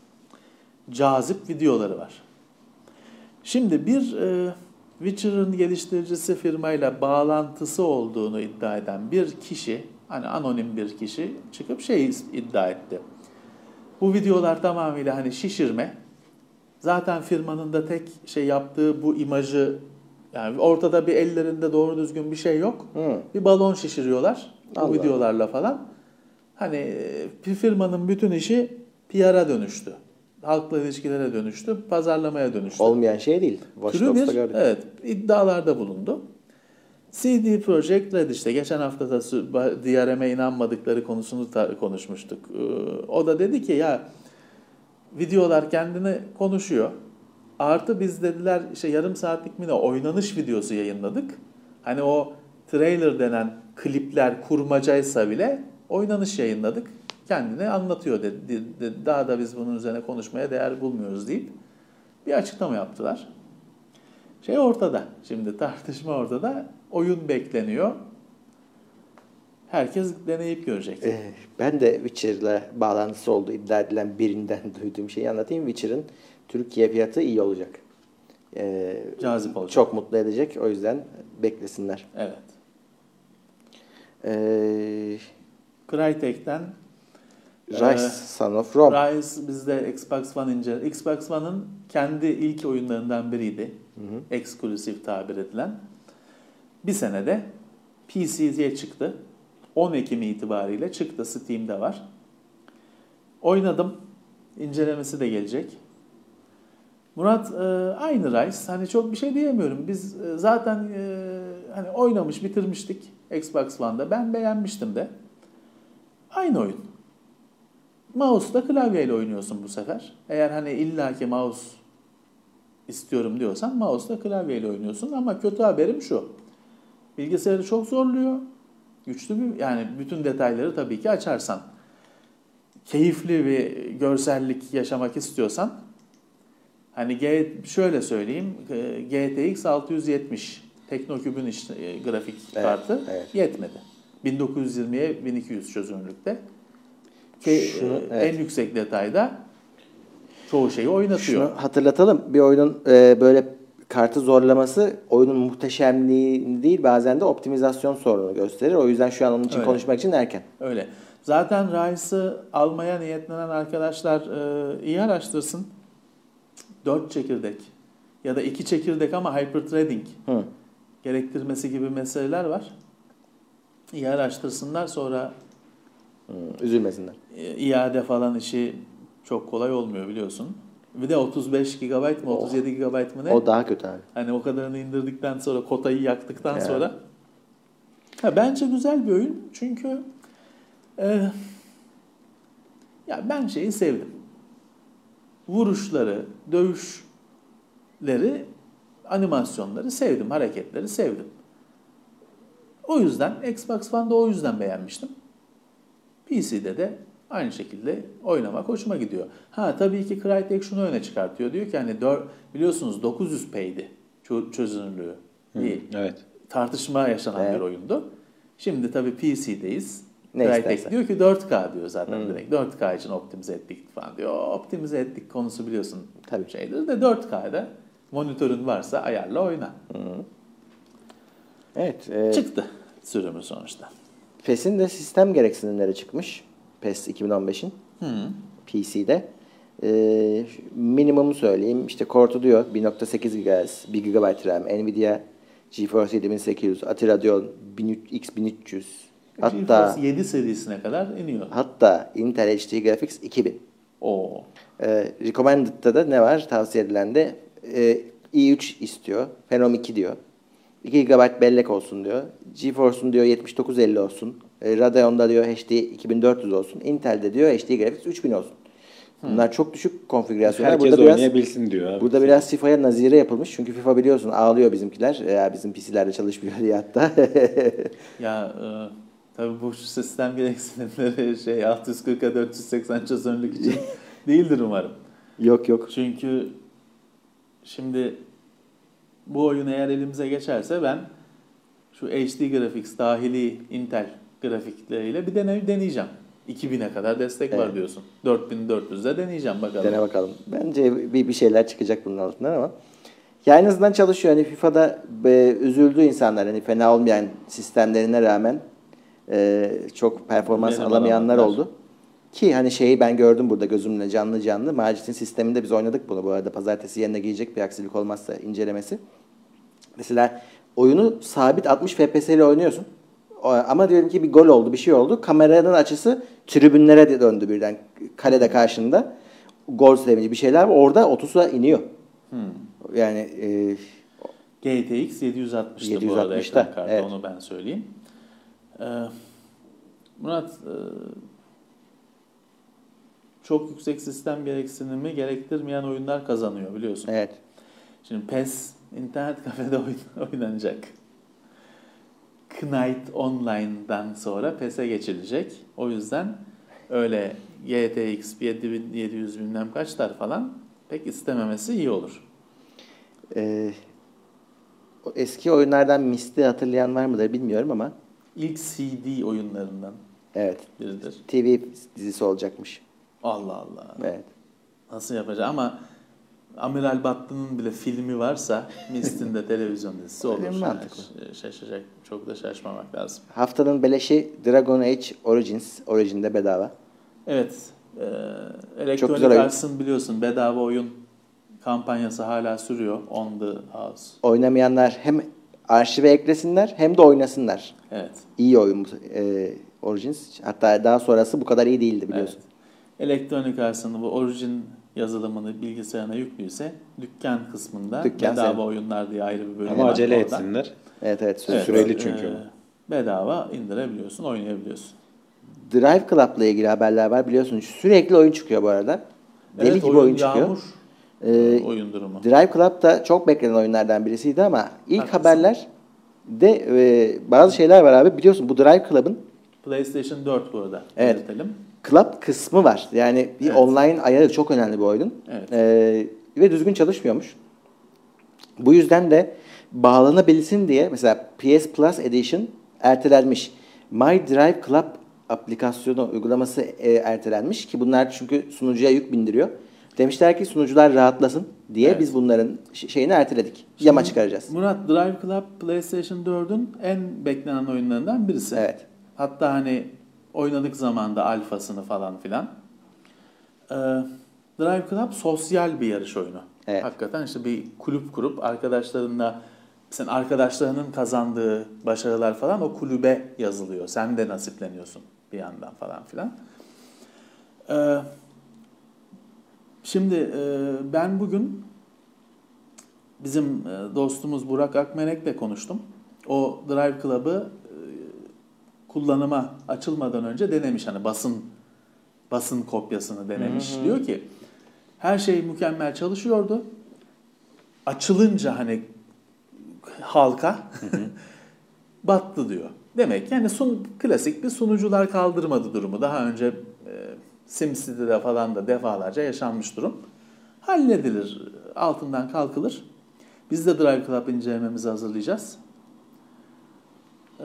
cazip videoları var. Şimdi bir e, Witcher'ın geliştiricisi firmayla bağlantısı olduğunu iddia eden bir kişi, hani anonim bir kişi çıkıp şey iddia etti. Bu videolar tamamıyla hani şişirme. Zaten firmanın da tek şey yaptığı bu imajı, yani ortada bir ellerinde doğru düzgün bir şey yok. Hmm. Bir balon şişiriyorlar bu Allah videolarla falan. Hani bir firmanın bütün işi P R'a dönüştü. Halkla ilişkilere dönüştü, pazarlamaya dönüştü. Olmayan şey değil. Türü bir, evet, iddialarda bulundu. C D Projekt Red, işte geçen hafta da D R M'e inanmadıkları konusunu konuşmuştuk. O da dedi ki ya videolar kendini konuşuyor. Artı biz dediler işte yarım saatlik mi ne oynanış videosu yayınladık. Hani o trailer denen klipler kurmacaysa bile oynanış yayınladık. Kendini anlatıyor dedi. Daha da biz bunun üzerine konuşmaya değer bulmuyoruz deyip bir açıklama yaptılar. Şey ortada. Şimdi tartışma ortada. Oyun bekleniyor. Herkes deneyip görecek. Ee, ben de Witcher'la bağlantısı olduğu iddia edilen birinden duyduğum şeyi anlatayım. Witcher'ın Türkiye fiyatı iyi olacak. Ee, Cazip olacak. Çok mutlu edecek. O yüzden beklesinler. Evet. Ee, Crytek'ten Rise e, Son of Rome. Rise bizde Xbox One ince. Xbox One'ın kendi ilk oyunlarından biriydi. Hı hı. Eksklusif tabir edilen. Bir senede P C'ye çıktı. on Ekim itibariyle çıktı. Steam'de var. Oynadım. İncelemesi de gelecek. Murat, e, aynı Rise. Hani çok bir şey diyemiyorum. Biz e, zaten e, hani oynamış, bitirmiştik Xbox One'da. Ben beğenmiştim de. Aynı oyun. Mouse'da klavyeyle oynuyorsun bu sefer. Eğer hani illaki mouse istiyorum diyorsan mouse'da klavyeyle oynuyorsun. Ama kötü haberim şu. Bilgisayarı çok zorluyor. Güçlü bir, yani bütün detayları tabii ki açarsan. Keyifli bir görsellik yaşamak istiyorsan hani G, şöyle söyleyeyim, G T X altı yüz yetmiş Teknoküp'ün işte, grafik evet, kartı evet. yetmedi. bin dokuz yüz yirmiye bin iki yüz çözünürlükte. Ki Şunu, evet. en yüksek detayda çoğu şeyi oynatıyor. Şunu hatırlatalım. Bir oyunun e, böyle kartı zorlaması oyunun muhteşemliği değil, bazen de optimizasyon sorunu gösterir. O yüzden şu an onun için Öyle. konuşmak için erken. Öyle. Zaten Rise'ı almaya niyetlenen arkadaşlar e, iyi araştırsın. dört çekirdek ya da iki çekirdek ama hyperthreading Hı. gerektirmesi gibi meseleler var. İyi araştırsınlar, sonra Hı, üzülmesinler. İade falan işi çok kolay olmuyor biliyorsun. Bir de otuz beş gigabayt mı otuz yedi gigabayt mı ne? O daha kötü abi. Hani o kadarını indirdikten sonra, kotayı yaktıktan yani. sonra. Ha, bence güzel bir oyun. Çünkü e, ya ben şeyi sevdim. Vuruşları, dövüşleri, animasyonları sevdim, hareketleri sevdim. O yüzden Xbox One'da o yüzden beğenmiştim. P C'de de Aynı şekilde oynamak hoşuma gidiyor. Ha tabii ki Crytek şunu öne çıkartıyor. Diyor ki hani dört, biliyorsunuz dokuz yüz p'ydi çözünürlüğü. Bir evet. tartışma yaşanan Evet. bir oyundu. Şimdi tabii P C'deyiz. Ne Crytek istersen. diyor ki dört K diyor zaten Hmm. direkt. dört K için optimize ettik falan diyor. O optimize ettik konusu biliyorsun Tabii. şeydir de dört K'da monitörün varsa ayarla oyna. Evet. E, Çıktı sürümü sonuçta. PES'in de sistem gereksinimleri çıkmış. PES iki bin on beşin P C'de. Ee, minimumu söyleyeyim. İşte Core diyor bir nokta sekiz gigahertz, bir gigabayt RAM, Nvidia GeForce yedi bin sekiz yüz, Ati Radeon X bin üç yüz. Hatta GeForce yedi serisine kadar iniyor. hatta Intel H D Graphics iki bin. Oo. Ee, Recommended'da da ne var? Tavsiye edilen de e, i üç istiyor. Phenom iki diyor. iki gigabayt bellek olsun diyor. GeForce'un diyor yetmiş dokuz elli olsun. E, Radeon'da diyor H D iki bin dört yüz olsun. Intel'de diyor H D Graphics üç bin olsun. Bunlar çok düşük konfigürasyonlar. Herkes Burada biraz, oynayabilsin diyor abi. burada biraz FIFA'ya nazire yapılmış. Çünkü FIFA biliyorsun ağlıyor bizimkiler. Eğer bizim P C'lerde çalışmıyor diye hatta. Ya e, tabii bu sistem gereksinimleri şey altı yüz kırka dört yüz seksen çözünürlük için değildir umarım. Yok yok. Çünkü şimdi bu oyun eğer elimize geçerse ben şu H D Graphics dahili Intel grafikleriyle bir deney deneyeceğim. iki bine kadar destek var Evet. diyorsun. dört bin dört yüzde deneyeceğim bakalım. Dene bakalım. Bence bir, bir şeyler çıkacak bunun altından ama. Ya en azından çalışıyor. Hani FIFA'da e, üzüldü insanlar. Hani fena olmayan sistemlerine rağmen e, çok performans Verim alamayanlar alamadılar. oldu. Ki hani şeyi ben gördüm burada gözümle canlı canlı. Macit'in sisteminde biz oynadık bunu. Bu arada pazartesi yerine giyecek bir aksilik olmazsa incelemesi. Mesela oyunu sabit altmış F P S ile oynuyorsun. O- Ama diyelim ki bir gol oldu, bir şey oldu. Kameranın açısı tribünlere de döndü birden. Kalede karşında. Gol sevinci bir şeyler var. Orada otuza iniyor. Yani e, G T X yedi yüz altmıştı yedi yüz bu arada altmışta, ekran kartı, evet. onu ben söyleyeyim. Ee, Murat, e, çok yüksek sistem gereksinimi gerektirmeyen oyunlar kazanıyor biliyorsun. evet. Şimdi PES internet kafede oyn- oynanacak. Knight Online'dan sonra PES'e geçilecek. O yüzden öyle G T X yedi bin yedi yüz bilmem kaçlar falan pek istememesi iyi olur. E, o eski oyunlardan Mist'i hatırlayan var mıdır bilmiyorum ama İlk C D oyunlarından evet. biridir. T V dizisi olacakmış. Allah Allah. Evet. Nasıl yapacak ama Amiral Battı'nın bile filmi varsa Mist'in de televizyon dizisi olur. Öyle mi, mantıklı? Yani şaşacak. Çok da şaşmamak lazım. Haftanın beleşi Dragon Age Origins. Origin'de bedava. Evet. E, Çok Electronic güzel oyun. Arts'ın biliyorsun bedava oyun kampanyası hala sürüyor. On the House. Oynamayanlar hem arşive eklesinler hem de oynasınlar. Evet. İyi oyun bu, e, Origins. Hatta daha sonrası bu kadar iyi değildi biliyorsun. Evet. Electronic Arts'ın bu Origin yazılımını bilgisayarına yüklüyse dükkan kısmında Dükkan bedava senin. oyunlar diye ayrı bir bölüm Ama var acele orada. etsinler. Evet evet. Evet, Süreli çünkü e, o. bedava indirebiliyorsun, oynayabiliyorsun. Drive Club'la ilgili haberler var biliyorsun. Sürekli oyun çıkıyor bu arada. Deli Evet, gibi oyun, çıkıyor. Yağmur Ee, oyun durumu. Drive Club da çok beklenen oyunlardan birisiydi ama ilk Haklısın. haberler de e, bazı şeyler var abi. Biliyorsun bu Drive Club'ın PlayStation dört bu arada. Evet. Belirtelim. Club kısmı var. Yani bir Evet. online ayarı çok önemli bir oyunun. Evet. Ee, ve düzgün çalışmıyormuş. Bu yüzden de bağlanabilsin diye mesela P S Plus Edition ertelenmiş. My Drive Club aplikasyonu uygulaması e, ertelenmiş ki bunlar çünkü sunucuya yük bindiriyor. Demişler ki sunucular rahatlasın diye Evet. biz bunların ş- şeyini erteledik. Yama çıkaracağız. Murat, Drive Club PlayStation dördün en beklenen oyunlarından birisi. Evet. Hatta hani oynadık zamanda alfasını falan filan. Ee, Drive Club sosyal bir yarış oyunu. Evet. Hakikaten işte bir kulüp kurup arkadaşlarınla, sen arkadaşlarının kazandığı başarılar falan o kulübe yazılıyor. Sen de nasipleniyorsun bir yandan falan filan. Ee, şimdi e, ben bugün bizim e, dostumuz Burak Akmenek'le konuştum. O Drive Club'ı e, kullanıma açılmadan önce denemiş. Hani basın basın kopyasını denemiş. Hı hı. Diyor ki her şey mükemmel çalışıyordu. Açılınca hani halka battı diyor. Demek ki yani sun, klasik bir sunucular kaldırmadı durumu. Daha önce e, SimCity'de falan da defalarca yaşanmış durum. Halledilir, altından kalkılır. Biz de Drive Club incelememizi hazırlayacağız. Ee,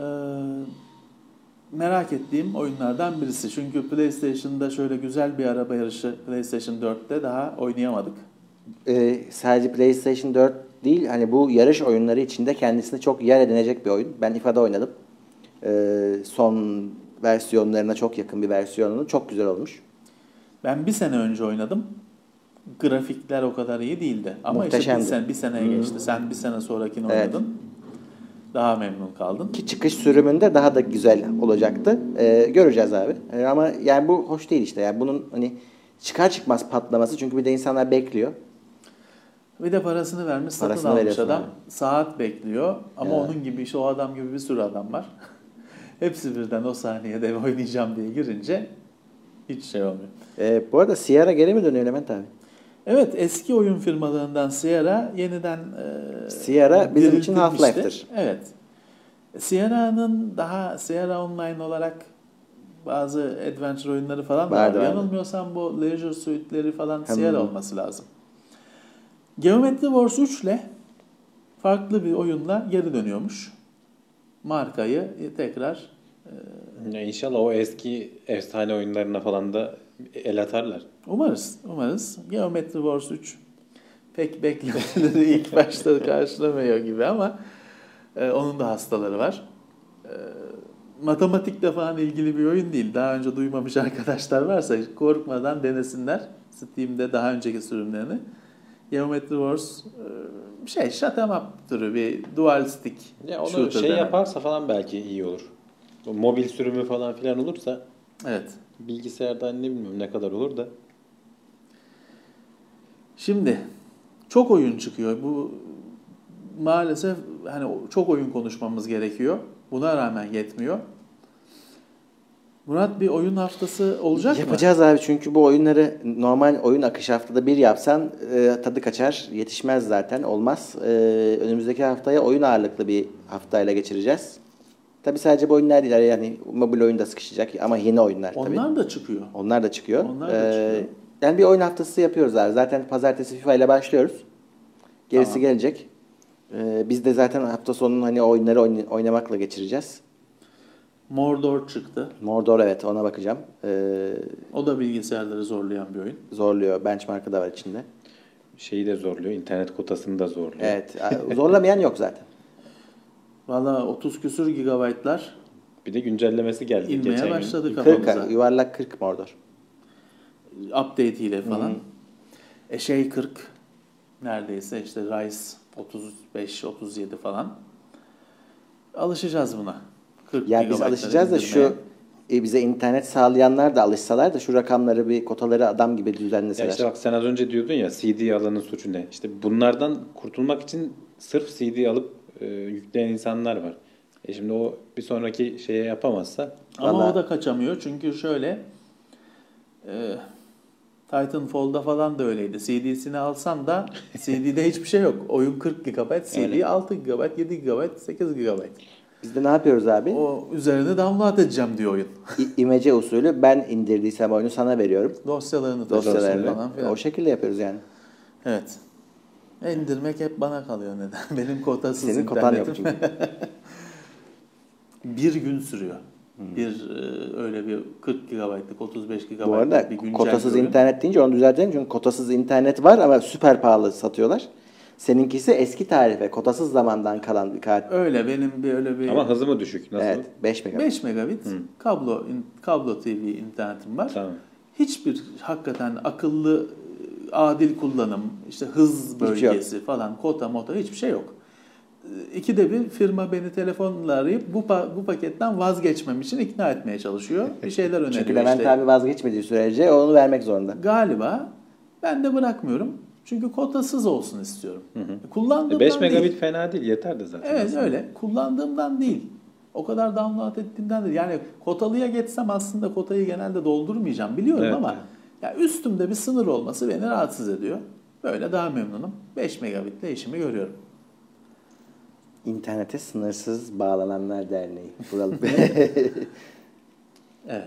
merak ettiğim oyunlardan birisi. Çünkü PlayStation'da şöyle güzel bir araba yarışı PlayStation dörtte daha oynayamadık. Ee, sadece PlayStation dört değil, hani bu yarış oyunları içinde kendisine çok yer edinecek bir oyun. Ben İFA'da oynadım. Ee, son versiyonlarına çok yakın bir versiyonunu. Çok güzel olmuş. Ben bir sene önce oynadım. Grafikler o kadar iyi değildi. Ama işte bir, Muhteşemdi. sene, bir seneye Hmm. geçti. Sen bir sene sonrakini Evet. oynadın. Daha memnun kaldın. Ki çıkış sürümünde daha da güzel olacaktı. Ee, göreceğiz abi. Ee, ama yani bu hoş değil işte. Yani bunun hani çıkar çıkmaz patlaması. Çünkü bir de insanlar bekliyor. Bir de parasını vermiş, satın Parasını almış veriyorsun adam. abi. Saat bekliyor. Ama Evet. onun gibi, işte o adam gibi bir sürü adam var. Hepsi birden o saniyede oynayacağım diye girince hiç şey olmuyor. Ee, bu arada Sierra geri mi dönüyor Levent abi? Evet, eski oyun firmalarından Sierra yeniden e, Sierra bizim için diriltilmişti. Half-Life'tir. Evet. Sierra'nın daha Sierra Online olarak bazı adventure oyunları falan da Vardı, var. vardı. Yanılmıyorsam bu Leisure Suite'leri falan Hem- Sierra olması lazım. Geometry Wars üç ile farklı bir oyunla geri dönüyormuş. Markayı tekrar Ya inşallah o eski efsane oyunlarına falan da el atarlar. umarız. Umarız. Geometry Wars üç pek beklentileri ilk başta karşılamıyor gibi ama e, onun da hastaları var. E, matematikle falan ilgili bir oyun değil. Daha önce duymamış arkadaşlar varsa korkmadan denesinler. Steam'de daha önceki sürümlerini. Geometry Wars e, şey shut 'em up türü bir dual stick Ya onu shooter şey denen. yaparsa falan belki iyi olur. O mobil sürümü falan filan olursa Evet. bilgisayardan ne bilmiyorum ne kadar olur da. Şimdi çok oyun çıkıyor. Bu maalesef hani çok oyun konuşmamız gerekiyor. Buna rağmen yetmiyor. Murat, bir oyun haftası olacak mı? Yapacağız abi, çünkü bu oyunları normal oyun akışı haftada bir yapsan e, tadı kaçar. Yetişmez zaten. Olmaz. E, önümüzdeki haftaya oyun ağırlıklı bir haftayla geçireceğiz. Tabii sadece bu oyunlar değil. Yani mobil oyun da sıkışacak ama yeni oyunlar tabii. Onlar da çıkıyor. Onlar da çıkıyor. Onlar da Ee, çıkıyor. Yani bir oyun haftası yapıyoruz abi. Zaten pazartesi FIFA ile başlıyoruz. Gerisi Tamam. gelecek. Ee, biz de zaten hafta sonunu hani oyunları oyn- oynamakla geçireceğiz. Mordor çıktı. Mordor, evet, ona bakacağım. Ee, O da bilgisayarları zorlayan bir oyun. zorluyor. Benchmark'ı da var içinde. Şeyi de zorluyor. İnternet kotasını da zorluyor. Evet. Zorlamayan yok zaten. Valla otuz küsür gigabaytlar Bir de güncellemesi geldi inmeye geçen başladı gün. kırk, kafamıza. yuvarlak kırk Mordor. Update ile falan. Hı. E şey kırk neredeyse, işte Rise otuz beş otuz yedi falan. Alışacağız buna. kırk Yani biz gigabaytlara alışacağız da indirmeye. şu e, bize internet sağlayanlar da alışsalar da şu rakamları, bir kotaları adam gibi Ya düzenleseler. işte bak sen az önce diyordun ya C D alanın suçu ne? İşte bunlardan kurtulmak için sırf C D alıp e, yükleyen insanlar var. E şimdi o bir sonraki şeye yapamazsa Ama Vallahi- o da kaçamıyor çünkü şöyle e, Titanfall'da falan da öyleydi. C D'sini alsan da C D'de hiçbir şey yok. Oyun kırk gigabayt, C D Öyle. altı gigabayt, yedi gigabayt, sekiz gigabayt. Biz de ne yapıyoruz abi? O üzerine download edeceğim diyor oyun. İ- İmece usulü ben indirdiysem oyunu sana veriyorum. Dosyalarını taşıyorsun Dosyalarını. falan filan. O şekilde yapıyoruz yani. Evet. İndirmek hep bana kalıyor neden? Benim kotasız Senin kotan yok internetim. çünkü. Bir gün sürüyor. Bir e, öyle bir kırk gigabaytlık, otuz beş Bu gigabaytlık arada bir güncel kotasız bir oyun. internet deyince onu düzeltelim. Çünkü kotasız internet var ama süper pahalı satıyorlar. Seninkisi eski tarife, kotasız zamandan kalan bir kart. Öyle benim bir öyle bir ama hızı mı düşük? Nasıl? Evet, beş megabit. beş megabit kablo in- kablo T V internetim var. Tamam. Hiçbir hakikaten akıllı, e, adil kullanım, işte hız Hiçbir şey bölgesi falan, kota mota hiçbir şey yok. E, İkide bir firma beni telefonla arayıp bu pa- bu paketten vazgeçmem için ikna etmeye çalışıyor. Bir şeyler öneriyor. Çünkü Levent işte. abi vazgeçmediği sürece onu vermek zorunda. Galiba ben de bırakmıyorum. Çünkü kotasız olsun istiyorum. Kullandığımdan beş megabit değil. fena değil, yeter de zaten. Evet aslında. öyle. Kullandığımdan değil. O kadar download ettiğimden değil. Yani kotalıya geçsem aslında kotayı genelde doldurmayacağım biliyorum Evet, ama evet. ya üstümde bir sınır olması beni rahatsız ediyor. Böyle daha memnunum. beş megabitle işimi görüyorum. İnternete Sınırsız Bağlananlar Derneği. Buralı. Evet.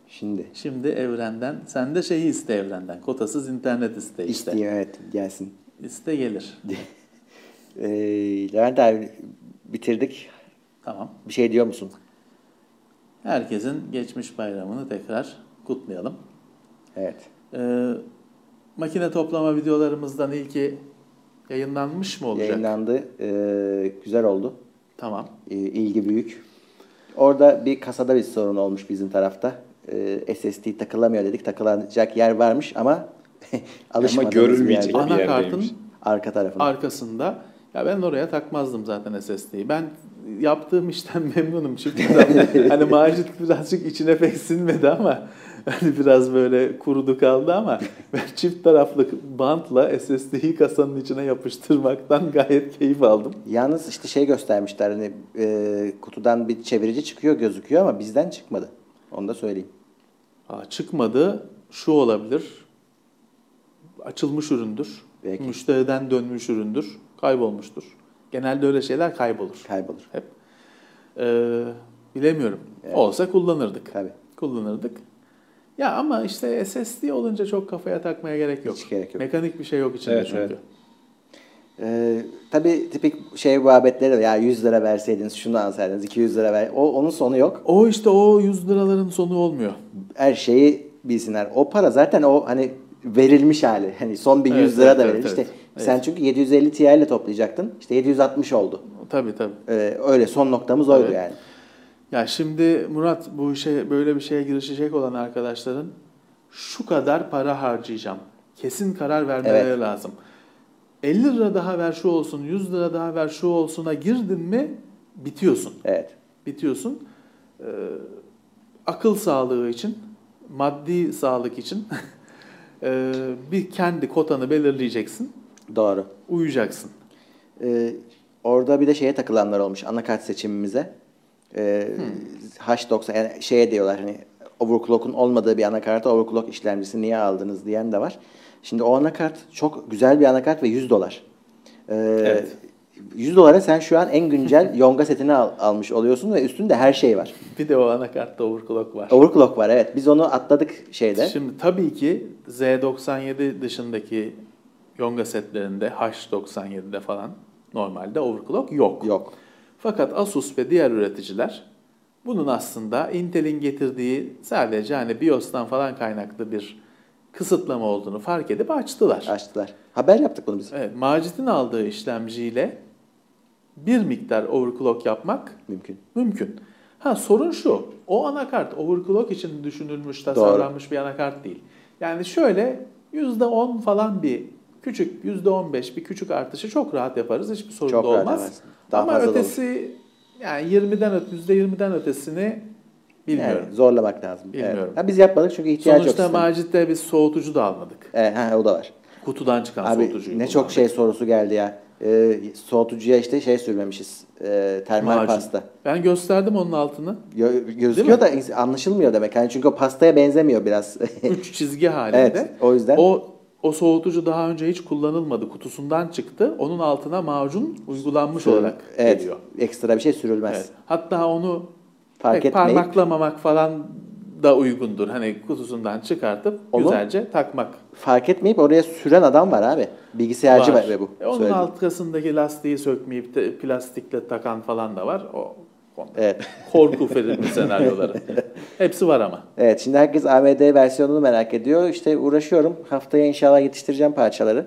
Şimdi. Şimdi evrenden, sen de şeyi iste evrenden. Kotasız internet iste işte. İsteyeyim, evet, gelsin. İste gelir. Ee, Levent abi, bitirdik. Tamam. Bir şey diyor musun? Herkesin geçmiş bayramını tekrar kutlayalım. Evet. Ee, makine toplama videolarımızdan ilki yayınlanmış mı olacak? Yayınlandı. Ee, güzel oldu. Tamam. Ee, ilgi büyük. Orada bir kasada bir sorun olmuş bizim tarafta. Ee, S S D takılamıyor dedik. Takılacak yer varmış ama alışmadığımız Ama görülmeyecek bir yerde. bir Anakartın yerdeymiş. Arka tarafında. arkasında, ya ben oraya takmazdım zaten S S D'yi. Ben yaptığım işten memnunum. Çünkü hani Macit birazcık içine pek sinmedi ama hani biraz böyle kurudu kaldı ama ben çift taraflı bantla S S D'yi kasanın içine yapıştırmaktan gayet keyif aldım. Yalnız işte şey göstermişler, hani e, kutudan bir çevirici çıkıyor gözüküyor ama bizden çıkmadı. Onu da söyleyeyim. Aa, çıkmadı. Şu olabilir. Açılmış üründür. Belki. Müşteriden dönmüş üründür. Kaybolmuştur. Genelde öyle şeyler kaybolur. Kaybolur. Hep. Ee, bilemiyorum. Evet. Olsa kullanırdık. Tabii. Kullanırdık. Ya ama işte S S D olunca çok kafaya takmaya gerek yok. Hiç gerek yok. Mekanik bir şey yok içinde Evet, çünkü. evet. Ee, tabii tipik şey muhabbetleri de, ya yüz lira verseydiniz, şunu alsaydınız, iki yüz lira ver. O, onun sonu yok. O işte o yüz liraların sonu olmuyor. Her şeyi bilsinler. O para zaten o hani verilmiş hali. Hani son bir Evet, yüz lira evet, da evet, verilmiş. evet. İşte Evet. sen çünkü yedi yüz elli Ti ile toplayacaktın. İşte yedi yüz altmış oldu. Tabii tabii. Ee, öyle son noktamız oydu Evet. yani. Ya şimdi Murat, bu işe, böyle bir şeye girişecek olan arkadaşların şu kadar para harcayacağım, kesin karar vermeleri Evet. lazım. elli lira daha ver şu olsun, yüz lira daha ver şu olsuna girdin mi bitiyorsun. Evet. Bitiyorsun. Ee, akıl sağlığı için, maddi sağlık için e, bir kendi kotanı belirleyeceksin, Doğru. uyacaksın. Ee, orada bir de şeye takılanlar olmuş anakart seçimimize. Ee, H doksan yani şeye diyorlar, hani overclock'un olmadığı bir anakarta overclock işlemcisi niye aldınız diyen de var. Şimdi o anakart çok güzel bir anakart ve yüz dolar. Ee, Evet. yüz dolara sen şu an en güncel Yonga setini al- almış oluyorsun ve üstünde her şey var. Bir de o anakartta overclock var. Overclock var, evet. Biz onu atladık şeyde. Şimdi tabii ki Z doksan yedi dışındaki Yonga setlerinde, H doksan yedide falan normalde overclock yok. Yok. Fakat Asus ve diğer üreticiler bunun aslında Intel'in getirdiği sadece hani BIOS'tan falan kaynaklı bir kısıtlama olduğunu fark edip açtılar. Açtılar. Haber yaptık bunu biz. Evet, Macit'in aldığı işlemciyle bir miktar overclock yapmak Mümkün. mümkün. Ha, sorun şu, o anakart overclock için düşünülmüş, tasarlanmış bir anakart değil. Yani şöyle yüzde on falan bir küçük, yüzde on beş bir küçük artışı çok rahat yaparız. Hiçbir sorun Çok da rahat olmaz. yaparsın. Daha Ama fazla da ötesi yani yirmiden öte, yüzde yirmiden ötesini bilmiyorum. Yani zorlamak lazım. Bilmiyorum. Evet. Ha, biz yapmadık çünkü ihtiyaç yok. Sonuçta sistemin. Macit'te biz soğutucu da almadık. Evet, ha, o da var. Kutudan çıkan Abi soğutucuyu ne çok kullandık. şey sorusu geldi ya. Ee, soğutucuya işte şey sürmemişiz. Ee, termal Macun. pasta. Ben gösterdim onun altını. Gö- gözüküyor da anlaşılmıyor demek. Yani çünkü o pastaya benzemiyor biraz. Üç çizgi halinde. Evet, o yüzden. O o soğutucu daha önce hiç kullanılmadı. Kutusundan çıktı. Onun altına macun uygulanmış olarak evet, geliyor. ekstra bir şey sürülmez. Evet. Hatta onu Fark pek etmeyip- parmaklamamak falan da uygundur. Hani kutusundan çıkartıp Onu- güzelce takmak. Fark etmeyip oraya süren adam var abi. Bilgisayarcı var, ve bu. E onun söylediğim. arkasındaki lastiği sökmeyip de plastikle takan falan da var. O konuda. Evet. Korku filmi senaryoları. Hepsi var ama. Evet, şimdi herkes A M D versiyonunu merak ediyor. İşte uğraşıyorum. Haftaya inşallah yetiştireceğim parçaları.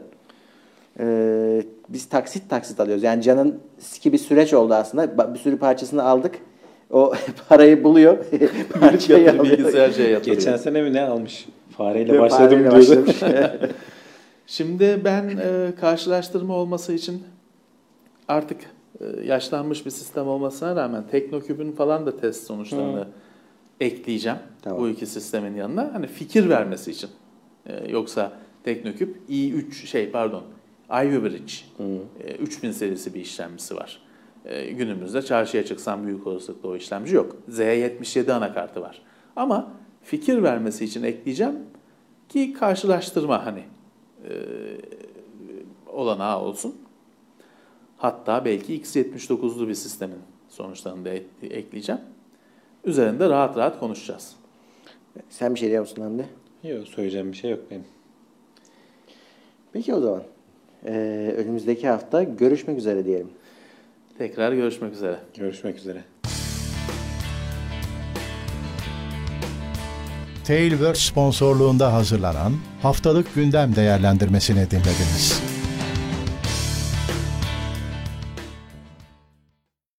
Ee, biz taksit taksit alıyoruz. Yani Can'ın ki bir süreç oldu aslında. Ba- Bir sürü parçasını aldık. O parayı buluyor. Parçayı Yatır, alıyor. bilgisayar şey yatırıyor. Geçen sene mi ne almış? Fareyle Ve başladım fareyle diyordu. başlamış. Şimdi ben e, karşılaştırma olması için artık e, yaşlanmış bir sistem olmasına rağmen Teknoküp'ün falan da test sonuçlarını ekleyeceğim Tamam. bu iki sistemin yanına. Hani fikir vermesi için. E, yoksa Teknoküp i üç şey pardon Ivy Bridge e, üç bin serisi bir işlemcisi var. E, günümüzde çarşıya çıksam büyük olasılıkla o işlemci yok. Z yetmiş yedi anakartı var. Ama fikir vermesi için ekleyeceğim ki karşılaştırma hani e, olanağı olsun. Hatta belki X yetmiş dokuzlu bir sistemin sonuçlarını da ekleyeceğim. Üzerinde rahat rahat konuşacağız. Sen bir şey diyor musun Hamdi? Yok, söyleyeceğim bir şey yok benim. Peki o zaman. Ee, önümüzdeki hafta görüşmek üzere diyelim. Tekrar görüşmek üzere. Görüşmek üzere. Tailverse sponsorluğunda hazırlanan haftalık gündem değerlendirmesini dinlediniz.